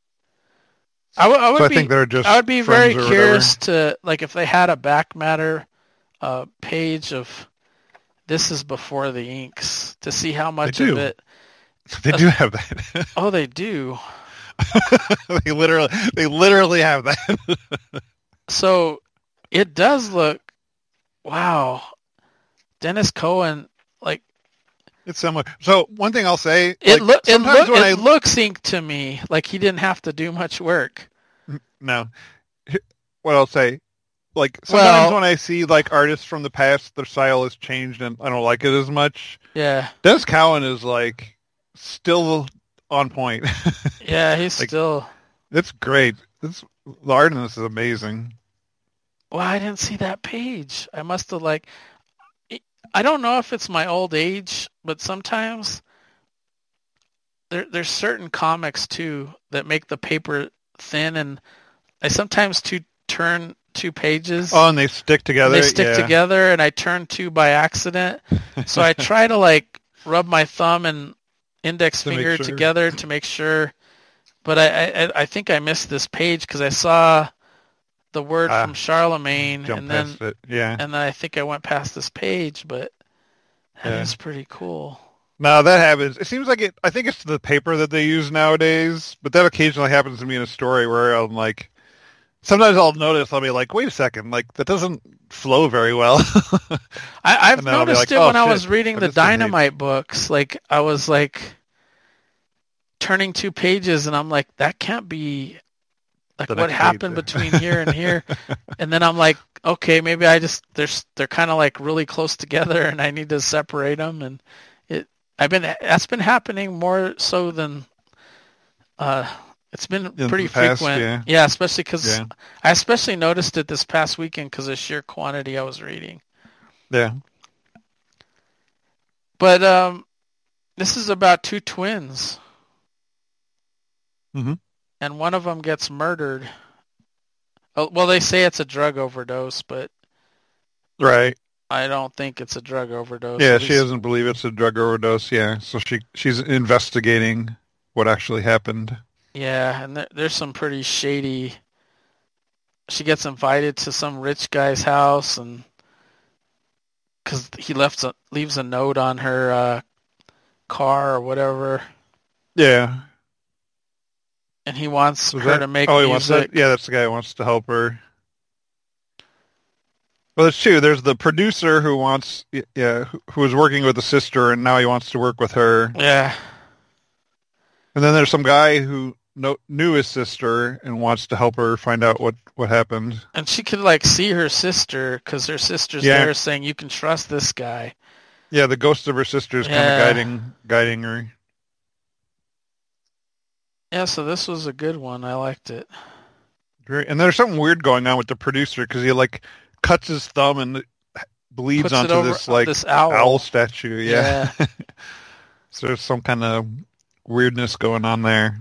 B: I, w- I would
A: So I
B: be,
A: think they're just
B: I would be very
A: friends or
B: curious to, like, if they had a back matter uh, page of this is before the inks, to see how much
A: They do.
B: of it.
A: They do have that.
B: Oh, they do.
A: they literally, they literally have that.
B: So it does look, wow. Dennis Cohen, like,
A: It's similar. So one thing I'll say,
B: it,
A: like,
B: look, it,
A: sometimes
B: look,
A: when
B: it
A: I
B: looks inked to me, like he didn't have to do much work.
A: no, what I'll say, like sometimes
B: Well-
A: when I see like artists from the past, their style has changed and I don't like it as much.
B: Yeah,
A: Dennis Cowan is like still on point.
B: yeah, he's
A: Like-
B: still...
A: It's great. It's the art in this is amazing.
B: Well, I didn't see that page. I must have, like... I don't know if it's my old age, but sometimes there there's certain comics too that make the paper thin, and I sometimes to turn two pages.
A: Oh, and they stick together.
B: They stick
A: yeah.
B: together, and I turn two by accident. So I try to like rub my thumb and index
A: To make
B: finger
A: sure.
B: together to make sure. But I I, I think I missed this page because I saw the word
A: Ah,
B: from Charlemagne,
A: Jump
B: and then
A: past it. Yeah.
B: and then I think I went past this page, but that is
A: Yeah.
B: pretty cool.
A: No, that happens. It seems like it. I think it's the paper that they use nowadays, but that occasionally happens to me in a story where I'm like, sometimes I'll notice, I'll be like, wait a second, like that doesn't flow very well.
B: I, I've
A: And then I'll be
B: noticed
A: like,
B: it
A: "Oh,
B: when I
A: shit,
B: was reading
A: I
B: the
A: missed a page."
B: Dynamite books. Like I was like turning two pages, and I'm like, that can't be like
A: The
B: what
A: next
B: happened
A: page.
B: between here and here. And then I'm like, okay, maybe I just they're s- they're kind of like really close together, and I need to separate them. And it I've been that's been happening more so than uh. It's been
A: In
B: pretty
A: the past,
B: frequent.
A: yeah.
B: especially because
A: Yeah.
B: I especially noticed it this past weekend because of sheer quantity I was reading.
A: Yeah.
B: But um, this is about two twins,
A: Mhm.
B: and one of them gets murdered. Oh, well, they say it's a drug overdose, but
A: Right.
B: I don't think it's a drug overdose.
A: Yeah,
B: At
A: she
B: least-
A: doesn't believe it's a drug overdose. Yeah, so she she's investigating what actually happened.
B: Yeah, and there, there's some pretty shady. She gets invited to some rich guy's house, and because he left a, leaves a note on her uh, car or whatever,
A: Yeah.
B: and he wants
A: Was
B: her
A: that-
B: to make
A: oh, he wants
B: music.
A: that? Yeah, that's the guy who wants to help her. Well, there's two. There's the producer who wants, yeah, who who was working with the sister, and now he wants to work with her.
B: Yeah.
A: And then there's some guy who know, knew his sister and wants to help her find out what, what happened.
B: And she could like see her sister because her sister's
A: Yeah.
B: there saying you can trust this guy.
A: Yeah, the ghost of her sister is kind
B: Yeah.
A: of guiding guiding her.
B: Yeah, so this was a good one. I liked it.
A: Very- And there's something weird going on with the producer because he like cuts his thumb and it bleeds
B: Puts it
A: onto
B: over
A: this like
B: this owl.
A: owl statue. Yeah. So there's some kind of weirdness going on there.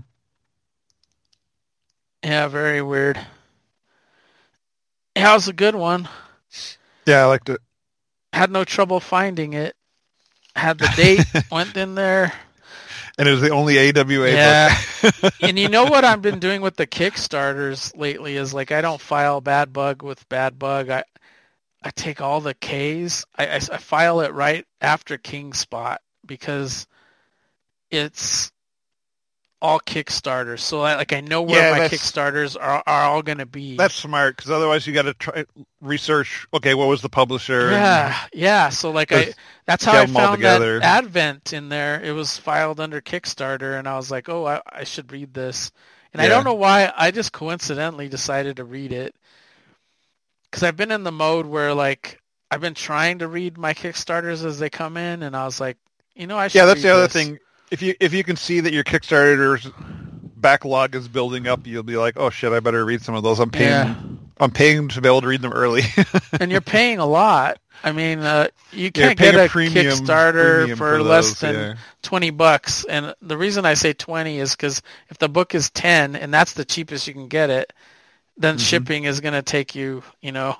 B: Yeah, very weird. Yeah, it was a good one.
A: Yeah, I liked it.
B: Had no trouble finding it. Had the date, went in there.
A: And it was the only A W A
B: Yeah.
A: book.
B: And you know what I've been doing with the Kickstarters lately is like I don't file Bad Bug with Bad Bug. I I take all the Ks. I, I, I file it right after King Spot because it's all Kickstarters, so I, like I know where
A: Yeah,
B: my
A: that's-
B: Kickstarters are, are all going to be.
A: That's smart, because otherwise you got to try research. Okay, what was the publisher?
B: Yeah, yeah. So like I,
A: Just
B: that's how
A: get
B: I
A: 'em all
B: found that
A: together.
B: Advent in there. It was filed under Kickstarter, and I was like, oh, I, I should read this. And I
A: Yeah.
B: don't know why. I just coincidentally decided to read it because I've been in the mode where like I've been trying to read my Kickstarters as they come in, and I was like, you know, I should.
A: Yeah, that's
B: read
A: the other
B: this.
A: thing. If you if you can see that your Kickstarter's backlog is building up, you'll be like, oh shit, I better read some of those. I'm paying.
B: Yeah.
A: I'm paying to be able to read them early.
B: And you're paying a lot. I mean, uh, you
A: Yeah,
B: can't
A: paying
B: get
A: a
B: a
A: premium-
B: Kickstarter
A: premium
B: for,
A: for
B: less
A: those,
B: than
A: yeah.
B: twenty bucks. And the reason I say twenty is because if the book is ten and that's the cheapest you can get it, then
A: Mhm.
B: shipping is going to take you, you know.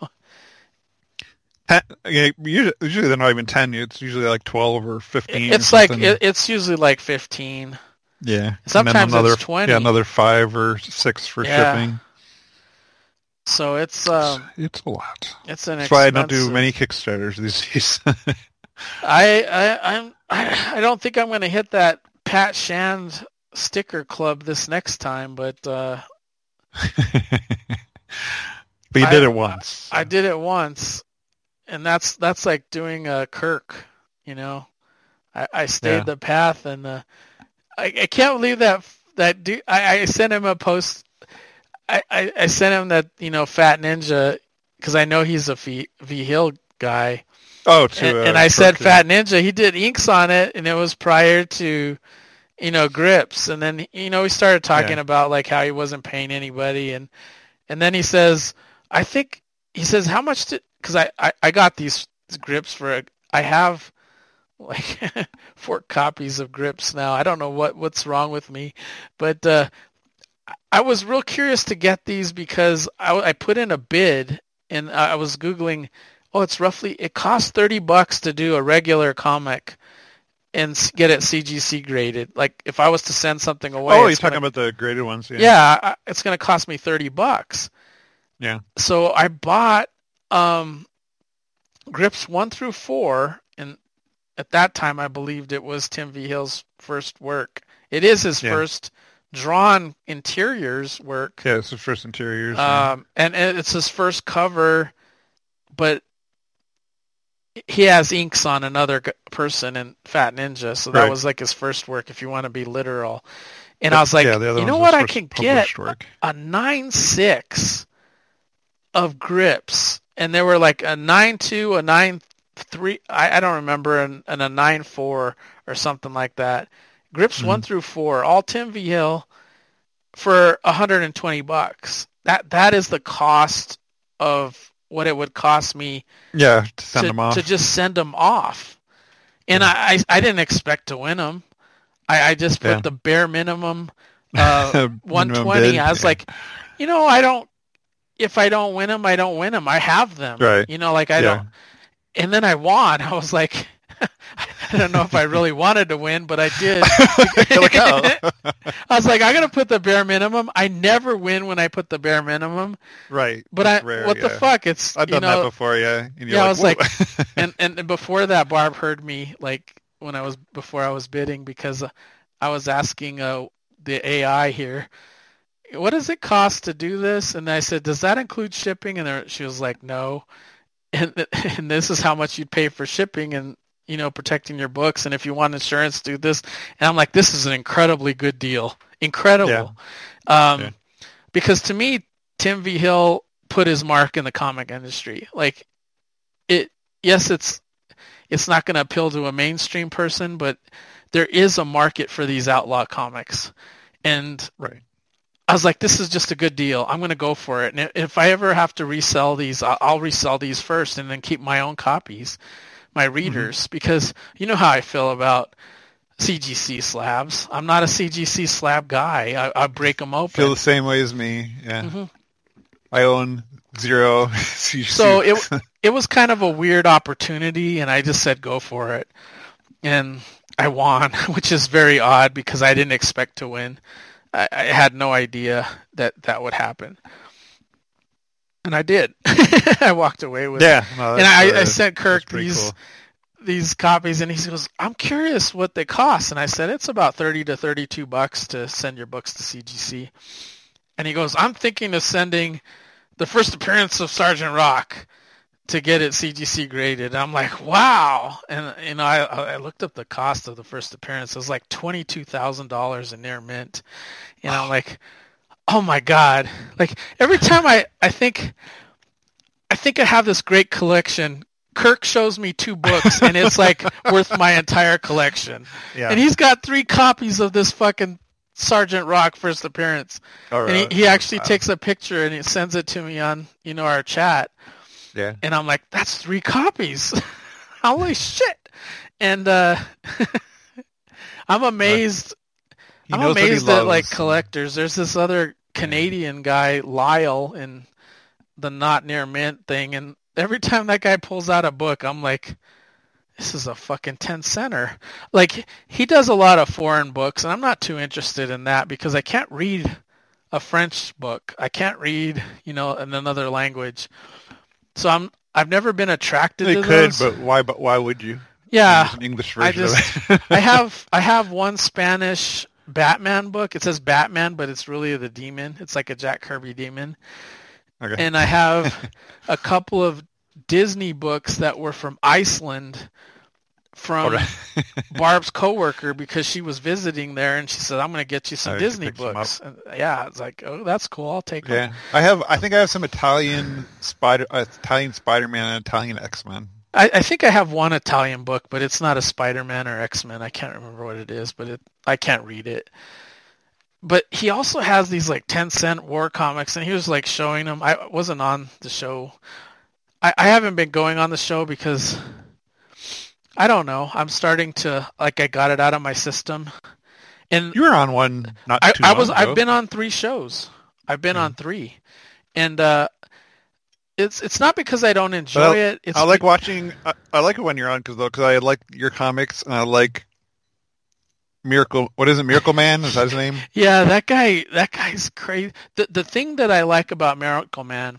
A: Ten- yeah, usually, usually they're not even ten. It's usually like twelve or fifteen. or
B: It's like
A: something.
B: it, it's usually like fifteen.
A: yeah.
B: Sometimes
A: and then another,
B: it's twenty.
A: Yeah, another five or six for
B: Yeah.
A: shipping.
B: So it's um
A: It's a lot.
B: it's an
A: That's why I don't do
B: expensive-
A: many Kickstarters these days.
B: I I I'm I, I don't think I'm going to hit that Pat Shand sticker club this next time, but uh,
A: but you
B: I-
A: did it once.
B: I did it once, and that's that's like doing a Kirk, you know. I, I stayed
A: Yeah.
B: the path, and uh, I, I can't believe that that dude. I, I sent him a post. I, I, I sent him that you know Fat Ninja because I know he's a V, v Hill guy,
A: oh, to
B: and,
A: uh,
B: and I said
A: Kirk,
B: Fat Ninja. He did inks on it, and it was prior to you know grips, and then you know we started talking
A: Yeah.
B: about like how he wasn't paying anybody, and and then he says, I think he says how much did because I, I I got these grips for a, I have like four copies of grips now. I don't know what what's wrong with me, but uh, I was real curious to get these because I, I put in a bid and I was Googling, oh, it's roughly, it costs thirty bucks to do a regular comic and s- get it C G C graded. Like if I was to send something away,
A: Oh, you're
B: it's
A: talking
B: gonna-
A: about the graded ones. Yeah.
B: yeah, I- it's going to cost me thirty bucks.
A: Yeah.
B: So I bought um, grips one through four, and at that time I believed it was Tim V. Hill's first work. It is his
A: Yeah.
B: first drawn interiors work.
A: Yeah, it's the first interiors. yeah.
B: Um, and, and it's his first cover, but he has inks on another g- person in Fat Ninja, so that
A: Right.
B: was like his first work, if you want to be literal. And I was like,
A: yeah, the other
B: you know
A: one's
B: what,
A: his
B: I
A: first
B: can get
A: published work.
B: a nine six of grips, and there were like a nine two, a nine three, I, I don't remember, and, and a nine four or something like that. Grips
A: Mhm.
B: one through four, all Tim V. Hill for one hundred twenty bucks. That that is the cost of what it would cost me
A: Yeah, to send
B: to,
A: them off.
B: to just send them off. And
A: Yeah.
B: I, I I didn't expect to win them. I, I just put
A: Yeah.
B: the bare minimum uh,
A: Minimum
B: one twenty.
A: bid,
B: I was
A: yeah.
B: like, you know, I don't. If I don't win them, I don't win them. I have them.
A: Right.
B: You know, like I
A: Yeah.
B: don't. And then I won. I was like, I don't know if I really wanted to win, but I did.
A: You're like, oh.
B: I was like, I'm gonna put the bare minimum. I never win when I put the bare minimum.
A: Right.
B: But I,
A: It's rare,
B: what the
A: yeah.
B: fuck? It's
A: I've
B: you
A: done
B: know,
A: that before, yeah. And you're
B: yeah, I
A: like,
B: was
A: "Whoa."
B: and, and and before that, Barb heard me like when I was before I was bidding because uh, I was asking uh, the A I here, what does it cost to do this? And I said, does that include shipping? And there, she was like, no. And and this is how much you'd pay for shipping and you know protecting your books. And if you want insurance, do this. And I'm like, this is an incredibly good deal, incredible. Um,
A: Yeah.
B: Because to me, Tim V. Hill put his mark in the comic industry. Like it, yes, it's it's not going to appeal to a mainstream person, but there is a market for these outlaw comics. And
A: Right.
B: I was like, this is just a good deal. I'm going to go for it. And if I ever have to resell these, I'll I'll resell these first and then keep my own copies, my readers,
A: Mm-hmm.
B: because you know how I feel about C G C slabs. I'm not a C G C slab guy. I, I break them open.
A: Feel the same way as me, yeah.
B: Mhm.
A: I own zero.
B: So it it was kind of a weird opportunity, and I just said go for it, and I won, which is very odd because I didn't expect to win. I, I had no idea that that would happen, and I did. I walked away with it.
A: yeah. No,
B: And
A: that's,
B: I,
A: uh,
B: I sent Kirk
A: that's pretty
B: these
A: cool.
B: these copies, and he goes, I'm curious what they cost. And I said, it's about thirty to thirty-two bucks to send your books to C G C. And he goes, I'm thinking of sending the first appearance of Sergeant Rock to get it C G C graded. I'm like, wow. And, you know, I, I looked up the cost of the first appearance. It was like twenty-two thousand dollars in near mint. And I'm like, oh my God. Like every time I, I think, I think I have this great collection. Kirk shows me two books and it's like worth my entire collection.
A: Yeah.
B: And he's got three copies of this fucking Sergeant Rock first appearance.
A: All right.
B: And he, he actually
A: Wow.
B: takes a picture and he sends it to me on, you know, our chat.
A: Yeah.
B: And I'm like, that's three copies. Holy shit. And uh, I'm amazed.
A: He
B: I'm
A: knows what he
B: amazed at like
A: loves.
B: collectors. There's this other Canadian guy, Lyle, in the Not Near Mint thing. And every time that guy pulls out a book, I'm like, this is a fucking ten center. Like he does a lot of foreign books, and I'm not too interested in that because I can't read a French book. I can't read, you know, in another language. So I'm I've never been attracted
A: They
B: to
A: could,
B: those.
A: but why? But why would you?
B: Yeah,
A: There's an English
B: I
A: version
B: just
A: of it.
B: I have I have one Spanish Batman book. It says Batman, but it's really the demon. It's like a Jack Kirby demon.
A: Okay.
B: And I have a couple of Disney books that were from Iceland from
A: All right.
B: Barb's coworker because she was visiting there and she said, I'm going to get you some
A: Oh, you
B: Disney
A: picked some
B: books. And yeah, it's like, oh, that's cool. I'll take
A: Yeah,
B: one.
A: I have. I think I have some Italian Spider, uh, Italian Spider-Man, and Italian X-Men.
B: I, I think I have one Italian book, but it's not a Spider-Man or X-Men. I can't remember what it is, but it I can't read it. But he also has these like ten cent war comics, and he was like showing them. I wasn't on the show. I, I haven't been going on the show because I don't know. I'm starting to like I got it out of my system. And
A: You were on one not
B: I,
A: too
B: I
A: long
B: was
A: ago.
B: I've been on three shows. I've been on three, and uh, it's it's not because I don't enjoy
A: But I-
B: it. It's
A: I like
B: be-
A: watching. I, I like it when you're on because because I like your comics and I like Miracle. What is it? Miracle Man? Is that his name?
B: Yeah, that guy. That guy's crazy. The the thing that I like about Miracle Man,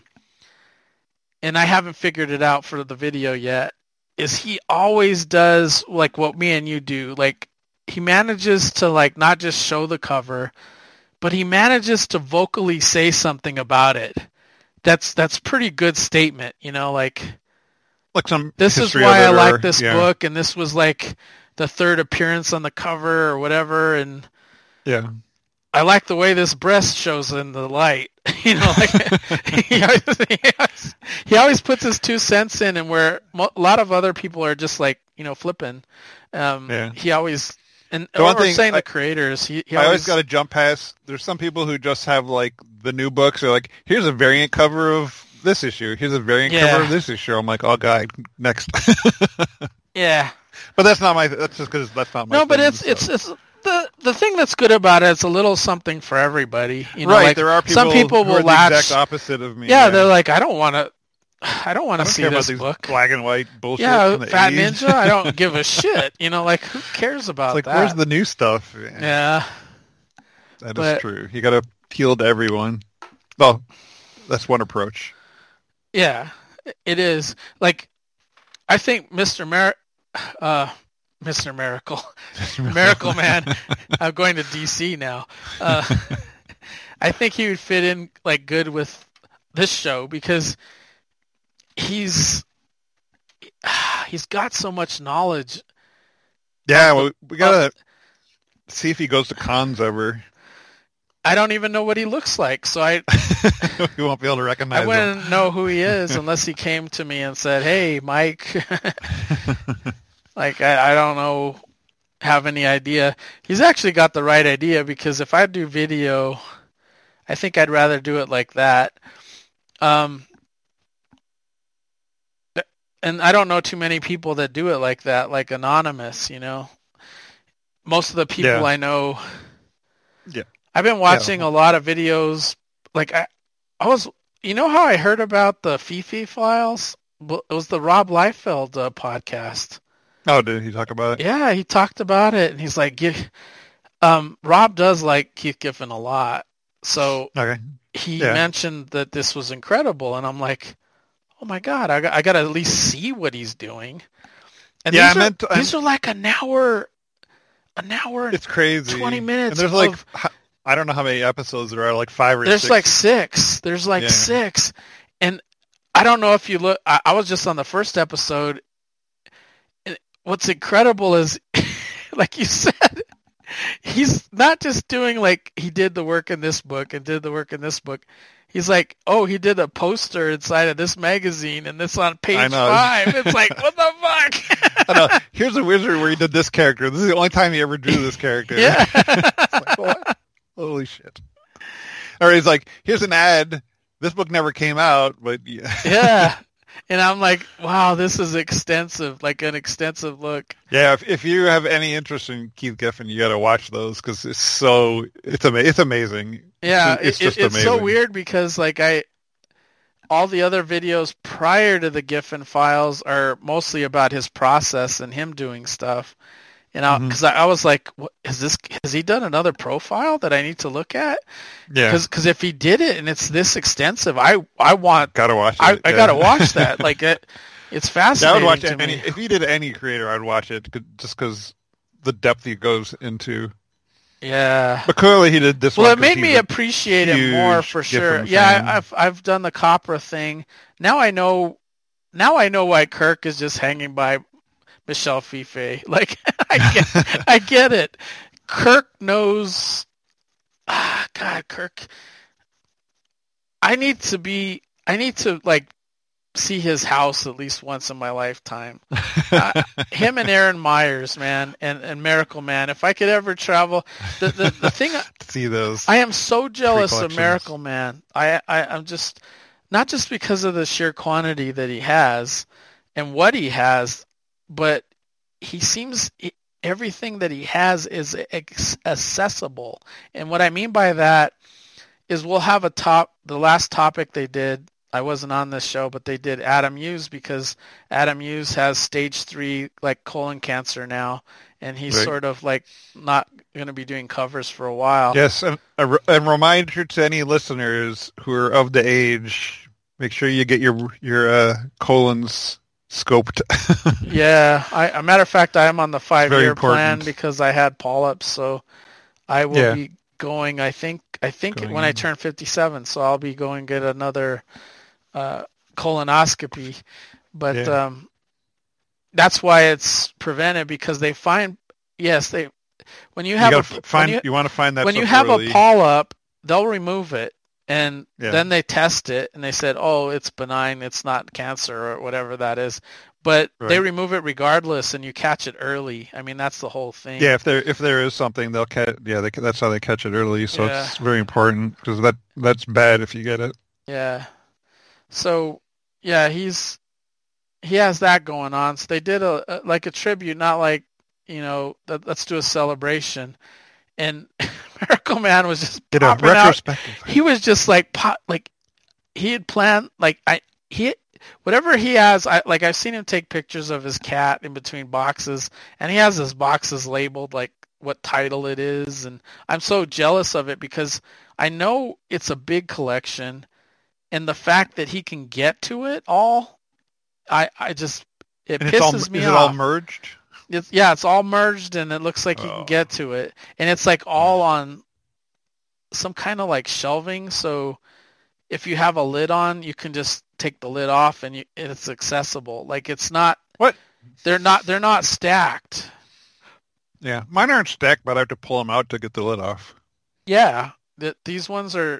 B: and I haven't figured it out for the video yet, is he always does like what me and you do. Like he manages to like not just show the cover, but he manages to vocally say something about it. That's that's pretty good statement, you know. Like
A: Like some.
B: this is
A: history
B: why
A: of
B: I
A: it
B: like
A: or-
B: this
A: yeah.
B: book, and this was like the third appearance on the cover or whatever, and.
A: Yeah.
B: I like the way this breast shows in the light. You know, like he, always, he, always, he always puts his two cents in, and where mo- a lot of other people are just like, you know, flipping. Um,
A: Yeah.
B: He always and
A: The
B: or,
A: one
B: or
A: thing
B: saying
A: I-
B: the creators. He, he
A: I always
B: always
A: got to jump past. There's some people who just have like the new books. They're like, here's a variant cover of this issue. Here's a variant
B: Yeah.
A: cover of this issue. I'm like, oh god, next.
B: yeah.
A: But that's not my. That's just because that's not my.
B: No, but
A: thing,
B: it's
A: so.
B: it's it's the the thing that's good about it. It's a little something for everybody. You know,
A: right.
B: like
A: there are people.
B: some people
A: who
B: will
A: are the
B: latch.
A: exact opposite of me.
B: yeah, they're like, I don't want to. I don't want
A: I
B: to
A: don't
B: see
A: care about
B: this
A: these
B: book.
A: black and white bullshit.
B: Yeah,
A: from the
B: Fat
A: eighties.
B: Ninja. I don't give a shit. You know, like who cares about
A: It's like,
B: that?
A: where's the new stuff?
B: Yeah.
A: That is
B: but-
A: true. You got to appeal to everyone. Well, that's one approach.
B: Yeah, it is. Like, I think Mister Mer- uh, Mister Miracle, Miracle Man. I'm going to D C now. Uh, I think he would fit in like good with this show because he's he's got so much knowledge.
A: Yeah,
B: Of the-
A: well, we gotta see if he goes to cons ever.
B: I don't even know what he looks like, so I
A: We won't be able to recognize
B: I
A: him.
B: wouldn't know who he is unless he came to me and said, "Hey, Mike." Like I, I don't know, have any idea. He's actually got the right idea because if I do video, I think I'd rather do it like that. Um, and I don't know too many people that do it like that, like anonymous. You know, most of the people
A: Yeah.
B: I know.
A: Yeah.
B: I've been watching a lot of videos. Like I, I was, you know how I heard about the Fifi files? Well, it was the Rob Liefeld uh, podcast.
A: Oh, did he talk about it?
B: Yeah, he talked about it, and he's like, "Give." Um, Rob does like Keith Giffen a lot, so
A: Okay.
B: he
A: Yeah.
B: mentioned that this was incredible, and I'm like, "Oh my god, I got, I got to at least see what he's doing." And
A: yeah,
B: these,
A: I
B: are,
A: meant to,
B: these are like an hour, an hour and
A: it's crazy.
B: twenty minutes.
A: And there's
B: of,
A: like, I don't know how many episodes there are, like five or
B: there's
A: six.
B: There's like six. There's like yeah. six. And I don't know if you look, I, I was just on the first episode. And what's incredible is, like you said, he's not just doing like he did the work in this book and did the work in this book. He's like, oh, he did a poster inside of this magazine and this on page five. It's like, what the fuck?
A: I know. Here's a wizard where he did this character. This is the only time he ever drew this character.
B: Yeah.
A: It's like, what? Holy shit. Or he's like, here's an ad. This book never came out, but yeah.
B: Yeah. And I'm like, wow, this is extensive, like an extensive look.
A: Yeah, if, if you have any interest in Keith Giffen, you got to watch those because it's so it's ama- it's amazing.
B: Yeah,
A: it's, it's just
B: it, it's
A: amazing.
B: so weird because like I, all the other videos prior to the Giffen files are mostly about his process and him doing stuff. You know, because mm-hmm. I, I was like, what, is this? Has he done another profile that I need to look at?
A: Yeah.
B: Because if he did it and it's this extensive, I I want
A: gotta watch it.
B: I,
A: yeah.
B: I gotta watch that. Like it, it's fascinating.
A: Yeah, I would watch
B: to
A: any,
B: me.
A: If he did any creator, I'd watch it just because the depth he goes into.
B: Yeah.
A: But clearly he did this
B: well,
A: one.
B: Well, it made me appreciate it more for sure. Yeah, I, I've I've done the Copra thing. Now I know. Now I know why Kirk is just hanging by Michelle Fife. Like I get, I get it. Kirk knows. Ah, God, Kirk. I need to be. I need to like see his house at least once in my lifetime. uh, him and Aaron Myers, man, and, and Miracle Man. If I could ever travel, the the, the thing.
A: See those.
B: I am so jealous of Miracle Man. I, I I'm just not just because of the sheer quantity that he has and what he has. But he seems everything that he has is accessible. And what I mean by that is we'll have a top, the last topic they did, I wasn't on this show, but they did Adam Hughes because Adam Hughes has stage three, like colon cancer now. And he's right. sort of like not going to be doing covers for a while.
A: Yes. And a, a reminder to any listeners who are of the age, make sure you get your, your uh, colons scoped.
B: Yeah, I, a matter of fact, I am on the five-year plan because I had polyps, so I will yeah. be going. I think I think going when in. I turn fifty-seven, so I'll be going get another uh, colonoscopy. But yeah. um, that's why it's prevented because they find yes they when you have
A: you
B: a
A: find
B: you,
A: you want to find that
B: when you have
A: early.
B: a polyp, they'll remove it. And
A: yeah.
B: then they test it, and they said, oh, it's benign, it's not cancer or whatever that is. But right. they remove it regardless, and you catch it early. I mean, that's the whole thing.
A: Yeah, if there if there is something, they'll catch. Yeah, they, that's how they catch it early. So yeah. it's very important because that that's bad if you get it.
B: Yeah. So yeah, he's he has that going on. So they did a, a like a tribute, not like you know, let, let's do a celebration. And Miracle Man was just
A: did a retrospective.
B: Out. He was just like pop, like he had planned like I he whatever he has. I like I've seen him take pictures of his cat in between boxes, and he has his boxes labeled like what title it is, and I'm so jealous of it because I know it's a big collection, and the fact that he can get to it all, I I just it
A: and
B: pisses
A: all,
B: me
A: is
B: off.
A: It all merged?
B: It's, yeah, it's all merged, and it looks like you oh. can get to it. And it's like all on some kind of like shelving, so if you have a lid on, you can just take the lid off, and, you, and it's accessible. Like it's not
A: what
B: they're not they're not stacked.
A: Yeah, mine aren't stacked, but I have to pull them out to get the lid off.
B: Yeah, the, these ones are.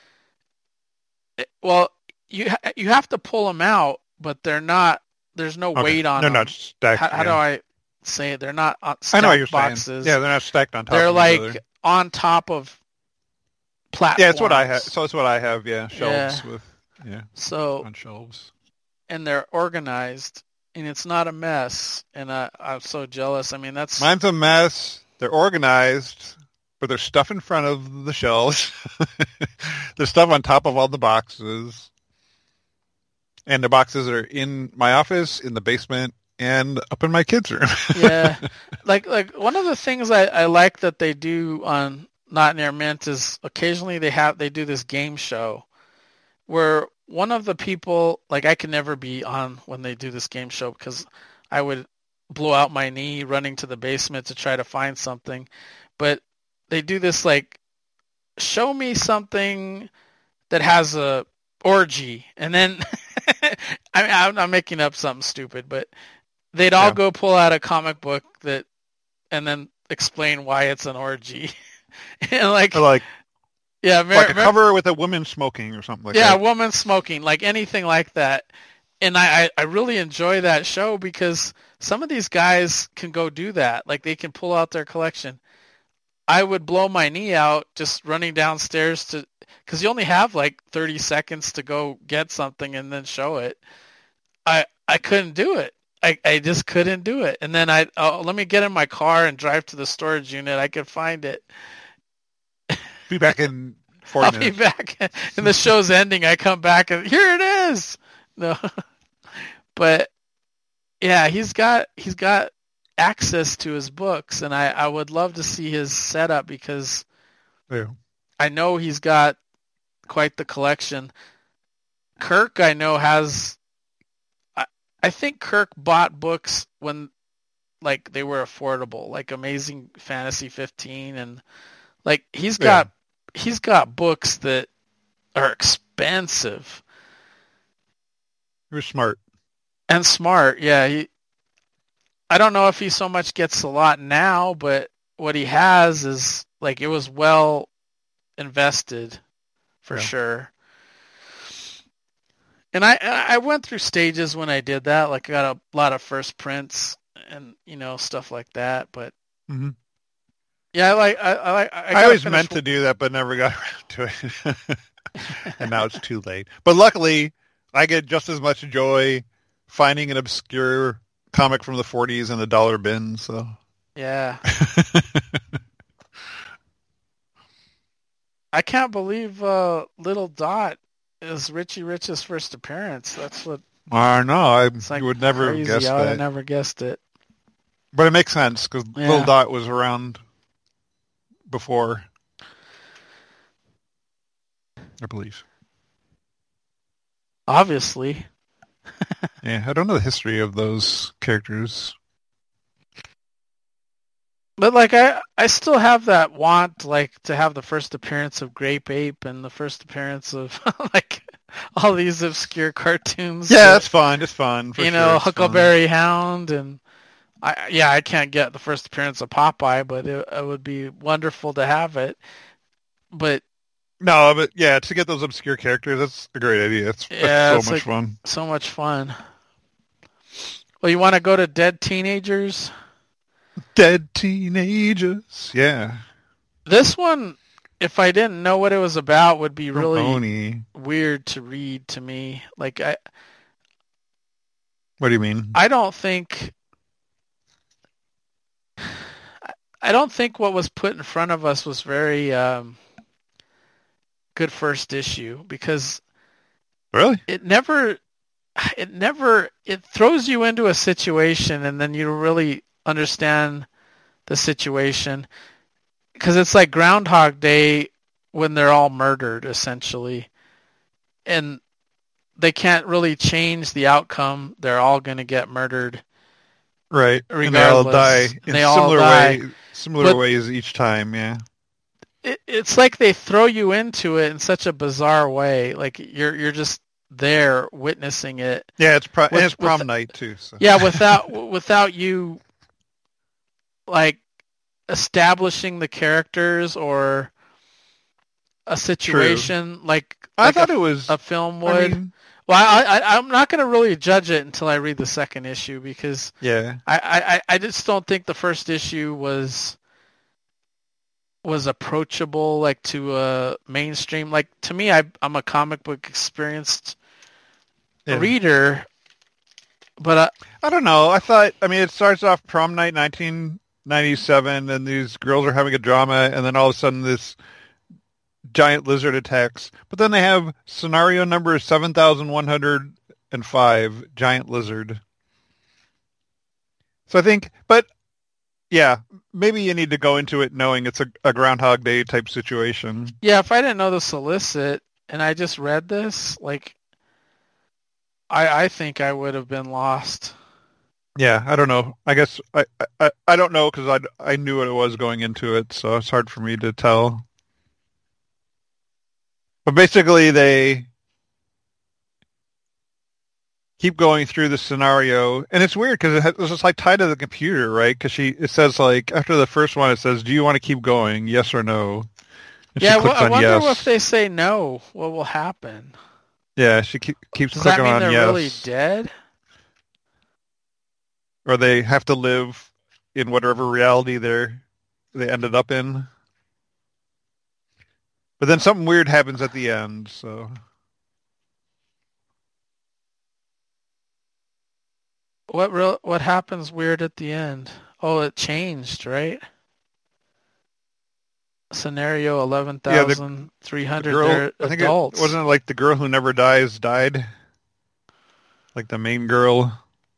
B: Well, you ha- you have to pull them out, but they're not. There's no
A: okay.
B: weight on
A: they're
B: them.
A: They're not stacked.
B: How, how
A: yeah.
B: do I say it? They're not on stacked
A: I know what you're
B: boxes.
A: saying. Yeah, they're not stacked on top.
B: They're
A: of
B: like
A: each other.
B: on top of platforms.
A: Yeah, it's what I have. So it's what I have. Yeah, shelves
B: yeah.
A: with yeah.
B: So
A: on shelves,
B: and they're organized, and it's not a mess. And I, I'm so jealous. I mean, that's
A: mine's a mess. They're organized, but there's stuff in front of the shelves. There's stuff on top of all the boxes. And the boxes are in my office, in the basement, and up in my kids' room.
B: Yeah. Like like one of the things I, I like that they do on Not Near Mint is occasionally they have they do this game show where one of the people, like I can never be on when they do this game show because I would blow out my knee running to the basement to try to find something. But they do this like, show me something that has a orgy, and then I mean, I'm not making up something stupid, but they'd all yeah. go pull out a comic book that, and then explain why it's an orgy, and like,
A: or like,
B: yeah,
A: Mar- like a Mar- cover with a woman smoking or something like
B: yeah,
A: that.
B: Yeah, a woman smoking, like anything like that. And I, I really enjoy that show because some of these guys can go do that. Like they can pull out their collection. I would blow my knee out just running downstairs to, because you only have like thirty seconds to go get something and then show it. I I couldn't do it. I, I just couldn't do it. And then I oh, let me get in my car and drive to the storage unit. I could find it.
A: Be back in forty
B: I'll
A: minutes.
B: be back. And the show's ending. I come back and here it is. No, but yeah, he's got he's got access to his books, and I, I would love to see his setup because
A: yeah.
B: I know he's got quite the collection. Kirk, I know, has. I, I think Kirk bought books when, like, they were affordable, like Amazing Fantasy fifteen, and like he's got yeah. he's got books that are expensive.
A: You're smart.
B: And smart, yeah. He, I don't know if he so much gets a lot now, but what he has is, like, it was well invested, for yeah. sure. And I I went through stages when I did that. Like, I got a lot of first prints and, you know, stuff like that. But,
A: mm-hmm.
B: yeah, I like... I, I, I,
A: I always meant to do that, but never got around to it. And now it's too late. But luckily, I get just as much joy finding an obscure comic from the forties in the dollar bin, so...
B: Yeah. I can't believe uh, Little Dot is Richie Rich's first appearance. That's what...
A: I know. I
B: like
A: you would never have guessed
B: I would
A: that.
B: have never guessed it.
A: But it makes sense, because yeah. Little Dot was around before, I believe.
B: Obviously.
A: Yeah, I don't know the history of those characters.
B: But, like, I, I still have that want, like, to have the first appearance of Grape Ape and the first appearance of, like, all these obscure cartoons.
A: Yeah, that, that's fun. It's fun. For
B: you
A: sure.
B: know,
A: it's
B: Huckleberry
A: fun.
B: Hound. And, I yeah, I can't get the first appearance of Popeye, but it, it would be wonderful to have it. But...
A: No, but, yeah, to get those obscure characters, that's a great idea. It's,
B: yeah,
A: it's so
B: it's
A: much
B: like,
A: fun.
B: So much fun. Well, you want to go to Dead Teenagers?
A: Dead Teenagers, yeah.
B: This one, if I didn't know what it was about, would be really
A: Ramoni.
B: weird to read to me. Like I,
A: what do you mean?
B: I don't think, I don't think what was put in front of us was very um, good first issue because
A: really
B: it never, it never, it throws you into a situation and then you really understand the situation because it's like Groundhog Day when they're all murdered essentially and they can't really change the outcome. They're all going to get murdered,
A: right?
B: Regardless.
A: And they all die in
B: they
A: similar
B: all die.
A: way, similar
B: but
A: ways each time. Yeah,
B: it, it's like they throw you into it in such a bizarre way. Like you're you're just there witnessing it.
A: Yeah, it's pro-
B: with,
A: and it's prom
B: with,
A: night too. So.
B: Yeah, without without you like establishing the characters or a situation. True. Like
A: I
B: like
A: thought
B: a,
A: it was
B: a film would.
A: I mean,
B: well, I, I I'm not going to really judge it until I read the second issue because
A: yeah,
B: I, I, I just don't think the first issue was was approachable like to a mainstream. Like to me, I I'm a comic book experienced yeah. reader. But uh,
A: I don't know. I thought, I mean, it starts off prom night nineteen ninety-seven, and these girls are having a drama, and then all of a sudden this giant lizard attacks. But then they have scenario number seven thousand one hundred five, giant lizard. So I think, but yeah, maybe you need to go into it knowing it's a, a Groundhog Day type situation.
B: Yeah, if I didn't know the solicit and I just read this, like, I, I think I would have been lost.
A: Yeah, I don't know. I guess I I, I don't know because I I knew what it was going into it, so it's hard for me to tell. But basically, they keep going through the scenario, and it's weird because it has, it's just like tied to the computer, right? Because she it says like after the first one, it says, "Do you want to keep going? Yes or no?" And
B: Yeah,
A: she
B: well,
A: clicks
B: I
A: on
B: wonder
A: yes.
B: if they say no, what will happen?
A: Yeah, she keep, keeps
B: Does that
A: clicking
B: mean
A: on
B: they're
A: yes,
B: really dead?
A: or they have to live in whatever reality they're they ended up in. But then something weird happens at the end, so
B: What real? What happens weird at the end? Oh, it changed, right? Scenario eleven
A: yeah, the
B: thousand three
A: the
B: hundred.
A: girl.
B: They're
A: I think it
B: adults.
A: wasn't it like the girl who never dies died, like the main girl.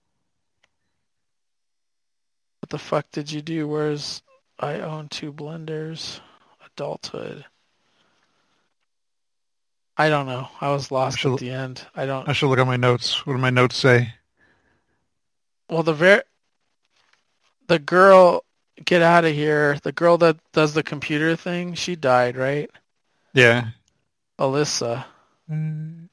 B: What the fuck did you do? Where's I own two blenders? Adulthood. I don't know. I was
A: I
B: lost at
A: should
B: the end. I don't.
A: I should look at my notes. What do my notes say?
B: Well, the ver- the girl, get out of here. The girl that does the computer thing, she died, right?
A: Yeah.
B: Alyssa.
A: Mm.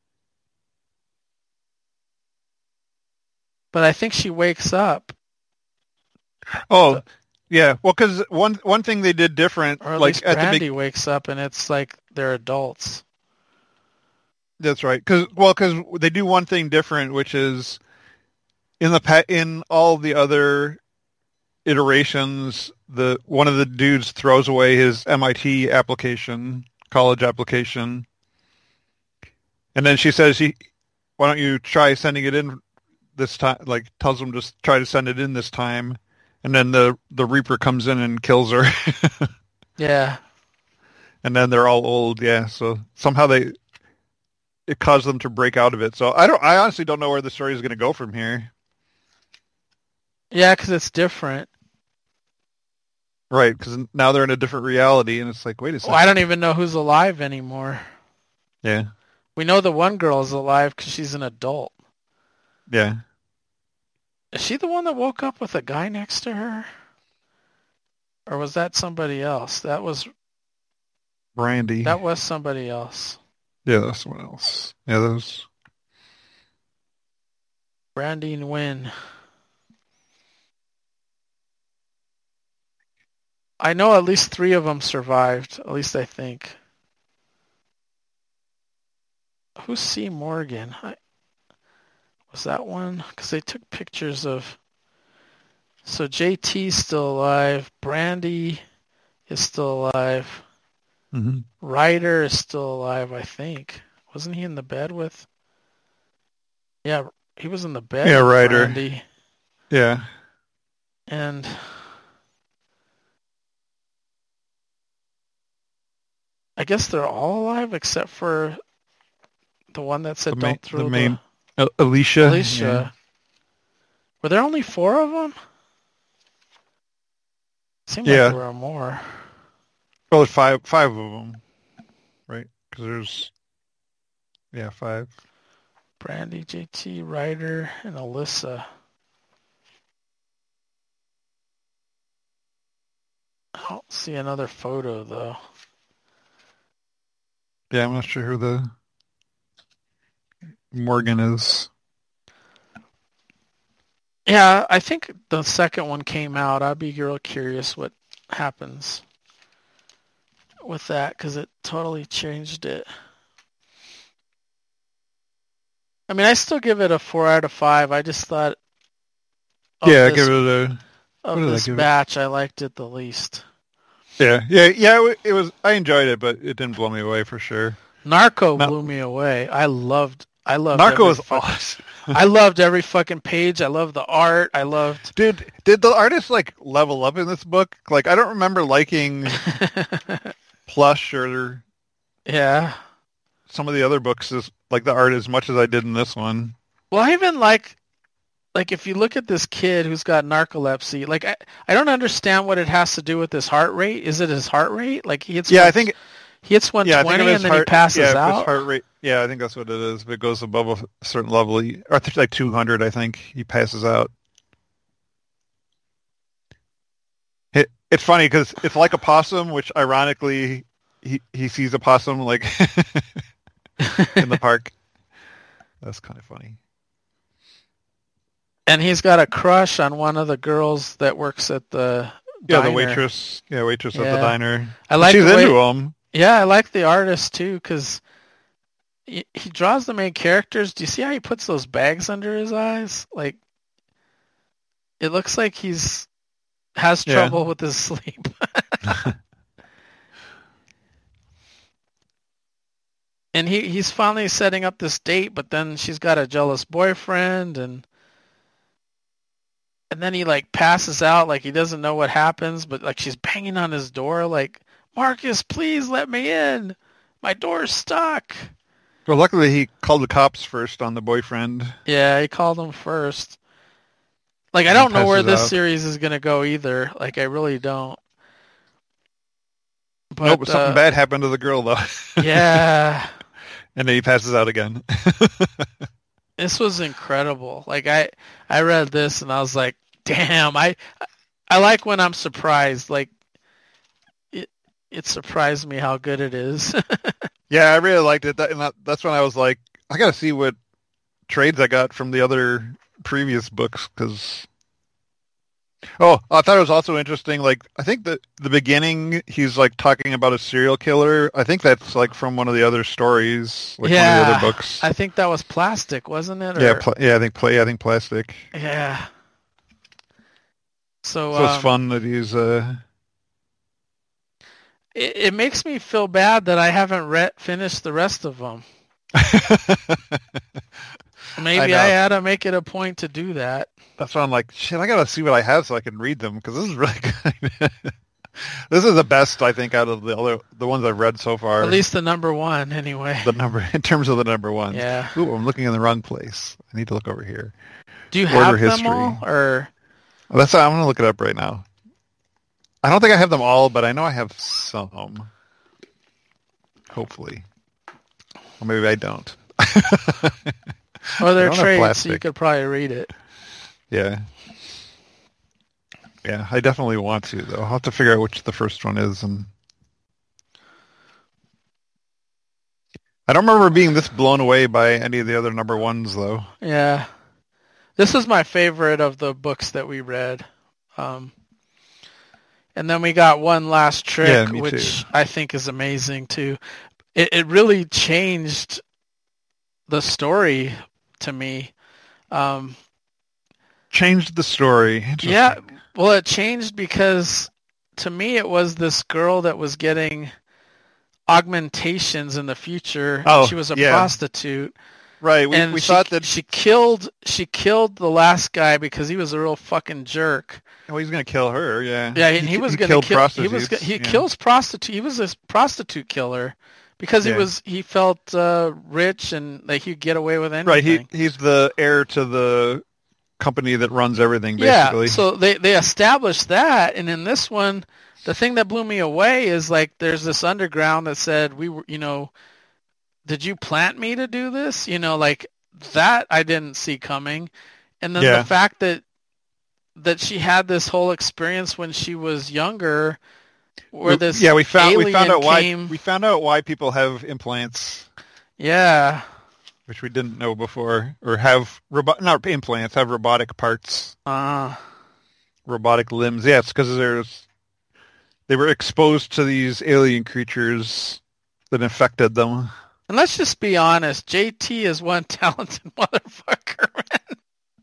B: But I think she wakes up.
A: Oh, yeah. Well, because one one thing they did different,
B: Or at
A: like
B: least
A: at the
B: Brandy
A: big.
B: wakes up and it's like they're adults.
A: That's right. Because well, because they do one thing different, which is in the pa- in all the other iterations, the one of the dudes throws away his M I T application, college application, and then she says, "He, why don't you try sending it in this time?" Like tells him to try to send it in this time, and then the the Reaper comes in and kills her,
B: Yeah.
A: and then they're all old. Yeah, so somehow they it caused them to break out of it. So I don't. I honestly don't know where the story is going to go from here.
B: Yeah, because it's different.
A: Right, because now they're in a different reality, and it's like, wait a second.
B: Well, I don't even know who's alive anymore.
A: Yeah.
B: We know the one girl is alive because she's an adult.
A: Yeah.
B: Is she the one that woke up with a guy next to her? Or was that somebody else? That was
A: Brandy.
B: that was somebody else.
A: Yeah, that's someone else. Yeah, those.
B: Brandy and Wynn. I know at least three of them survived. At least I think. Who's C. Morgan? I, was that one? Because they took pictures of... So J T's still alive. Brandy is still alive.
A: Mm-hmm.
B: Ryder is still alive, I think. Wasn't he in the bed with... Yeah, he was in the bed
A: Yeah,
B: with
A: Ryder.
B: Brandy.
A: Yeah.
B: And... I guess they're all alive except for the one that said
A: The
B: don't
A: main,
B: throw
A: the main
B: the...
A: uh, Alicia.
B: Alicia.
A: Yeah.
B: Were there only four of them? Seemed
A: Yeah.
B: like there were more.
A: Well, there's five, five of them, right? Because there's, yeah, five.
B: Brandy, J T, Ryder, and Alyssa. I don't see another photo, though.
A: Yeah, I'm not sure who the Morgan is.
B: Yeah, I think the second one came out. I'd be real curious what happens with that, because it totally changed it. I mean, I still give it a four out of five. I just thought of
A: Yeah,
B: this,
A: give it a.
B: of
A: what did I
B: this
A: give it?
B: batch, I liked it the least.
A: Yeah, yeah, yeah. It, it was. I enjoyed it, but it didn't blow me away for sure.
B: Narco
A: No.
B: blew me away. I loved. I loved.
A: Narco
B: every
A: was
B: fucking,
A: awesome.
B: I loved every fucking page. I loved the art. I loved.
A: Dude, did the artist like level up in this book? Like, I don't remember liking Plush or
B: Yeah.
A: some of the other books as like the art as much as I did in this one.
B: Well, I even like, like if you look at this kid who's got narcolepsy, like I, I don't understand what it has to do with his heart rate. Is it his heart rate? Like he hits.
A: Yeah,
B: one,
A: I think.
B: he hits one
A: Yeah, I think
B: twenty
A: of
B: and
A: his
B: then
A: heart,
B: he passes
A: yeah, if
B: out.
A: his heart rate. Yeah, I think that's what it is. If it goes above a certain level, he, or like two hundred, I think he passes out. It's funny because it's like a possum, which ironically he he sees a possum like in the park. That's kind of funny.
B: And he's got a crush on one of the girls that works at the
A: yeah
B: diner.
A: the waitress yeah waitress
B: Yeah.
A: at the diner.
B: I like
A: She's
B: the way,
A: into him.
B: Yeah, I like the artist too because he, he draws the main characters. Do you see how he puts those bags under his eyes? Like, it looks like he's has
A: Yeah.
B: trouble with his sleep. And he, he's finally setting up this date, but then she's got a jealous boyfriend, and and then he like passes out, like he doesn't know what happens, but like she's banging on his door, like, Marcus, please let me in. My door's stuck.
A: Well, luckily he called the cops first on the boyfriend.
B: Yeah, he called him first. Like, I don't know where
A: passes
B: this
A: out.
B: series is gonna go either. Like, I really don't. But
A: Nope, something
B: uh,
A: bad happened to the girl though.
B: yeah.
A: And then he passes out again.
B: This was incredible. Like I, I read this and I was like, damn, I, I like when I'm surprised. Like it, it surprised me how good it is.
A: Yeah, I really liked it. That, and that, that's when I was like, I got to see what trades I got from the other previous books because. Oh, I thought it was also interesting. Like, I think that the beginning, he's like talking about a serial killer. I think that's like from one of the other stories, like
B: yeah,
A: one of the other books.
B: I think that was Plastic, wasn't it? Or...
A: Yeah, pl- yeah, I think play. I think Plastic.
B: Yeah. So,
A: So it's
B: um,
A: fun that he's. Uh...
B: It, it makes me feel bad that I haven't re- finished the rest of them. Maybe I, I ought to make it a point to do that.
A: That's why I'm like, shit, I gotta see what I have so I can read them because this is really good. This is the best I think out of the other the ones I've read so far.
B: At least the number one, anyway.
A: The number in terms of the number one.
B: Yeah.
A: Ooh, I'm looking in the wrong place. I need to look over here.
B: Do you
A: Order
B: have
A: history.
B: them all, or?
A: Well, that's I'm gonna look it up right now. I don't think I have them all, but I know I have some. Hopefully, or maybe I don't.
B: Or they're
A: I don't have
B: trades, so
A: plastic.
B: you could probably read it.
A: Yeah. Yeah, I definitely want to, though. I'll have to figure out which the first one is. And I don't remember being this blown away by any of the other number ones, though.
B: Yeah. This is my favorite of the books that we read. Um, and then we got One Last Trick,
A: Yeah, me
B: which
A: too.
B: I think is amazing, too. It, it really changed the story to me. Um,
A: Changed the story. Interesting.
B: yeah, well, it changed because to me it was this girl that was getting augmentations in the future.
A: Oh,
B: she was a
A: yeah.
B: prostitute.
A: Right. We,
B: and
A: we
B: she,
A: thought that
B: she killed she killed the last guy because he was a real fucking jerk.
A: oh, he's going to kill her. Yeah.
B: Yeah, and he, was going to
A: killed
B: kill. He was
A: prostitutes,
B: go- he
A: yeah.
B: kills prostitute. He was a prostitute killer because
A: Yeah.
B: he was he felt uh, rich and like he'd get away with anything.
A: Right. He he's the heir to the company that runs everything,
B: Yeah,
A: basically.
B: so they, they established that, and in this one, the thing that blew me away is like there's this underground that said, we were, you know, did you plant me to do this? You know, like that I didn't see coming. And then
A: Yeah.
B: the fact that that she had this whole experience when she was younger where this
A: yeah, we found we found
B: alien
A: out why
B: came-
A: we found out why people have implants,
B: Yeah.
A: which we didn't know before, or have robo- not implants, have robotic parts,
B: Uh,
A: robotic limbs. Yeah, it's because there's they were exposed to these alien creatures that infected them.
B: and let's just be honest, J T is one talented motherfucker, man.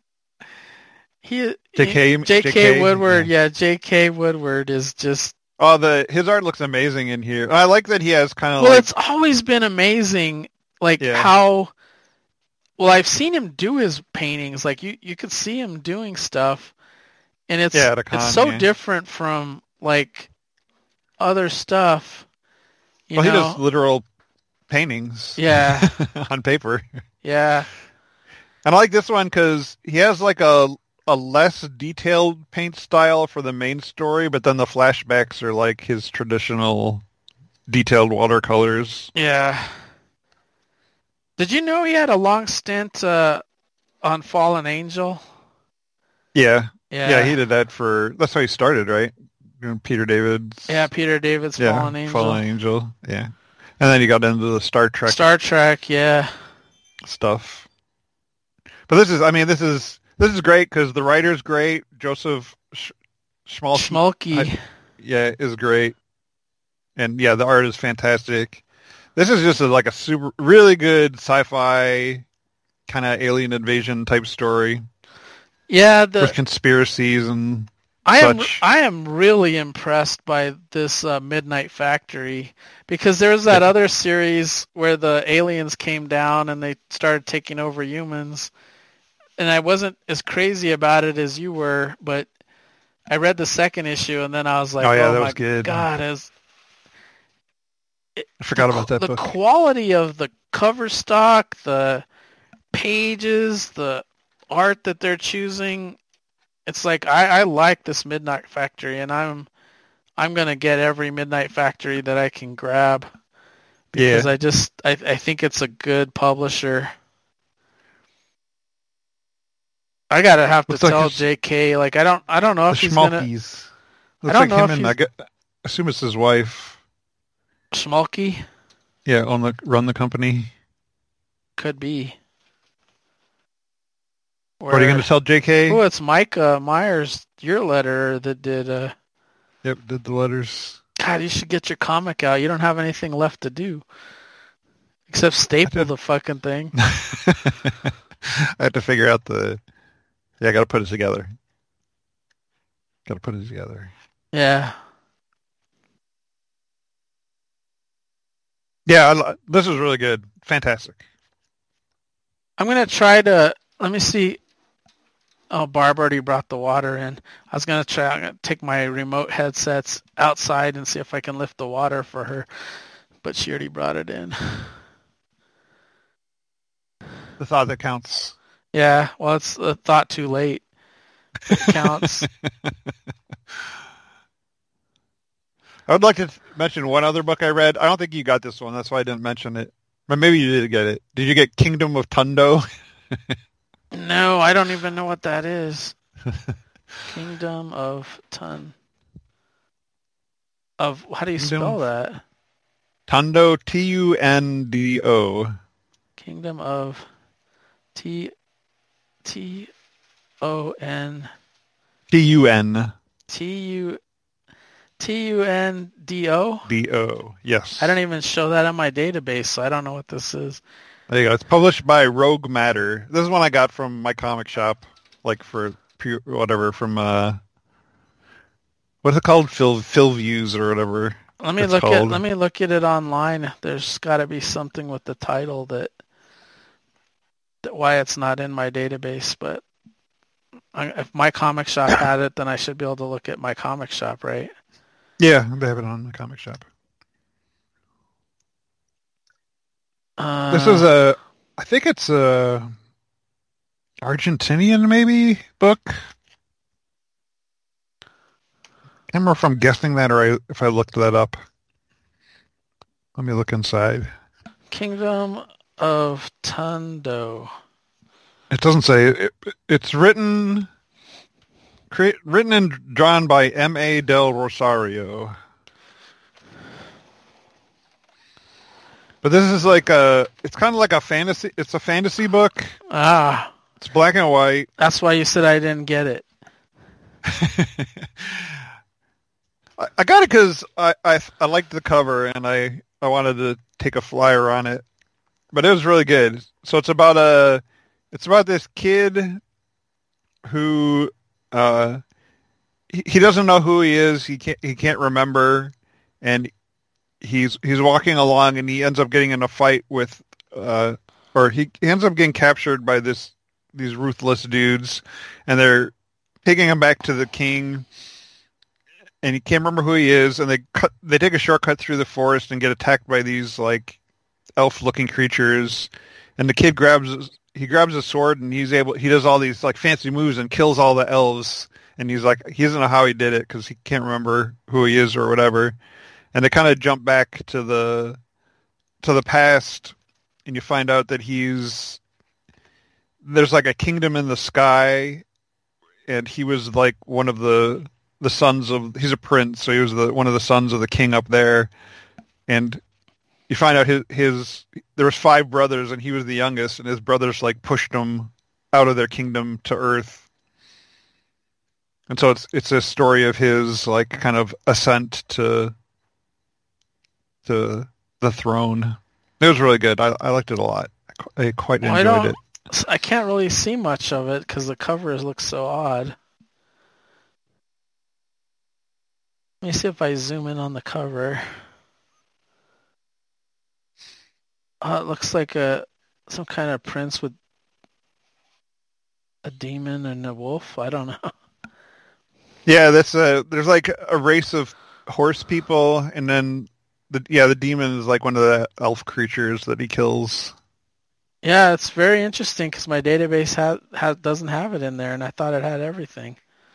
B: He,
A: J K
B: he J K,
A: J K,
B: Woodward,
A: yeah.
B: yeah, J K Woodward is just
A: Oh, the his art looks amazing in here. I like that he has kind of
B: well,
A: like
B: it's always been amazing, like
A: Yeah.
B: how. Well, I've seen him do his paintings. Like you, you could see him doing stuff, and it's
A: Yeah, at a con,
B: it's so
A: yeah.
B: different from like other stuff. You
A: well, he
B: know?
A: does literal paintings.
B: Yeah.
A: on paper.
B: Yeah.
A: And I like this one because he has like a a less detailed paint style for the main story, but then the flashbacks are like his traditional detailed watercolors.
B: Yeah. Did you know he had a long stint uh, on Fallen Angel?
A: Yeah.
B: Yeah.
A: yeah, he did that for. That's how he started, right? Peter David's.
B: Yeah, Peter David's
A: yeah,
B: Fallen Angel.
A: Fallen Angel, yeah. And then you got into the Star Trek.
B: Star Trek, yeah.
A: Stuff. But this is, I mean, this is this is great because the writer's great. Joseph Sh- Schmalke,
B: Schmalke.
A: I, yeah, is great. And yeah, the art is fantastic. This is just a, like a super, really good sci-fi kind of alien invasion type story.
B: Yeah, the
A: with conspiracies and
B: I
A: such.
B: am I am really impressed by this uh, Midnight Factory because there was that other series where the aliens came down and they started taking over humans, and I wasn't as crazy about it as you were, but I read the second issue and then I was like,
A: oh, yeah,
B: oh
A: that
B: my
A: was good.
B: God, as
A: I forgot
B: the,
A: about that
B: the
A: book.
B: quality of the cover stock, the pages, the art that they're choosing. It's like I, I like this Midnight Factory, and I'm I'm gonna get every Midnight Factory that I can grab because
A: Yeah.
B: I just I I think it's a good publisher. I gotta have to
A: Looks like
B: tell
A: it's-
B: J K like I don't I don't know
A: The
B: if he's gonna
A: Schmalkies.
B: I
A: Looks
B: don't
A: like
B: know
A: him
B: if
A: and
B: he's-
A: I, get, I assume it's his wife.
B: Schmalke
A: Yeah, on the run the company.
B: could be.
A: What are you going to tell J K?
B: Oh, it's Micah Myers, your letter that did. Uh,
A: Yep, did the letters.
B: God, you should get your comic out. You don't have anything left to do except staple the fucking thing.
A: I have to figure out the. Yeah, I got to put it together. Got to put it together.
B: Yeah.
A: Yeah, I, li- this is really good. Fantastic.
B: I'm gonna try to. Let me see. Oh, Barb already brought the water in. I was gonna try. I'm gonna take my remote headsets outside and see if I can lift the water for her, but she already brought it in.
A: The thought that counts.
B: Yeah. Well, it's a thought too late. It counts.
A: I would like to mention one other book I read. I don't think you got this one. That's why I didn't mention it. But maybe you did get it. Did you get Kingdom of Tundo?
B: No, I don't even know what that is. Kingdom of Ton. Of how do you
A: Kingdom-
B: spell that?
A: Tundo, T U N D O.
B: Kingdom of T T O N
A: T U N
B: T U T U N D O.
A: D O. Yes.
B: I don't even show that on my database, so I don't know what this is.
A: There you go. It's published by Rogue Matter. This is one I got from my comic shop, like for pure, whatever, from, uh, what's it called? Phil, Phil Views or whatever.
B: Let me
A: it's
B: look at
A: called.
B: let me look at it online. There's got to be something with the title that, that why it's not in my database. But I, if my comic shop had it, then I should be able to look at my comic shop, right?
A: Yeah, they have it on the comic shop.
B: Uh,
A: This is a, I think it's a Argentinian maybe book. I can't remember if I'm guessing that or I, if I looked that up. Let me look inside.
B: Kingdom of Tundo.
A: It doesn't say. It, it's written, create, written and drawn by M A Del Rosario. But this is like a, it's kind of like a fantasy, it's a fantasy book.
B: Ah,
A: It's black and white.
B: that's why you said I didn't get it.
A: I, I got it because I, I, I liked the cover and I, I wanted to take a flyer on it. But it was really good. So it's about a, it's about this kid who, uh, he, he doesn't know who he is. He can't, he can't remember. And he's, he's walking along and he ends up getting in a fight with, uh, or he, he ends up getting captured by this, these ruthless dudes and they're taking him back to the king. And he can't remember who he is, and they cut. They take a shortcut through the forest and get attacked by these like elf-looking creatures. And the kid grabs he grabs a sword, and he's able. He does all these like fancy moves and kills all the elves. And he's like, he doesn't know how he did it because he can't remember who he is or whatever. And they kind of jump back to the to the past, and you find out that he's there's like a kingdom in the sky, and he was like one of the the sons of, he's a prince, so he was the one of the sons of the king up there, and you find out his his there was five brothers and he was the youngest, and his brothers like pushed him out of their kingdom to Earth. And so it's it's a story of his like kind of ascent to to the throne. It was really good. I, I liked it a lot. I, I quite
B: Well, I
A: enjoyed
B: don't,
A: it.
B: I can't really see much of it because the covers look so odd. Let me see if I zoom in on the cover. Uh, it looks like a some kind of prince with a demon and a wolf. I don't know.
A: Yeah, that's a, there's like a race of horse people, and then the yeah the demon is like one of the elf creatures that he kills.
B: Yeah, it's very interesting because my database ha- ha- doesn't have it in there, and I thought it had everything.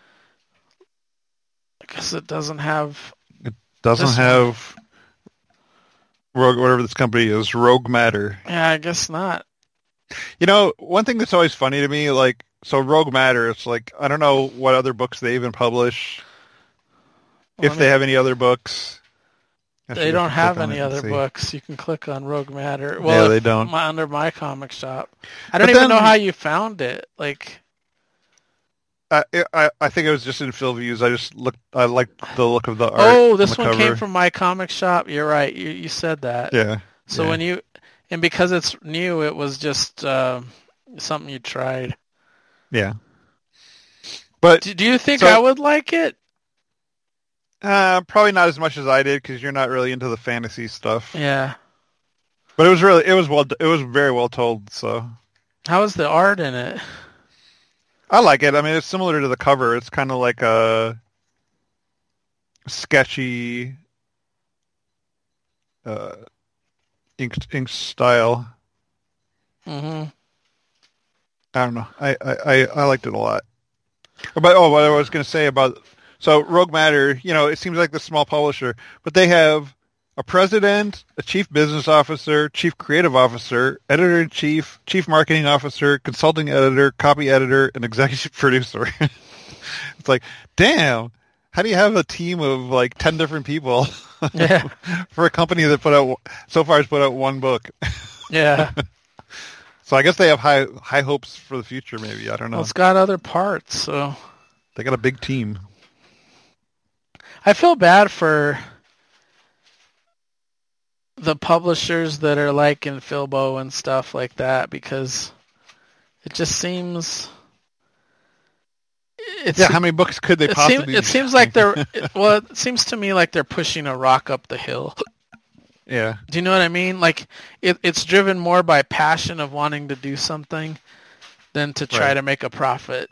B: I guess it doesn't have.
A: It doesn't
B: this
A: have Rogue, whatever this company is, Rogue Matter.
B: Yeah, I guess not.
A: You know, one thing that's always funny to me, like, so Rogue Matter, it's like, I don't know what other books they even publish,
B: Well,
A: if
B: I
A: they
B: mean,
A: have any other books. I
B: they
A: should
B: don't have
A: click on
B: any
A: it and
B: other
A: see.
B: books. You can click on Rogue Matter. Well,
A: Yeah, they
B: if-
A: don't.
B: My, under my comic shop. I don't
A: But
B: even
A: then-
B: know how you found it. Like,
A: I, I I think it was just in Phil Views. I just looked. I liked the look of the art.
B: oh,
A: on
B: this
A: the
B: one
A: cover.
B: came from my comic shop. You're right. You you said that.
A: Yeah.
B: So
A: yeah.
B: when you, and because it's new, it was just uh, something you tried.
A: Yeah. But
B: Do, do you think
A: so-
B: I would like it?
A: uh, probably not as much as I did because you're not really into the fantasy stuff.
B: Yeah.
A: But it was really, it was well, it was very well told. So
B: How is the art in it?
A: I like it. I mean, it's similar to the cover. It's kind of like a sketchy uh, ink ink style.
B: hmm
A: I don't know. I, I, I, I liked it a lot. But oh, what I was going to say about so Rogue Matter, you know, it seems like the small publisher, but they have a president, a chief business officer, chief creative officer, editor in chief, chief marketing officer, consulting editor, copy editor, and executive producer. It's like, damn, how do you have a team of like ten different people
B: Yeah.
A: for a company that put out so far has put out one book?
B: Yeah.
A: So I guess they have high high hopes for the future. Maybe I don't know.
B: Well, it's got other parts, so
A: They got a big team.
B: I feel bad for the publishers that are like in Filbo and stuff like that because it just seems it's
A: Yeah, how many books could they
B: it,
A: possibly?
B: seem, it seems like they're it, well it seems to me like they're pushing a rock up the hill.
A: Yeah,
B: Do you know what I mean? Like it, it's driven more by passion of wanting to do something than to try
A: Right.
B: to make a profit.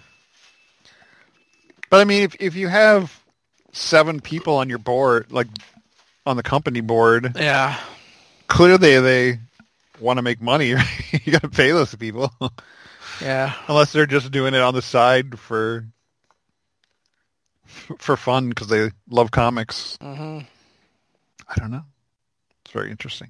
A: but I mean, if if you have seven people on your board, like on the company board,
B: Yeah.
A: clearly they want to make money. Right? You got to pay those people,
B: Yeah.
A: unless they're just doing it on the side for for fun because they love comics.
B: hmm
A: I don't know. It's very interesting.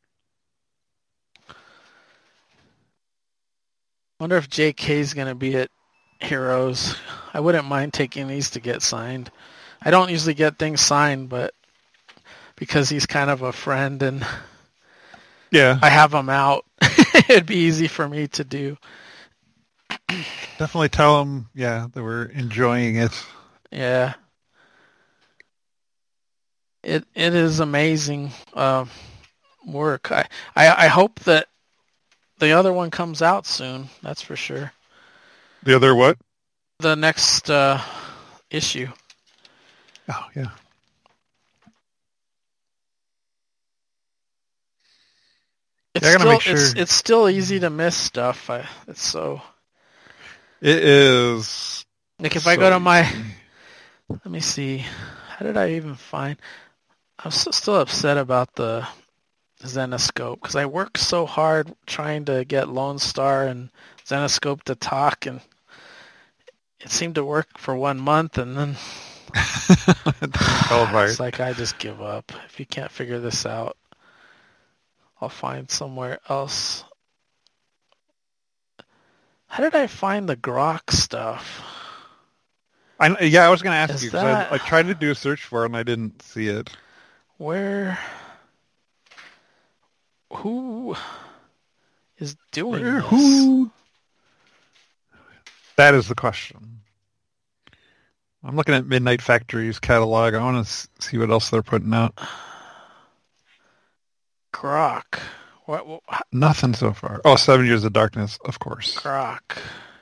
B: Wonder if J K's going to be at Heroes. I wouldn't mind taking these to get signed. I don't usually get things signed, but because he's kind of a friend and
A: Yeah,
B: I have him out, it'd be easy for me to do.
A: definitely tell them. Yeah, that we're enjoying it.
B: Yeah. It it is amazing uh, work. I, I I hope that the other one comes out soon. That's for sure.
A: The other what?
B: The next uh, issue.
A: Oh yeah.
B: It's
A: Yeah, I gotta
B: still
A: make sure-
B: it's it's still easy to miss stuff. I, it's so
A: It is.
B: like if I
A: so
B: go to my
A: easy.
B: let me see, how did I even find? I'm so, still upset about the Zenoscope because I worked so hard trying to get Lone Star and Zenoscope to talk, and it seemed to work for one month, and then
A: Fell apart.
B: it's like I just give up. If you can't figure this out, I'll find somewhere else. How did I find the Grok stuff?
A: I, yeah, I was going to ask
B: Is
A: you because
B: that-
A: I, I tried to do a search for it and I didn't see it.
B: Where? Who is doing
A: Where,
B: this?
A: who? That is the question. I'm looking at Midnight Factory's catalog. I want to see what else they're putting out.
B: Grok. What? what
A: Nothing so far. Oh, Seven Years of Darkness, of course.
B: Grok.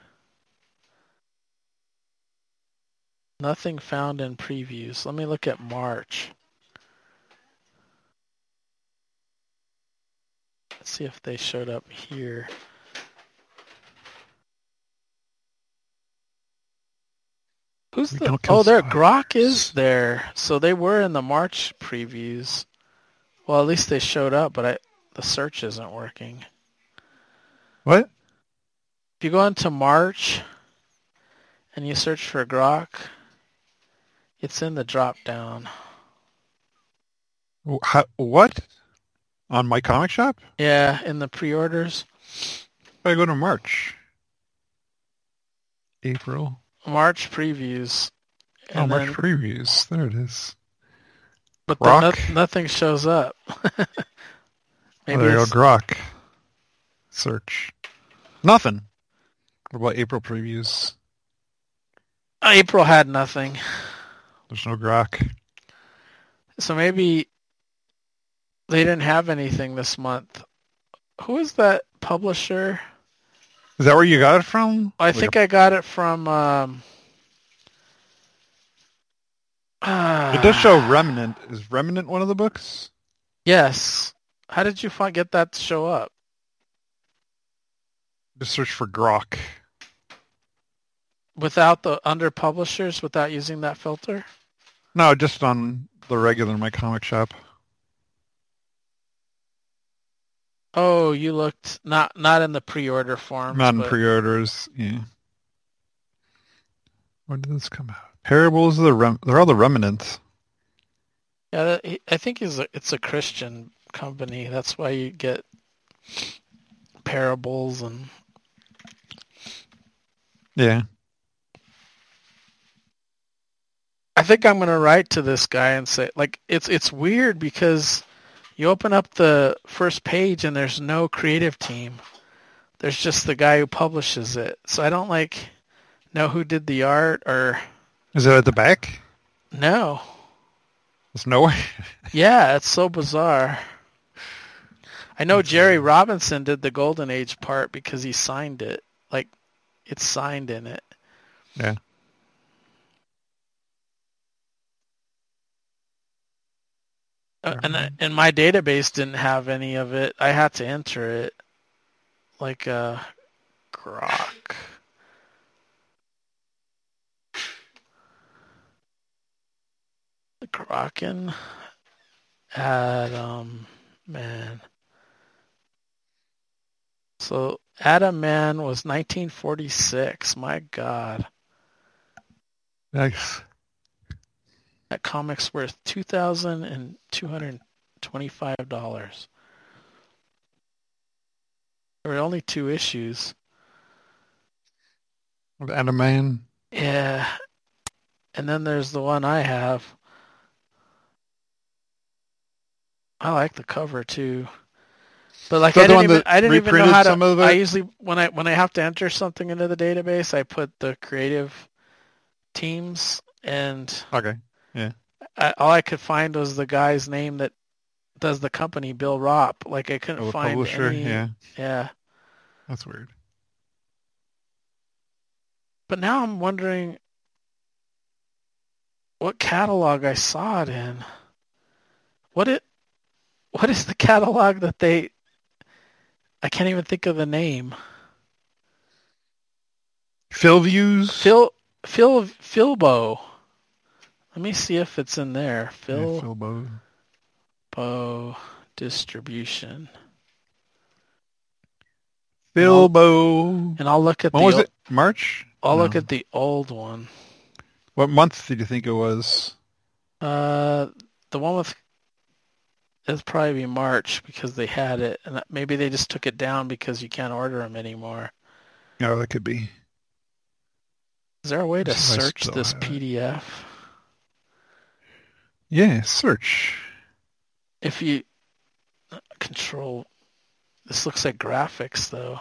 B: Nothing found in previews. Let me look at March. Let's see if they showed up here. Who's
A: We
B: the?
A: don't kill
B: Oh, there.
A: spiders.
B: Grok is there. So they were in the March previews. Well, at least they showed up, but I, the search isn't working.
A: What?
B: If you go into March and you search for Grok, it's in the drop down.
A: How, what? On My Comic Shop?
B: Yeah, in the pre-orders.
A: I go to March. April.
B: March previews.
A: Oh,
B: And
A: March
B: then-
A: previews. There it is.
B: But
A: Grok?
B: the, no, nothing shows up. Maybe
A: Oh, there you go.
B: it's,
A: Grok. Search. Nothing. What about April previews?
B: April had nothing.
A: There's no Grok.
B: So maybe they didn't have anything this month. Who is that publisher?
A: Is that where you got it from?
B: I
A: Like
B: think
A: a-
B: I got it from... Um,
A: It does show Remnant. Is Remnant one of the books?
B: Yes. How did you find, get that to show up?
A: Just search for Grok.
B: Without the under publishers, without using that filter?
A: No, just on the regular My Comic Shop.
B: Oh, you looked not not in the pre-order form.
A: Not in
B: but,
A: pre-orders. Yeah. When did this come out? Parables of the Rem- they're all the Remnants.
B: Yeah, that, he- I think he's a, it's a Christian company. That's why you get parables and
A: Yeah.
B: I think I'm gonna write to this guy and say, like, it's it's weird because you open up the first page and there's no creative team. There's just the guy who publishes it. So I don't like know who did the art or
A: Is it at the back?
B: no.
A: There's no way.
B: Yeah, it's so bizarre. I know Jerry Robinson did the Golden Age part because he signed it. Like, it's signed in it.
A: Yeah.
B: Uh, and I- and my database didn't have any of it. I had to enter it. Like uh, Grok. The Kraken. Adam Man. So Adam Man was nineteen forty-six. My God.
A: Nice.
B: That comic's worth two thousand two hundred twenty-five dollars. There were only two issues.
A: Animan.
B: Yeah. And then there's the one I have. I like the cover too. But like
A: Is that
B: I
A: the
B: didn't
A: one
B: even
A: that
B: I didn't even know
A: reprinted
B: how to
A: some of it?
B: I usually when I when I have to enter something into the database, I put the creative teams and
A: Okay.
B: I, all I could find was the guy's name that does the company, Bill Ropp. Like I couldn't
A: Oh, the
B: find
A: publisher.
B: any.
A: Yeah.
B: Yeah.
A: That's weird.
B: But now I'm wondering what catalog I saw it in. What it? What is the catalog that they? I can't even think of the name.
A: Phil Views.
B: Phil Phil Philbo. Let me see if it's in there.
A: Yeah,
B: Philbo
A: Philbo.
B: distribution.
A: Philbo.
B: And I'll look at
A: When
B: the.
A: was
B: o-
A: it? March?
B: I'll
A: No.
B: look at the old one.
A: What month did you think it was?
B: Uh, the one with it'll probably be March because they had it, and maybe they just took it down because you can't order them anymore.
A: No, that could be.
B: Is there a way to
A: This is- I
B: search
A: still
B: this
A: have it.
B: P D F?
A: Yeah, search.
B: If you control, this looks like graphics though.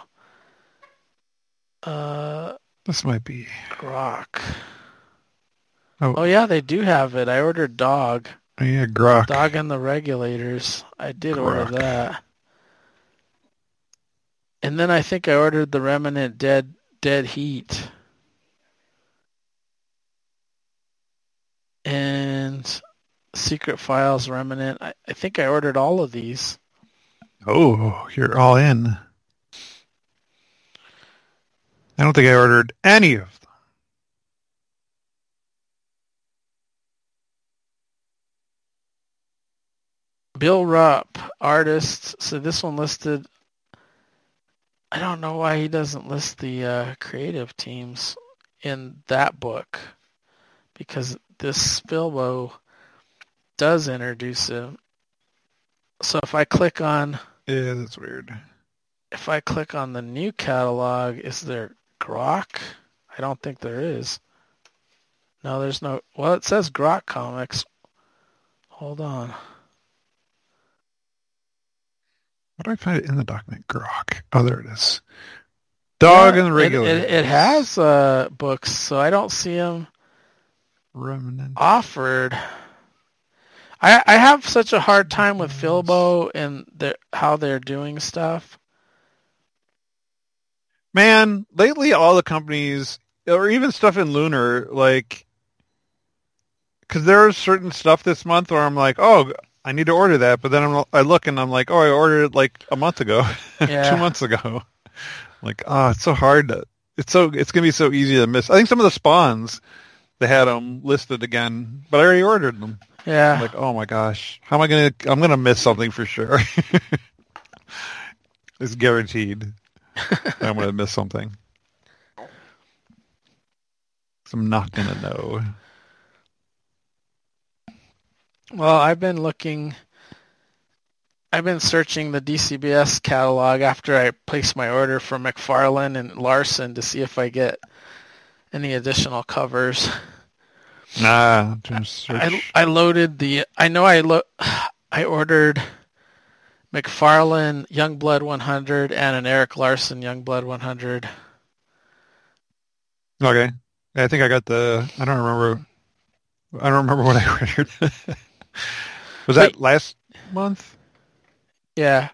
B: Uh,
A: This might be.
B: Grok.
A: Oh,
B: Oh yeah, they do have it. I ordered Dog.
A: oh yeah, Grok.
B: Dog and the Regulators. I did order
A: Grok.
B: that. And then I think I ordered the Remnant Dead Dead Heat. And Secret Files Remnant. I, I think I ordered all of these.
A: Oh, you're all in. I don't think I ordered any of them.
B: Bill Rupp, artist. So this one listed. I don't know why he doesn't list the uh, creative teams in that book, because this Filbo does introduce him. So if I click on,
A: Yeah, that's weird.
B: if I click on the new catalog, is there Grok? I don't think there is. No, there's no. Well, it says Grok Comics. Hold on.
A: How do I find it in the document? Grok. Oh, there it is. Dog
B: Yeah,
A: and the
B: it,
A: regular.
B: it, it has uh, books, so I don't see them
A: Remnant.
B: offered. I I have such a hard time with Filbo and the, how they're doing stuff.
A: Man, lately all the companies, or even stuff in Lunar, like, because there's certain stuff this month where I'm like, oh, I need to order that, but then I'm, I look and I'm like, oh, I ordered it like a month ago,
B: Yeah.
A: two months ago. Like, oh, it's so hard to, it's so, it's gonna be so easy to miss. I think some of the spawns, they had them listed again, but I already ordered them.
B: Yeah.
A: I'm like, oh my gosh, how am I gonna, I'm gonna miss something for sure. It's guaranteed. I'm gonna miss something. So I'm not gonna know.
B: Well, I've been looking. I've been searching the D C B S catalog after I placed my order for McFarlane and Larson to see if I get any additional covers.
A: Nah, just search.
B: I I loaded the. I know I lo- I ordered McFarlane Youngblood one hundred and an Eric Larson Youngblood one hundred.
A: Okay, I think I got the. I don't remember. I don't remember what I ordered. Was that
B: Wait.
A: last month?
B: Yeah.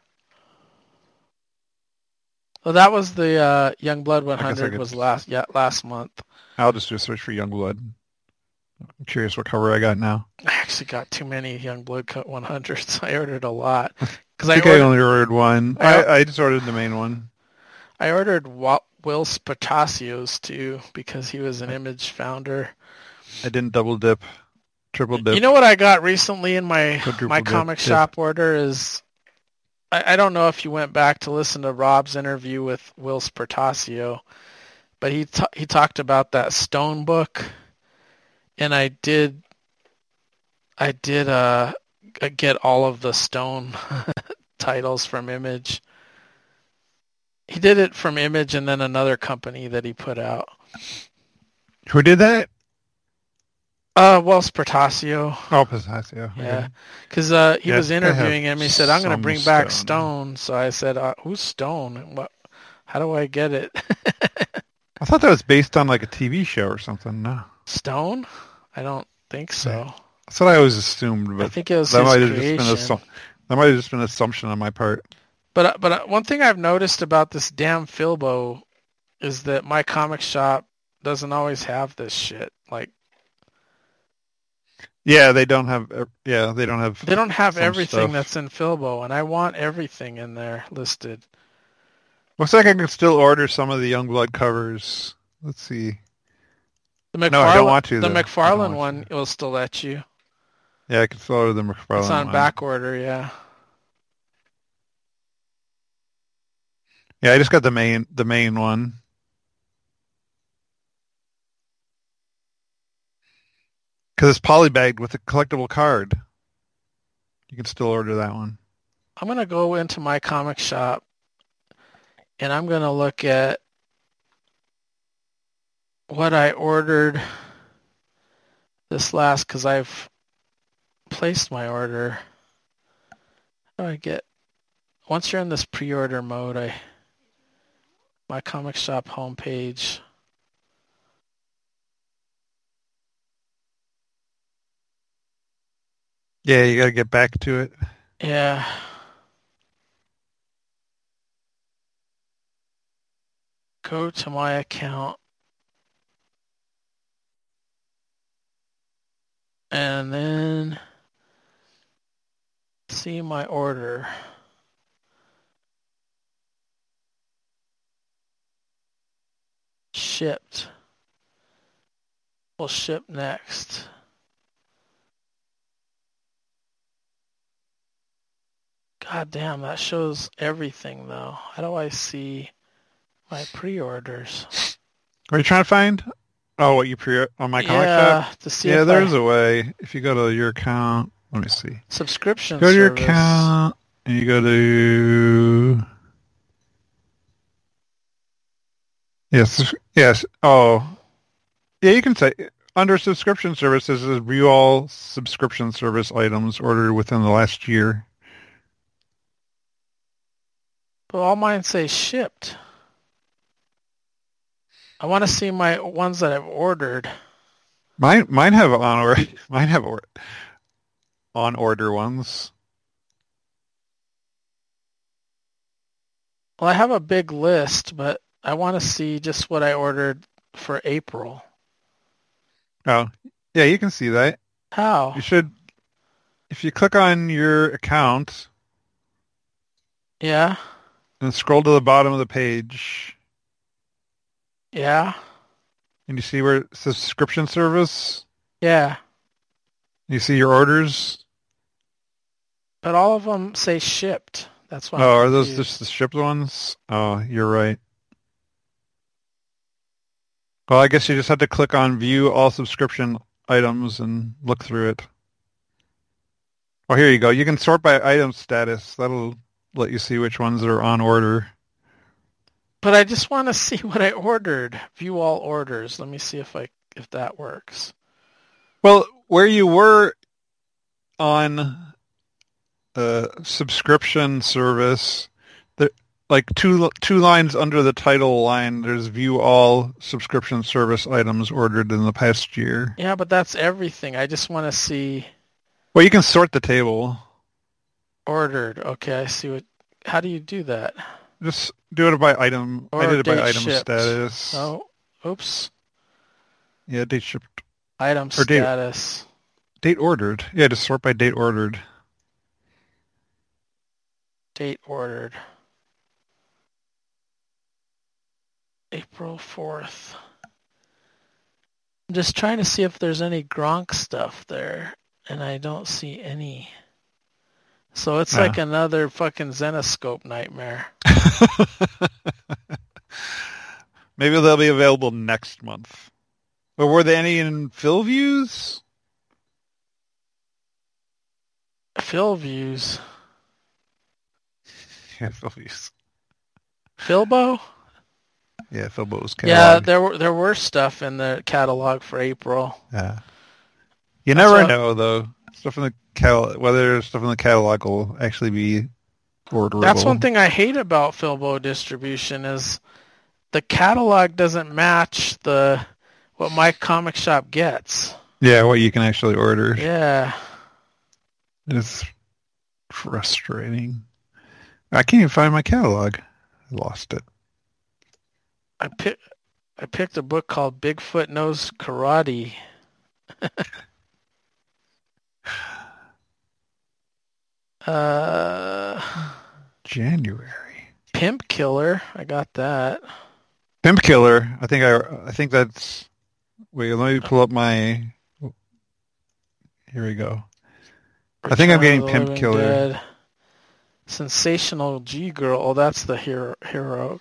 B: Well, that was the uh, Youngblood one
A: I
B: hundred
A: could-
B: was last yeah last month.
A: I'll just do a search for Youngblood. I'm curious what cover I got now.
B: I actually got too many Youngblood one hundreds. I ordered a lot because
A: I
B: I,
A: think
B: ordered,
A: I only ordered one.
B: I-
A: I, I just ordered the main one.
B: I ordered Wa- Will Spatacios too because he was an Image founder.
A: I didn't double dip, triple dip.
B: You know what I got recently in my
A: Quadruple
B: my
A: dip,
B: comic
A: dip.
B: shop order is I, I don't know if you went back to listen to Rob's interview with Will Spertasio, but he ta- he talked about that Stone book, and I did I did uh get all of the Stone titles from Image. He did it from Image and then another company that he put out.
A: Who did that?
B: Uh, Will Spertasio.
A: Oh, Pistachio.
B: Yeah, because uh, he
A: Yeah,
B: was
A: I think I have
B: interviewing him. He said, "I'm going to
A: some
B: bring back
A: Stone.
B: Stone." So I said, uh, "Who's Stone? What? How do I get it?"
A: I thought that was based on like a T V show or something. No,
B: Stone? I don't think so.
A: that's what I always assumed. But
B: I think it was
A: that
B: his
A: might have
B: creation.
A: just been a, that might have just been an assumption on my part.
B: But uh, but uh, one thing I've noticed about this damn Filbo is that my comic shop doesn't always have this shit. Like
A: Yeah, they don't have. uh, Yeah, they don't have.
B: they don't have
A: some
B: everything
A: stuff.
B: that's in Filbo, and I want everything in there listed.
A: Looks like I can still order some of the Youngblood covers. Let's see.
B: The
A: No, I don't
B: McFarlane-
A: want to,
B: The
A: though. I don't
B: McFarlane
A: want
B: one
A: to.
B: will still let you.
A: Yeah, I can still order the McFarlane
B: It's on
A: one.
B: back order, yeah.
A: Yeah, I just got the main the main one. Because it's polybagged with a collectible card. You can still order that one.
B: I'm going to go into my comic shop and I'm going to look at what I ordered this last, because I've placed my order. How do I get... Once you're in this pre-order mode, I my comic shop homepage.
A: Yeah, you got to get back to it.
B: Yeah. Go to my account. And then see my order. Shipped. Will ship next. God damn, that shows everything though. How do I see my pre-orders?
A: Are you trying to find? Oh, what you pre on my comic
B: yeah,
A: shop?
B: To see
A: yeah,
B: if
A: there's
B: I...
A: a way. If you go to your account, let me see.
B: Subscription
A: Go to your
B: service.
A: account and you go to yes, yes. Oh, yeah. You can say under subscription services, is view all subscription service items ordered within the last year.
B: But all mine say shipped. I want to see my ones that I've ordered.
A: Mine, mine have on order. Mine have or, on order ones.
B: Well, I have a big list, but I want to see just what I ordered for April.
A: Oh, yeah, you can see that.
B: How?
A: You should, if you click on your account.
B: Yeah.
A: And scroll to the bottom of the page.
B: Yeah.
A: And you see where it says subscription service?
B: Yeah.
A: You see your orders?
B: But all of them say shipped. That's why.
A: Oh,
B: I'm
A: are those
B: confused.
A: just the shipped ones? Oh, you're right. Well, I guess you just have to click on view all subscription items and look through it. Oh, here you go. You can sort by item status. That'll let you see which ones are on order.
B: But I just want to see what I ordered. View all orders. Let me see if I if that works.
A: Well, where you were on a subscription service, there, like two two lines under the title line, there's view all subscription service items ordered in the past year.
B: Yeah, but that's everything. I just want to see.
A: Well, you can sort the table.
B: Ordered. Okay, I see what. How do you do that?
A: Just do it by item.
B: Or
A: I did it by
B: date
A: item
B: shipped.
A: status.
B: Oh, oops.
A: Yeah, date shipped.
B: Item
A: Or date-
B: status.
A: Date ordered. Yeah, just sort by date ordered.
B: Date ordered. April fourth. I'm just trying to see if there's any Gronk stuff there, and I don't see any. So it's
A: Yeah.
B: like another fucking Zenoscope nightmare.
A: Maybe they'll be available next month. But were there any in Phil Views?
B: Phil views.
A: Yeah, Phil Views.
B: Philbo?
A: Yeah, Philbo's
B: Yeah,
A: catalog.
B: there were there were stuff in the catalog for April.
A: Yeah. You
B: That's
A: never
B: what-
A: know, though. Stuff in the cal- whether stuff in the catalog will actually be orderable.
B: That's one thing I hate about Philbo distribution is the catalog doesn't match the what my comic shop gets.
A: Yeah, what you can actually order.
B: Yeah.
A: It's frustrating. I can't even find my catalog. I lost it.
B: I pick I picked a book called Bigfoot Knows Karate. uh
A: January.
B: Pimp Killer. I got that.
A: Pimp Killer. I think I. I think that's. Wait, let me pull up my. Here we go. I think I'm
B: Return
A: getting
B: of the
A: Pimp
B: Living
A: Killer.
B: Dead. Sensational G Girl. Oh, that's the hero. hero.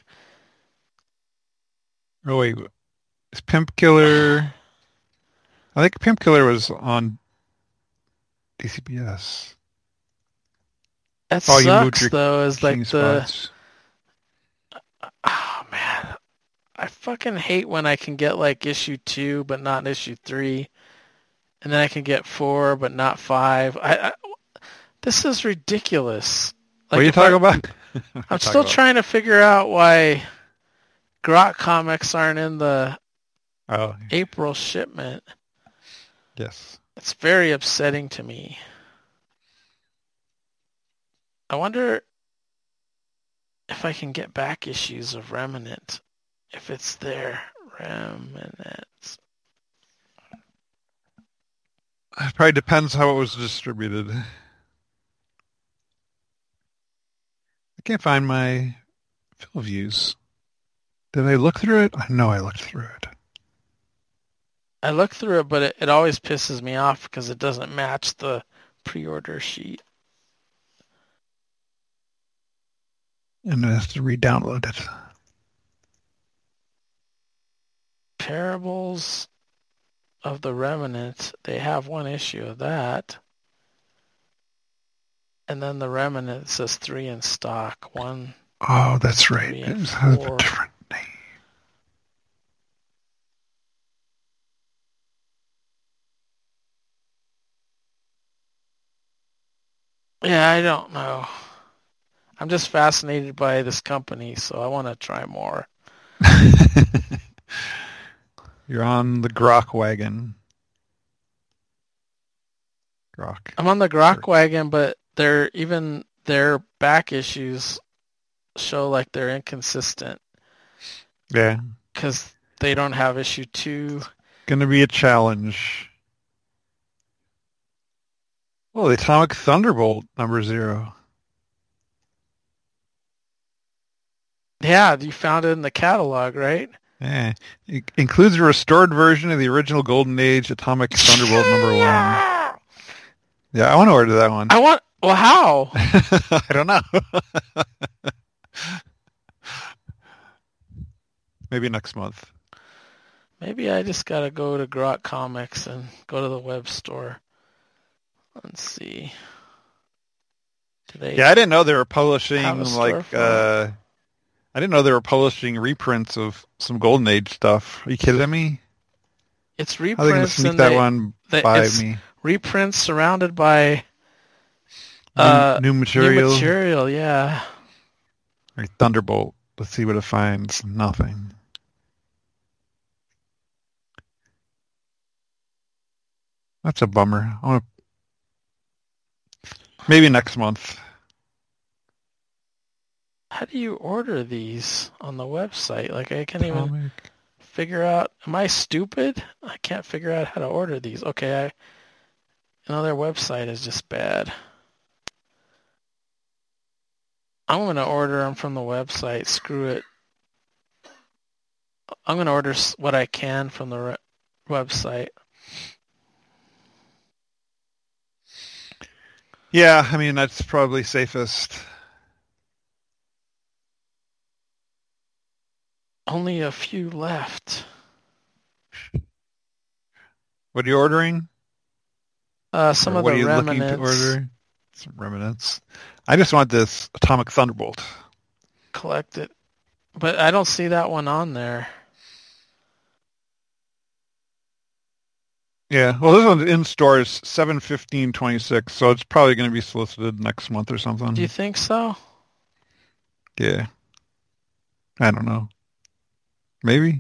A: Oh wait, is Pimp Killer? I think Pimp Killer was on D C B S.
B: That
A: Oh, you moved
B: sucks
A: your
B: though. Is like
A: King
B: the
A: spots.
B: oh man, I fucking hate when I can get like issue two but not issue three, and then I can get four but not five. I, I this is ridiculous. Like,
A: what are you talking I, about?
B: I'm still about? trying to figure out why Grok Comics aren't in the
A: oh.
B: April shipment.
A: Yes.
B: It's very upsetting to me. I wonder if I can get back issues of Remnant. If it's there. Remnants.
A: It probably depends how it was distributed. I can't find my fill views. Did I look through it? I know I looked through it.
B: I looked through it, but it, it always pisses me off because it doesn't match the pre-order sheet.
A: And I have to re-download it.
B: Parables of the Remnant. They have one issue of that. And then the Remnant says three in stock. One.
A: Oh, that's right. It has a different name.
B: Yeah, I don't know. I'm just fascinated by this company, so I want to try more.
A: You're on the Grok wagon. Grok.
B: I'm on the Grok Search. wagon, but they're even their back issues show like they're inconsistent.
A: Yeah.
B: Because they don't have issue two.
A: Gonna be a challenge. Well, the Atomic Thunderbolt number zero.
B: Yeah, you found it in the catalog, right?
A: Yeah. It includes a restored version of the original Golden Age Atomic Thunderbolt number one. Yeah, I want to order that one.
B: I want... Well, how?
A: I don't know. Maybe next month.
B: Maybe I just got to go to Grok Comics and go to the web store. Let's see.
A: Do they yeah, I didn't know they were publishing like... Uh, I didn't know they were publishing reprints of some Golden Age stuff. Are you kidding me?
B: It's reprints.
A: How are they going to sneak that
B: they,
A: one
B: they,
A: by me?
B: Reprints surrounded by
A: new,
B: uh,
A: new material.
B: New material, yeah.
A: Right, Thunderbolt. Let's see what it finds. Nothing. That's a bummer. I want to... Maybe next month.
B: How do you order these on the website? Like, I can't even Comic. figure out. Am I stupid? I can't figure out how to order these. Okay, I, you know, their website is just bad. I'm going to order them from the website. Screw it. I'm going to order what I can from the re- website.
A: Yeah, I mean, that's probably safest.
B: Only a few left.
A: What are you ordering?
B: Uh, some
A: or
B: of
A: what
B: the
A: are you
B: remnants.
A: Looking to order? Some remnants. I just want this Atomic Thunderbolt.
B: Collect it. But I don't see that one on there.
A: Yeah, well, this one's in stores seven fifteen twenty-six, so it's probably going to be solicited next month or something.
B: Do you think so?
A: Yeah. I don't know. Maybe.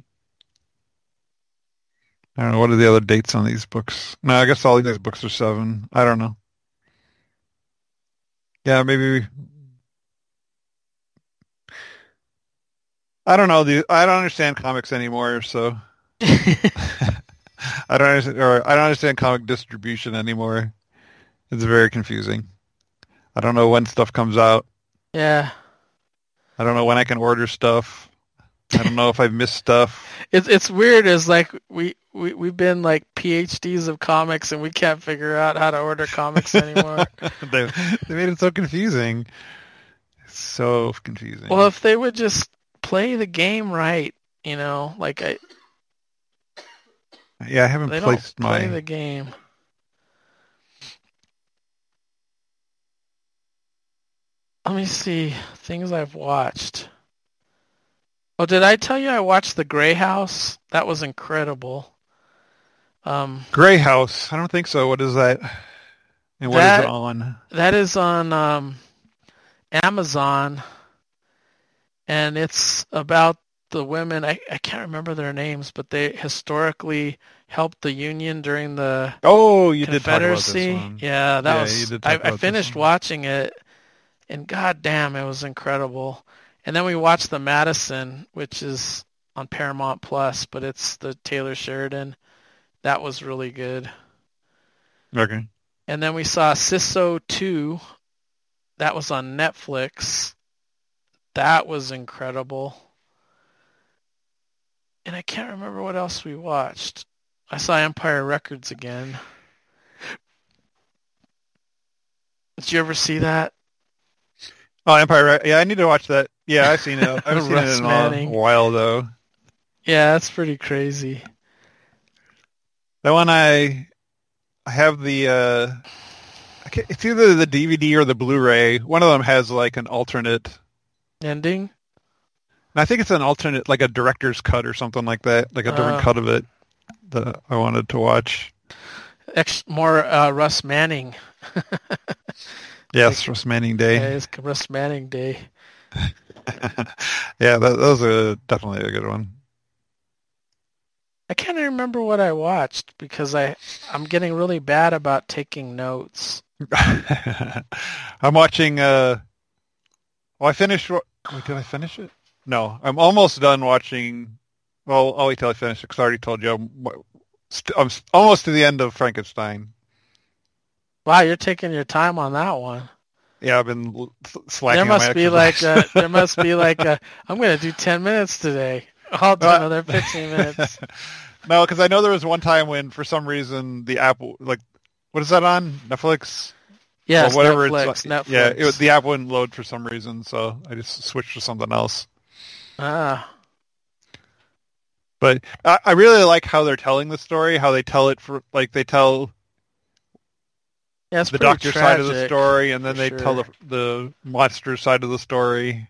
A: I don't know. What are the other dates on these books? No, I guess all these books are seven. I don't know. Yeah, maybe. I don't know. The I don't understand comics anymore, so I don't understand, or I don't understand comic distribution anymore. It's very confusing. I don't know when stuff comes out.
B: Yeah.
A: I don't know when I can order stuff. I don't know if I've missed stuff.
B: It's it's weird. Is like we we we've been like P H Ds of comics, and we can't figure out how to order comics anymore.
A: they they made it so confusing. It's so confusing.
B: Well, if they would just play the game right, you know, like I.
A: Yeah, I haven't
B: they
A: placed
B: don't
A: my
B: play the game. Let me see things I've watched. Oh, did I tell you I watched The Grey House? That was incredible. Um,
A: Grey House. I don't think so. What is that? And what
B: that,
A: is it on?
B: That is on um, Amazon, and it's about the women. I, I can't remember their names, but they historically helped the Union during the
A: Oh, you did talk about this
B: Confederacy.
A: one.
B: Yeah, that
A: Yeah,
B: was.
A: you did talk
B: I,
A: about
B: I
A: this
B: finished
A: one.
B: watching it, and goddamn, it was incredible. And then we watched The Madison, which is on Paramount Plus, but it's the Taylor Sheridan. That was really good.
A: Okay.
B: And then we saw Sisso two. That was on Netflix. That was incredible. And I can't remember what else we watched. I saw Empire Records again. Did you ever see that?
A: Oh, Empire. Re- Yeah, I need to watch that. Yeah, I've seen it. I haven't seen it
B: Russ
A: in a
B: Manning.
A: while though.
B: Yeah, that's pretty crazy.
A: That one I, I have the. Uh, I can't, it's either the D V D or the Blu-ray. One of them has like an alternate.
B: Ending?
A: And I think it's an alternate, like a director's cut or something like that, like a different
B: Uh,
A: cut of it that I wanted to watch.
B: Ex- more uh, Russ Manning.
A: Yes, Russ Manning Day.
B: Yeah, it's Russ Manning Day.
A: Yeah, that, that was a, definitely a good one.
B: I can't even remember what I watched because I, I'm getting really bad about taking notes.
A: I'm watching. Uh, well, I finished. Wait, did I finish it? No, I'm almost done watching. Well, I'll wait till I finish it because I already told you. I'm, st- I'm almost to the end of Frankenstein.
B: Wow, you're taking your time on that one.
A: Yeah, I've been l- slacking.
B: There must
A: on my
B: be like
A: exercise.
B: a, there must be like a, I'm going to do ten minutes today. I'll do
A: Uh,
B: another fifteen minutes.
A: No, because I know there was one time when, for some reason, the app, like, what is that on? Netflix?
B: Yes,
A: Or whatever
B: Netflix.
A: it's
B: Netflix.
A: Yeah, it, was- the app wouldn't load for some reason, so I just switched to something else.
B: Ah,
A: But I, I really like how they're telling the story, how they tell it for, like, they tell
B: yeah, it's
A: the
B: pretty
A: doctor side of the
B: tragic,
A: story, and then
B: for
A: they
B: sure.
A: tell the, the monster side of the story.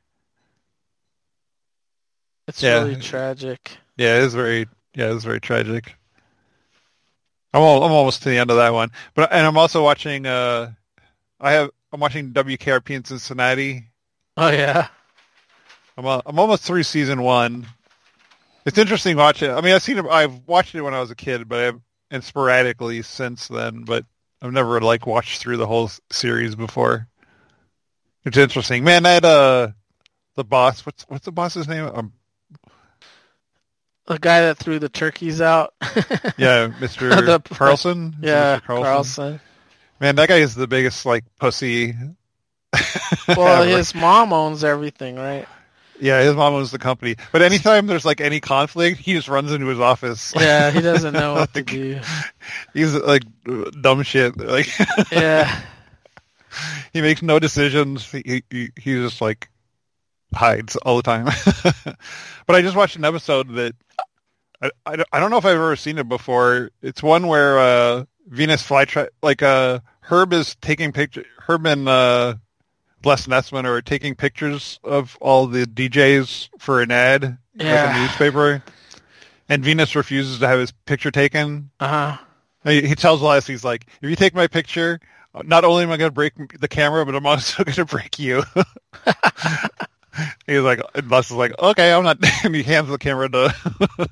B: It's
A: Yeah.
B: really tragic.
A: Yeah, it is very, yeah, it is very tragic. I'm, al- I'm almost to the end of that one, but and I'm also watching. Uh, I have I'm watching W K R P in Cincinnati.
B: Oh yeah.
A: I'm uh, I'm almost through season one. It's interesting watching it. I mean, I've seen it. I've watched it when I was a kid, but I've and sporadically since then. But I've never like watched through the whole s- series before. It's interesting, man. That uh, the boss. What's what's the boss's name? Um,
B: The guy that threw the turkeys out.
A: yeah, Mister
B: The-
A: Carlson. Is it
B: Yeah,
A: Mister Carlson?
B: Carlson.
A: Man, that guy is the biggest like pussy.
B: Well,
A: ever.
B: his mom owns everything, right?
A: Yeah, his mom owns the company. But anytime there's like any conflict, he just runs into his office.
B: Yeah, he doesn't know what to
A: Like,
B: do.
A: He's like dumb shit. Like
B: Yeah.
A: he makes no decisions. He, he he just like hides all the time. But I just watched an episode that I, I, don't- I don't know if I've ever seen it before. It's one where uh, Venus flytrap, like uh, Herb is taking pictures. Herb and uh, Les Nessman are taking pictures of all the D Js for an ad,
B: Yeah.
A: like a newspaper. And Venus refuses to have his picture taken.
B: Uh-huh.
A: He, he tells Les, he's like, if you take my picture, not only am I going to break the camera, but I'm also going to break you. He's like, and Les is like, okay, I'm not. And he hands the camera to,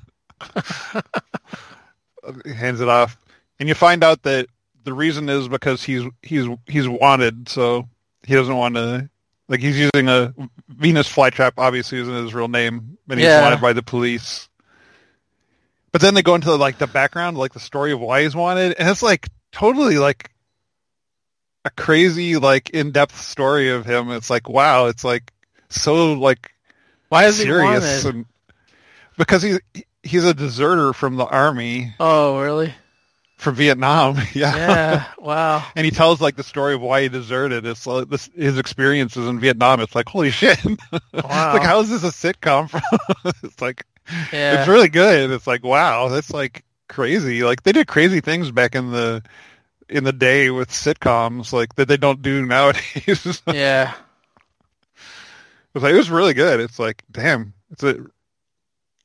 A: he hands it off, and you find out that the reason is because he's he's he's wanted, so he doesn't want to. Like he's using a Venus flytrap, obviously isn't his real name, but he's
B: Yeah.
A: wanted by the police. But then they go into like the background, like the story of why he's wanted, and it's like totally like a crazy, like in-depth story of him. It's like wow, it's like so like
B: Why is he
A: serious,
B: wanted?
A: and because he's he's a deserter from the army
B: Oh, really?
A: from Vietnam. Yeah.
B: Yeah. Wow.
A: And he tells like the story of why he deserted. It's like this his experiences in Vietnam. It's like holy shit.
B: Wow.
A: Like how is this a sitcom from? It's like
B: Yeah.
A: it's really good. It's like wow, that's like crazy. Like they did crazy things back in the in the day with sitcoms like that they don't do nowadays.
B: Yeah.
A: It was like it was really good. It's like damn, it's a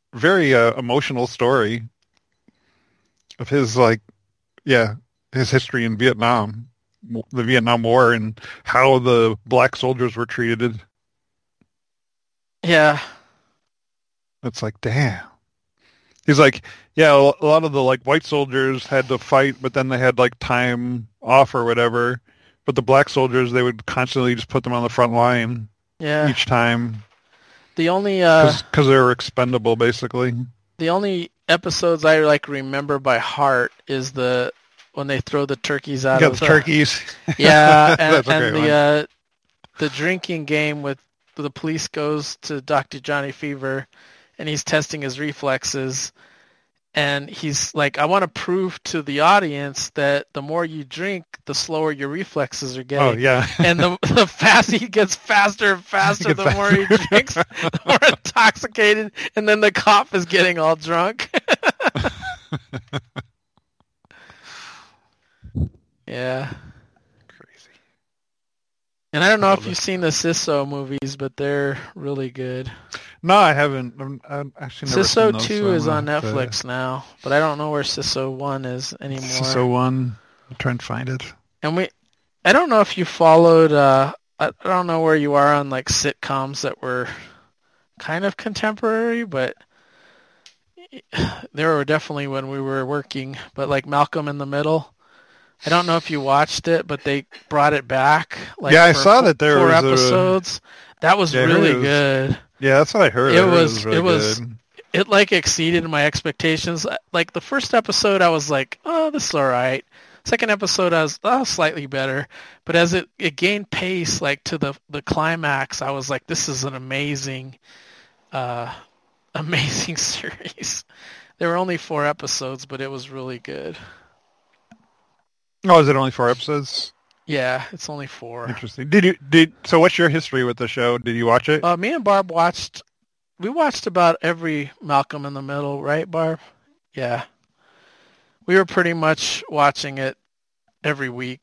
A: very uh, emotional story of his like, yeah, his history in Vietnam, the Vietnam War, and how the black soldiers were treated.
B: Yeah.
A: It's like, damn. He's like, yeah, a lot of the like white soldiers had to fight, but then they had like time off or whatever. But the black soldiers, they would constantly just put them on the front line
B: Yeah.
A: each time
B: The only uh,
A: because they were expendable, basically.
B: the only episodes I like remember by heart is the when they throw the turkeys out
A: You
B: of
A: got
B: the
A: the turkeys.
B: Yeah, and,
A: That's a
B: and
A: great
B: the
A: one.
B: uh, the drinking game with the police goes to Doctor Johnny Fever, and he's testing his reflexes, and he's like, I want to prove to the audience that the more you drink, the slower your reflexes are getting.
A: Oh, yeah.
B: And the the fast he gets faster and faster,
A: Gets
B: the more he
A: faster.
B: drinks, the more intoxicated, and then the cop is getting all drunk. Yeah.
A: Crazy.
B: And I don't know
A: I
B: if
A: love
B: you've
A: it.
B: seen the Sisso movies, but they're really good.
A: No, I haven't. I'm, I've actually never
B: Sisso
A: seen those,
B: two
A: so
B: is
A: I'm
B: on
A: gonna have to-
B: Netflix now, but I don't know where Sisso one is anymore.
A: So one, I'm trying to find it.
B: And we, I don't know if you followed, uh, I I don't know where you are on like sitcoms that were kind of contemporary, but there were definitely when we were working, but like Malcolm in the Middle. I don't know if you watched it, but they brought it back. Like
A: Yeah, I
B: for
A: saw
B: fo-
A: that there
B: four
A: was a-
B: episodes. That was
A: Yeah, I heard
B: really
A: it was-
B: good.
A: Yeah, that's what I heard.
B: It
A: I heard
B: was-
A: really
B: it was-
A: good.
B: It like exceeded my expectations. Like the first episode, I was like, "Oh, this is all right." Second episode, I was oh, slightly better, but as it, it gained pace, like to the the climax, I was like, "This is an amazing, uh, amazing series." There were only four episodes, but it was really good.
A: Oh, is it only four episodes?
B: Yeah, it's only four.
A: Interesting. Did you did so? What's your history with the show? Did you watch it?
B: Uh, me and Barb watched. We watched about every Malcolm in the Middle, right, Barb? Yeah. We were pretty much watching it every week.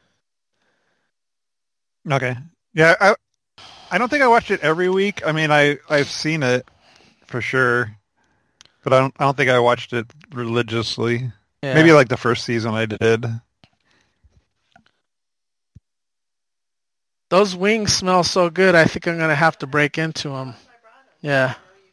A: Okay. Yeah, I I don't think I watched it every week. I mean, I I've seen it for sure, but I don't I don't think I watched it religiously.
B: Yeah.
A: Maybe like the first season I did.
B: Those wings smell so good. I think I'm gonna have to break into them. Yeah.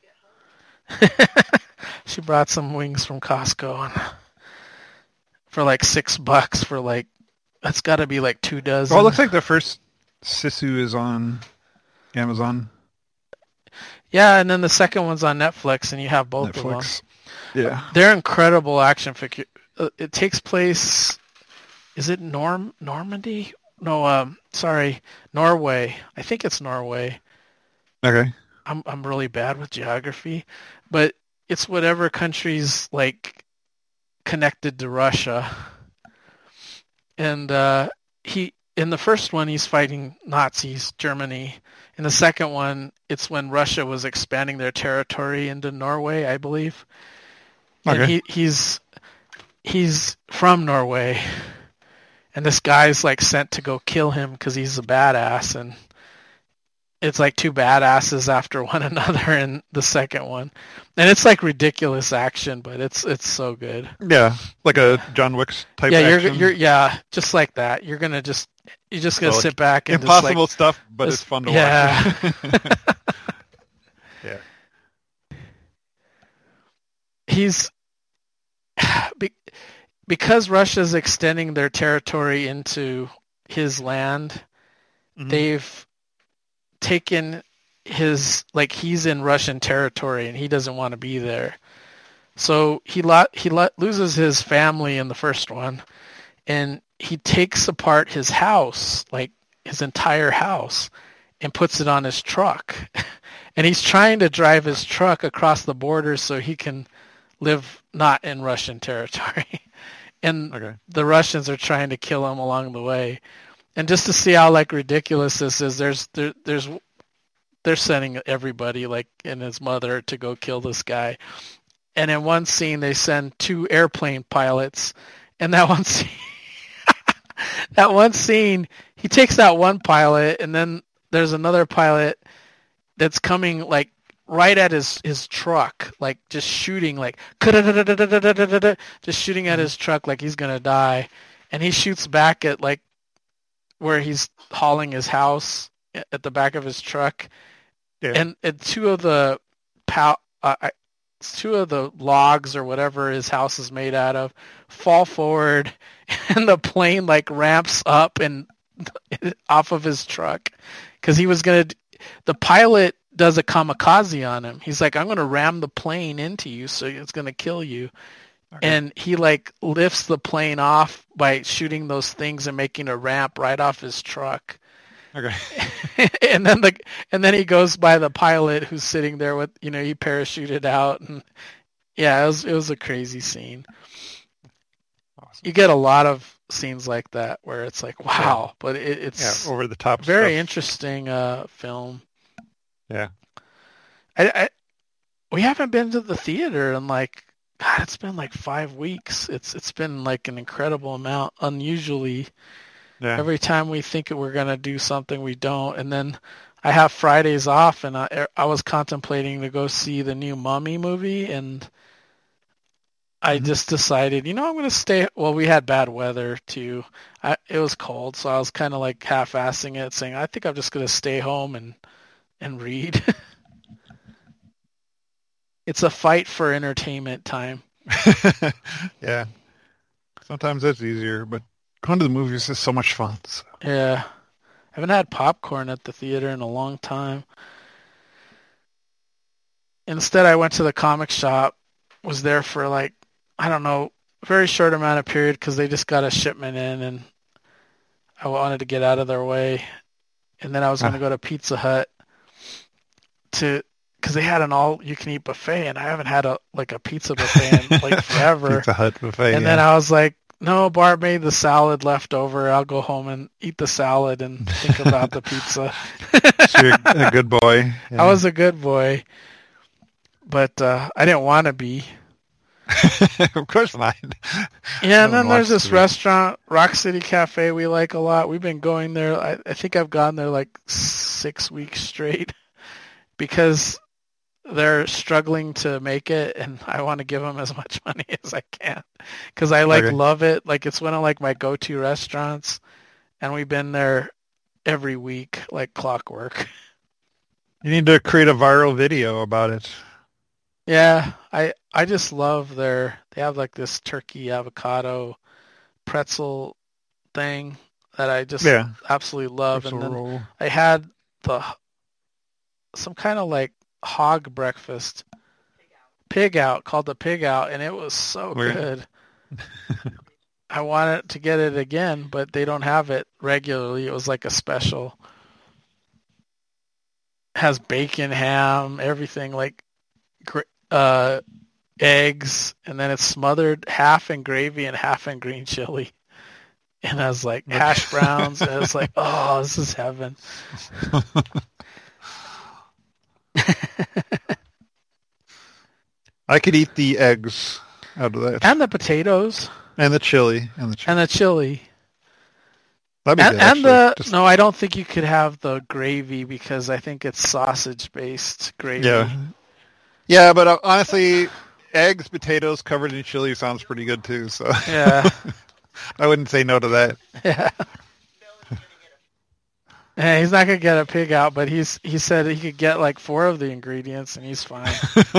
B: She brought some wings from Costco and for like six bucks for like that's got to be like two dozen.
A: Well, it looks like the first Sisu is on Amazon,
B: Yeah, and then the second one's on Netflix, and you have both of them.
A: Netflix. Yeah.
B: They're incredible action figure. Uh, it takes place. Is it Norm Normandy? No, um, sorry, Norway. I think it's Norway.
A: Okay.
B: I'm I'm really bad with geography, but it's whatever country's like connected to Russia. And uh, he in the first one he's fighting Nazis, Germany. In the second one, it's when Russia was expanding their territory into Norway, I believe. And
A: Okay.
B: he he's he's from Norway. And this guy's like sent to go kill him because he's a badass, and it's like two badasses after one another in the second one, and it's like ridiculous action, but it's it's so good.
A: Yeah, like a John Wick type.
B: Yeah, you're
A: action.
B: you're yeah, just like that. You're gonna just you're just gonna
A: So,
B: sit back and
A: impossible
B: just
A: stuff, but
B: this-
A: it's fun to
B: yeah.
A: watch. Yeah.
B: like he's be, because Russia's extending their territory into his land.
A: Mhm.
B: They've taken his like he's in Russian territory and he doesn't want to be there. So he lo- he lo- loses his family in the first one, and he takes apart his house, like his entire house, and puts it on his truck. And he's trying to drive his truck across the border so he can live not in Russian territory. And
A: Okay.
B: the Russians are trying to kill him along the way. And just to see how like ridiculous this is, there's there, there's they're sending everybody like and his mother to go kill this guy. And in one scene they send two airplane pilots, and that one scene that one scene he takes out one pilot, and then there's another pilot that's coming like right at his, his truck, like just shooting, like just shooting at his truck like he's gonna die, and he shoots back at like where he's hauling his house at the back of his truck,
A: Yeah.
B: and, and two of the pow, uh, two of the logs or whatever his house is made out of fall forward, and the plane like ramps up and off of his truck because he was gonna. The pilot does a kamikaze on him. He's like, I'm gonna ram the plane into you, so it's gonna kill you. Okay. And he like lifts the plane off by shooting those things and making a ramp right off his truck.
A: Okay.
B: and then the and then he goes by the pilot who's sitting there with, you know, he parachuted out, and yeah, it was it was a crazy scene. Awesome. You get a lot of scenes like that where it's like, wow, yeah. but it, it's
A: yeah, over the top.
B: Very
A: stuff.
B: interesting uh, film.
A: Yeah.
B: I, I we haven't been to the theater in like God, it's been like five weeks. It's it's been like an incredible amount, unusually. Yeah. Every time we think we're gonna do something, we don't. And then I have Fridays off, and I I was contemplating to go see the new Mummy movie, and I mm-hmm. just decided, you know, I'm gonna stay. Well, we had bad weather too. I, it was cold, so I was kind of like half-assing it, saying I think I'm just gonna stay home and and read. It's a fight for entertainment time.
A: Yeah. Sometimes that's easier, but going to the movies is so much fun. So.
B: Yeah. I haven't had popcorn at the theater in a long time. Instead, I went to the comic shop, was there for like, I don't know, a very short amount of period because they just got a shipment in and I wanted to get out of their way. And then I was going to go to Pizza Hut to... because they had an all-you-can-eat buffet, and I haven't had a like a pizza buffet in like forever.
A: Pizza Hut buffet.
B: And
A: yeah.
B: then I was like, no, Barb made the salad left over. I'll go home and eat the salad and think about the pizza.
A: So you're a good boy.
B: Yeah. I was a good boy, but uh, I didn't want to be.
A: Of course not.
B: Yeah, and then there's this restaurant, Rock City Cafe, we like a lot. We've been going there. I, I think I've gone there like six weeks straight because they're struggling to make it, and I want to give them as much money as I can because I like okay. love it. Like it's one of like my go-to restaurants, and we've been there every week like clockwork.
A: You need to create a viral video about it.
B: Yeah, I I just love their. They have like this turkey avocado pretzel thing that I just yeah. absolutely love, pretzel and then roll. I had the some kind of like hog breakfast pig out. pig out called the pig out, and it was so Weird. good. I wanted to get it again, but they don't have it regularly. It was like a special. Has bacon, ham, everything, like uh, eggs, and then it's smothered half in gravy and half in green chili. And I was like, hash browns, and I was like, oh, this is heaven.
A: I could eat the eggs out of that.
B: And the potatoes.
A: And the chili. And the chili.
B: And the chili.
A: That'd be
B: and,
A: good,
B: and the
A: Just...
B: no, I don't think you could have the gravy because I think it's sausage-based gravy.
A: Yeah. Yeah, but uh, honestly, eggs, potatoes covered in chili sounds pretty good too. So
B: yeah,
A: I wouldn't say no to that.
B: Yeah. Yeah, he's not gonna get a pig out, but he's he said he could get like four of the ingredients and he's fine.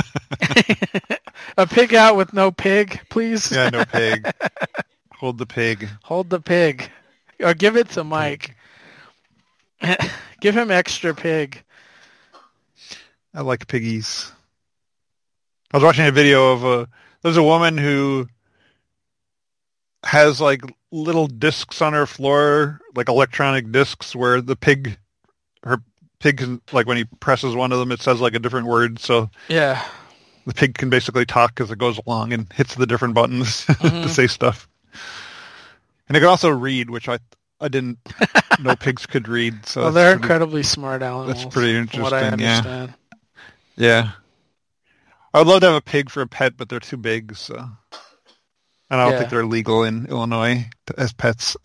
B: A pig out with no pig, please.
A: Yeah, no pig. Hold the pig.
B: Hold the pig, or give it to Mike. Give him extra pig.
A: I like piggies. I was watching a video of a. There's a woman who has like little discs on her floor, like electronic discs, where the pig, her pig can, like when he presses one of them, it says like a different word. So
B: yeah,
A: the pig can basically talk as it goes along and hits the different buttons mm-hmm. to say stuff. And it can also read, which I I didn't know pigs could read. So
B: well, they're
A: pretty,
B: incredibly smart animals.
A: That's pretty interesting.
B: From what I understand.
A: Yeah. Yeah. I would love to have a pig for a pet, but they're too big, so. And I don't yeah. think they're legal in Illinois as pets.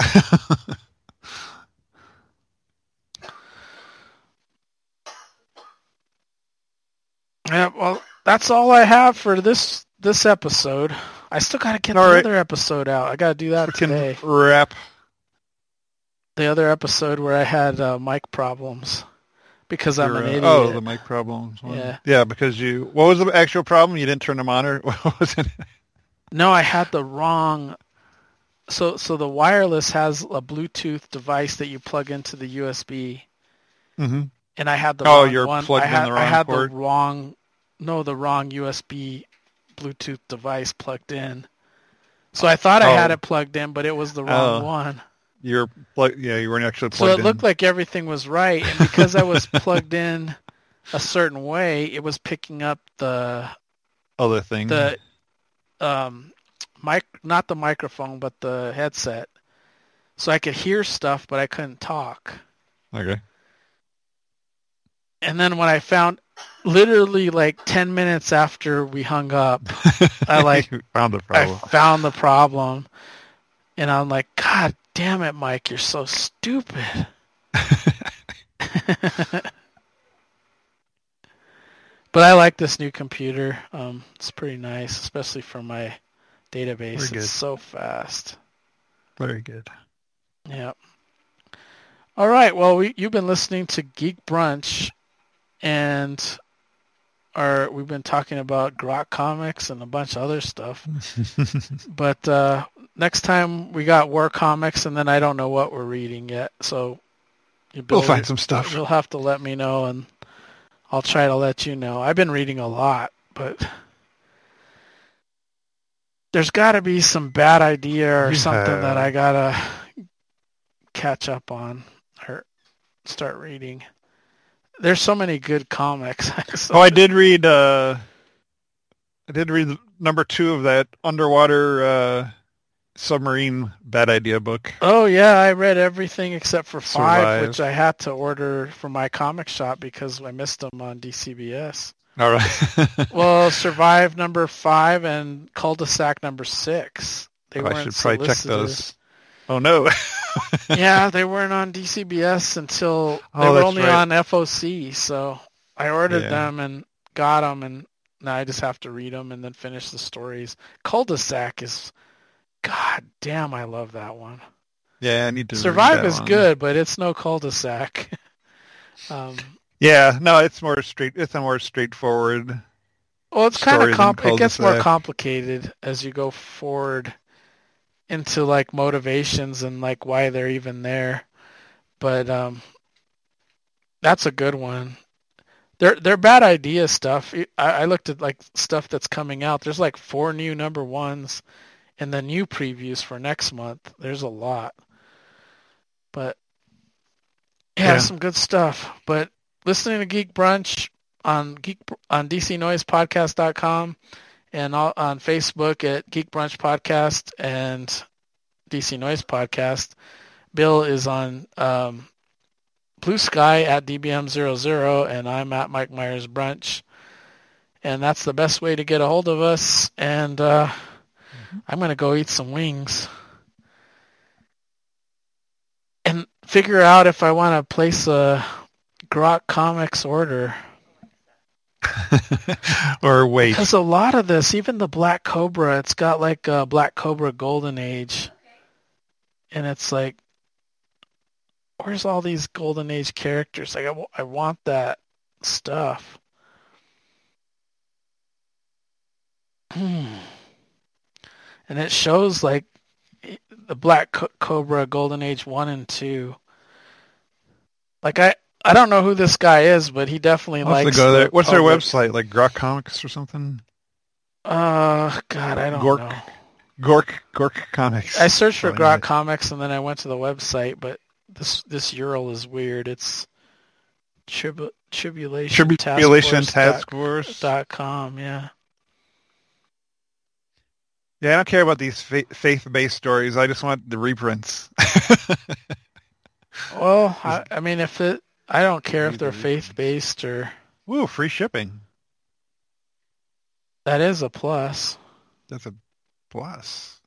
B: Yeah, well, that's all I have for this this episode. I still got to get
A: All
B: the
A: right.
B: other episode out. I got to do that
A: We can
B: today.
A: wrap.
B: The other episode where I had uh, mic problems because I'm
A: Your,
B: an
A: uh,
B: idiot.
A: Oh, the mic problems. One.
B: Yeah.
A: Yeah, because you... What was the actual problem? You didn't turn them on, or what was it?
B: No, I had the wrong... So so the wireless has a Bluetooth device that you plug into the U S B,
A: Mm-hmm.
B: and I had the
A: Oh,
B: wrong
A: you're
B: one.
A: plugged
B: I had,
A: in the wrong
B: I had
A: port?
B: the wrong... No, the wrong U S B Bluetooth device plugged in. So I thought I had
A: Oh.
B: it plugged in, but it was the wrong
A: Oh.
B: one.
A: You're plug- Yeah, you weren't actually
B: So
A: plugged
B: it looked
A: in.
B: like everything was right, and because I was plugged in a certain way, it was picking up the
A: Other thing.
B: the um mic not the microphone but the headset. So I could hear stuff, but I couldn't talk.
A: Okay.
B: And then when I found, literally like ten minutes after we hung up, I like
A: You found the problem.
B: I found the problem, and I'm like, God damn it, Mike, you're so stupid. But I like this new computer. Um, it's pretty nice, especially for my database.
A: Very
B: It's
A: good.
B: so fast.
A: Very good.
B: Yeah. All right. Well, we, you've been listening to Geek Brunch, and our we've been talking about Grok Comics and a bunch of other stuff. But uh, next time we got War Comics, and then I don't know what we're reading yet. So you
A: We'll
B: Billy,
A: find some stuff.
B: You'll have to let me know, and I'll try to let you know. I've been reading a lot, but there's got to be some bad idea or
A: You
B: something
A: have.
B: that I got to catch up on or start reading. There's so many good comics. So-
A: Oh, I did read. Uh, I did read number two of that underwater uh, submarine bad idea book.
B: Oh, yeah, I read everything except for five,
A: Survive.
B: which I had to order from my comic shop because I missed them on D C B S.
A: All right.
B: Well, Survive number five and Cul-de-sac number six. They
A: Oh,
B: weren't
A: I should probably check
B: solicited.
A: those. Oh no.
B: Yeah, they weren't on D C B S until they
A: Oh,
B: were
A: that's
B: only
A: right.
B: on F O C. So I ordered
A: Yeah.
B: them and got them, and now I just have to read them and then finish the stories. Cul-de-sac is, god damn, I love that one.
A: Yeah, I need to. read
B: Survive
A: that
B: is
A: one.
B: good, but it's no cul-de-sac. um,
A: Yeah, no, it's more straight. It's a more straightforward.
B: well, it's kind
A: Story
B: of
A: than
B: comp- it gets more
A: cul-de-sac.
B: complicated as you go forward into like motivations and like why they're even there. But um, that's a good one. They're they're bad idea stuff. I, I looked at like stuff that's coming out. There's like four new number ones, and the new previews for next month. There's a lot, but yeah,
A: Yeah.
B: some good stuff. But listening to Geek Brunch on Geek on D C Noise Podcast dot com and all, on Facebook at Geek Brunch Podcast and D C Noise Podcast. Bill is on um, Blue Sky at D B M zero zero, and I'm at Mike Myers Brunch. And that's the best way to get a hold of us. And uh, mm-hmm. I'm going to go eat some wings and figure out if I want to place a Grok Comics order.
A: Or wait.
B: Because a lot of this, even the Black Cobra, it's got like a Black Cobra Golden Age. And it's like, where's all these Golden Age characters? Like, I, w- I want that stuff. Hmm. And it shows like the Black Co- Cobra Golden Age one and two. Like, I, I don't know who this guy is, but he definitely
A: I'll have to
B: likes
A: go
B: the
A: there. What's their
B: public.
A: website? Like Grok Comics or something?
B: Uh, God, I don't
A: Gork.
B: know.
A: Gork Gork Comics.
B: I searched for
A: Probably
B: Grok
A: not.
B: Comics and then I went to the website, but this this U R L is weird. It's tribu- tribulation
A: Tribulation
B: task
A: Task
B: force
A: Force.
B: dot com. Yeah.
A: Yeah, I don't care about these fa- faith-based stories. I just want the reprints.
B: Well, I, I mean, if it, I don't care if
A: Read
B: they're
A: the reprints.
B: faith based or
A: Woo, free shipping.
B: that is a plus.
A: That's a plus.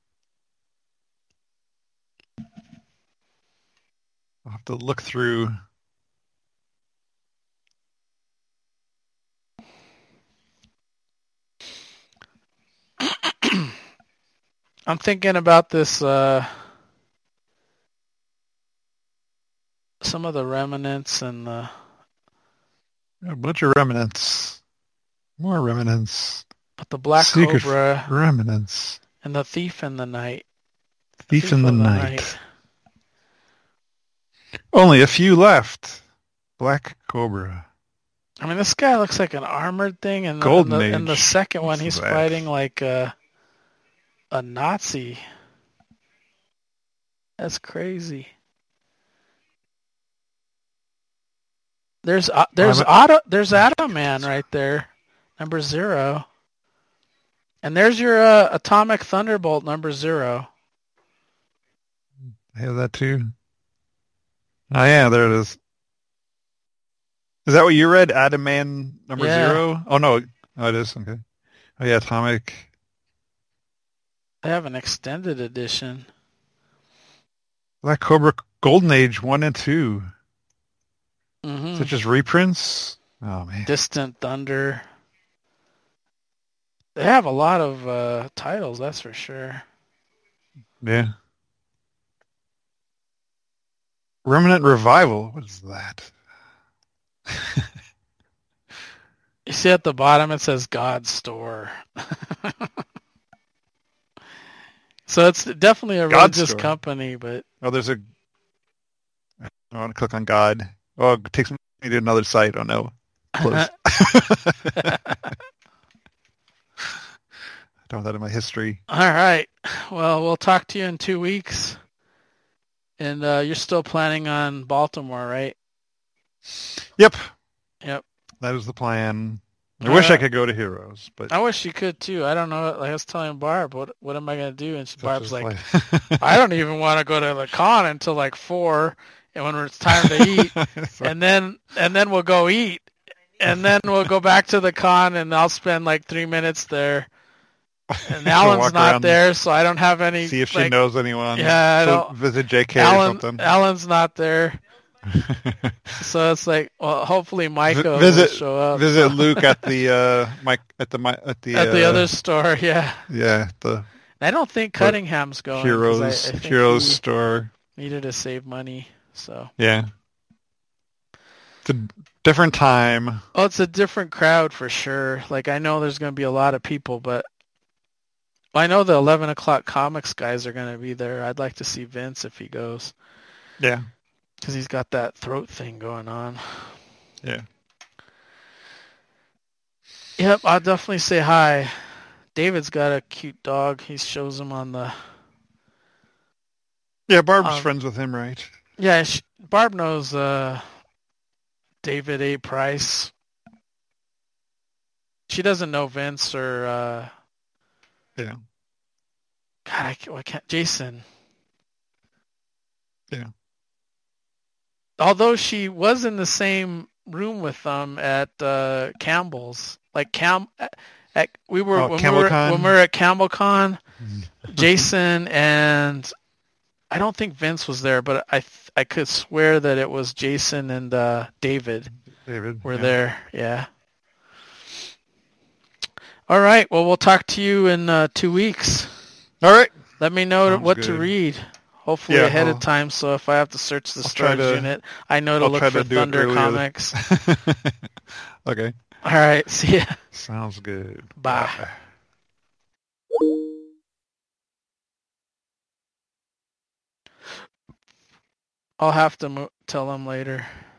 A: I'll have to look through.
B: I'm thinking about this. Uh, some of the remnants and the
A: A bunch of remnants. More remnants.
B: but the Black
A: Secret
B: Cobra
A: remnants.
B: and the Thief in the Night.
A: Thief,
B: Thief
A: in the,
B: of the
A: night.
B: Night.
A: Only a few left. Black Cobra.
B: I mean, this guy looks like an armored thing, and the,
A: Golden
B: and the,
A: Age.
B: and the second one,
A: What's
B: he's
A: that?
B: fighting like a a Nazi. That's crazy. There's uh, there's
A: I'm
B: Auto, there's Atom Man right there, number zero, and there's your uh, Atomic Thunderbolt number zero.
A: I have that too. Oh yeah, there it is. Is that what you read? Atom Man number
B: Yeah.
A: zero? Oh no. Oh, it is. Okay. Oh yeah, Atomic.
B: They have an extended edition.
A: Black Cobra Golden Age one and two.
B: Mm-hmm.
A: Such as reprints. Oh man.
B: Distant Thunder. They have a lot of uh, titles, that's for sure.
A: Yeah. Remnant Revival. What is that?
B: You see at the bottom it says God Store. So it's definitely a
A: God
B: religious
A: Store.
B: company, but
A: Oh, there's a. I want to click on God. Oh, it takes me to another site. Oh no. Close. I don't have that in my history.
B: all right. Well, we'll talk to you in two weeks. And uh, you're still planning on Baltimore, right?
A: Yep.
B: Yep.
A: That is the plan. I
B: All
A: wish I
B: right.
A: could go to Heroes, but
B: I wish you could too. I don't know. Like I was telling Barb, what what am I gonna do? And she,
A: such
B: Barb's
A: is
B: like,
A: life.
B: I don't even want to go to the con until like four, and when it's time to eat,
A: So-
B: and then and then we'll go eat, and then we'll go back to the con, and I'll spend like three minutes there. And
A: She'll
B: Alan's
A: walk
B: not
A: around,
B: there, so I don't have any.
A: See if she
B: like,
A: knows anyone.
B: Yeah, I
A: She'll
B: don't-
A: visit J K
B: Alan,
A: or something.
B: Alan's not there, so it's like, well, hopefully Micah will
A: visit
B: show up.
A: visit Luke at the uh Mike at the Mi- at the
B: at the
A: uh,
B: other store, yeah.
A: yeah the
B: I don't think Cunningham's going. 'cause
A: Heroes
B: I, I think
A: Heroes
B: he
A: store.
B: needed to save money, so.
A: Yeah. It's a different time.
B: Oh, it's a different crowd for sure. Like, I know there's going to be a lot of people, but I know the eleven o'clock comics guys are going to be there. I'd like to see Vince if he goes,
A: Yeah.
B: because he's got that throat thing going on.
A: Yeah.
B: Yep, I'll definitely say hi. David's got a cute dog. He shows him on the...
A: Yeah, Barb's
B: Um,
A: friends with him, right?
B: Yeah, she, Barb knows uh, David A. Price. She doesn't know Vince or... Uh,
A: Yeah.
B: God, I can't, I can't... Jason.
A: Yeah.
B: Although she was in the same room with them at uh, Campbell's, like Cam, at, at we were
A: Oh,
B: when we were
A: CamelCon?
B: when we were at CamelCon, Jason and I don't think Vince was there, but I th- I could swear that it was Jason and uh, David
A: David.
B: were
A: yeah.
B: there. Yeah. All right. Well, we'll talk to you in uh, two weeks.
A: All right.
B: Let me know
A: Sounds
B: what to
A: good.
B: read. Hopefully
A: Yeah,
B: ahead
A: I'll-
B: of time, so if I have to search the
A: I'll try
B: storage
A: to-
B: unit, I know to
A: I'll
B: look
A: try
B: for
A: to do it
B: Thunder
A: earlier.
B: Comics.
A: Okay.
B: All right, see ya.
A: Sounds good.
B: Bye. I'll have to mo- tell them later.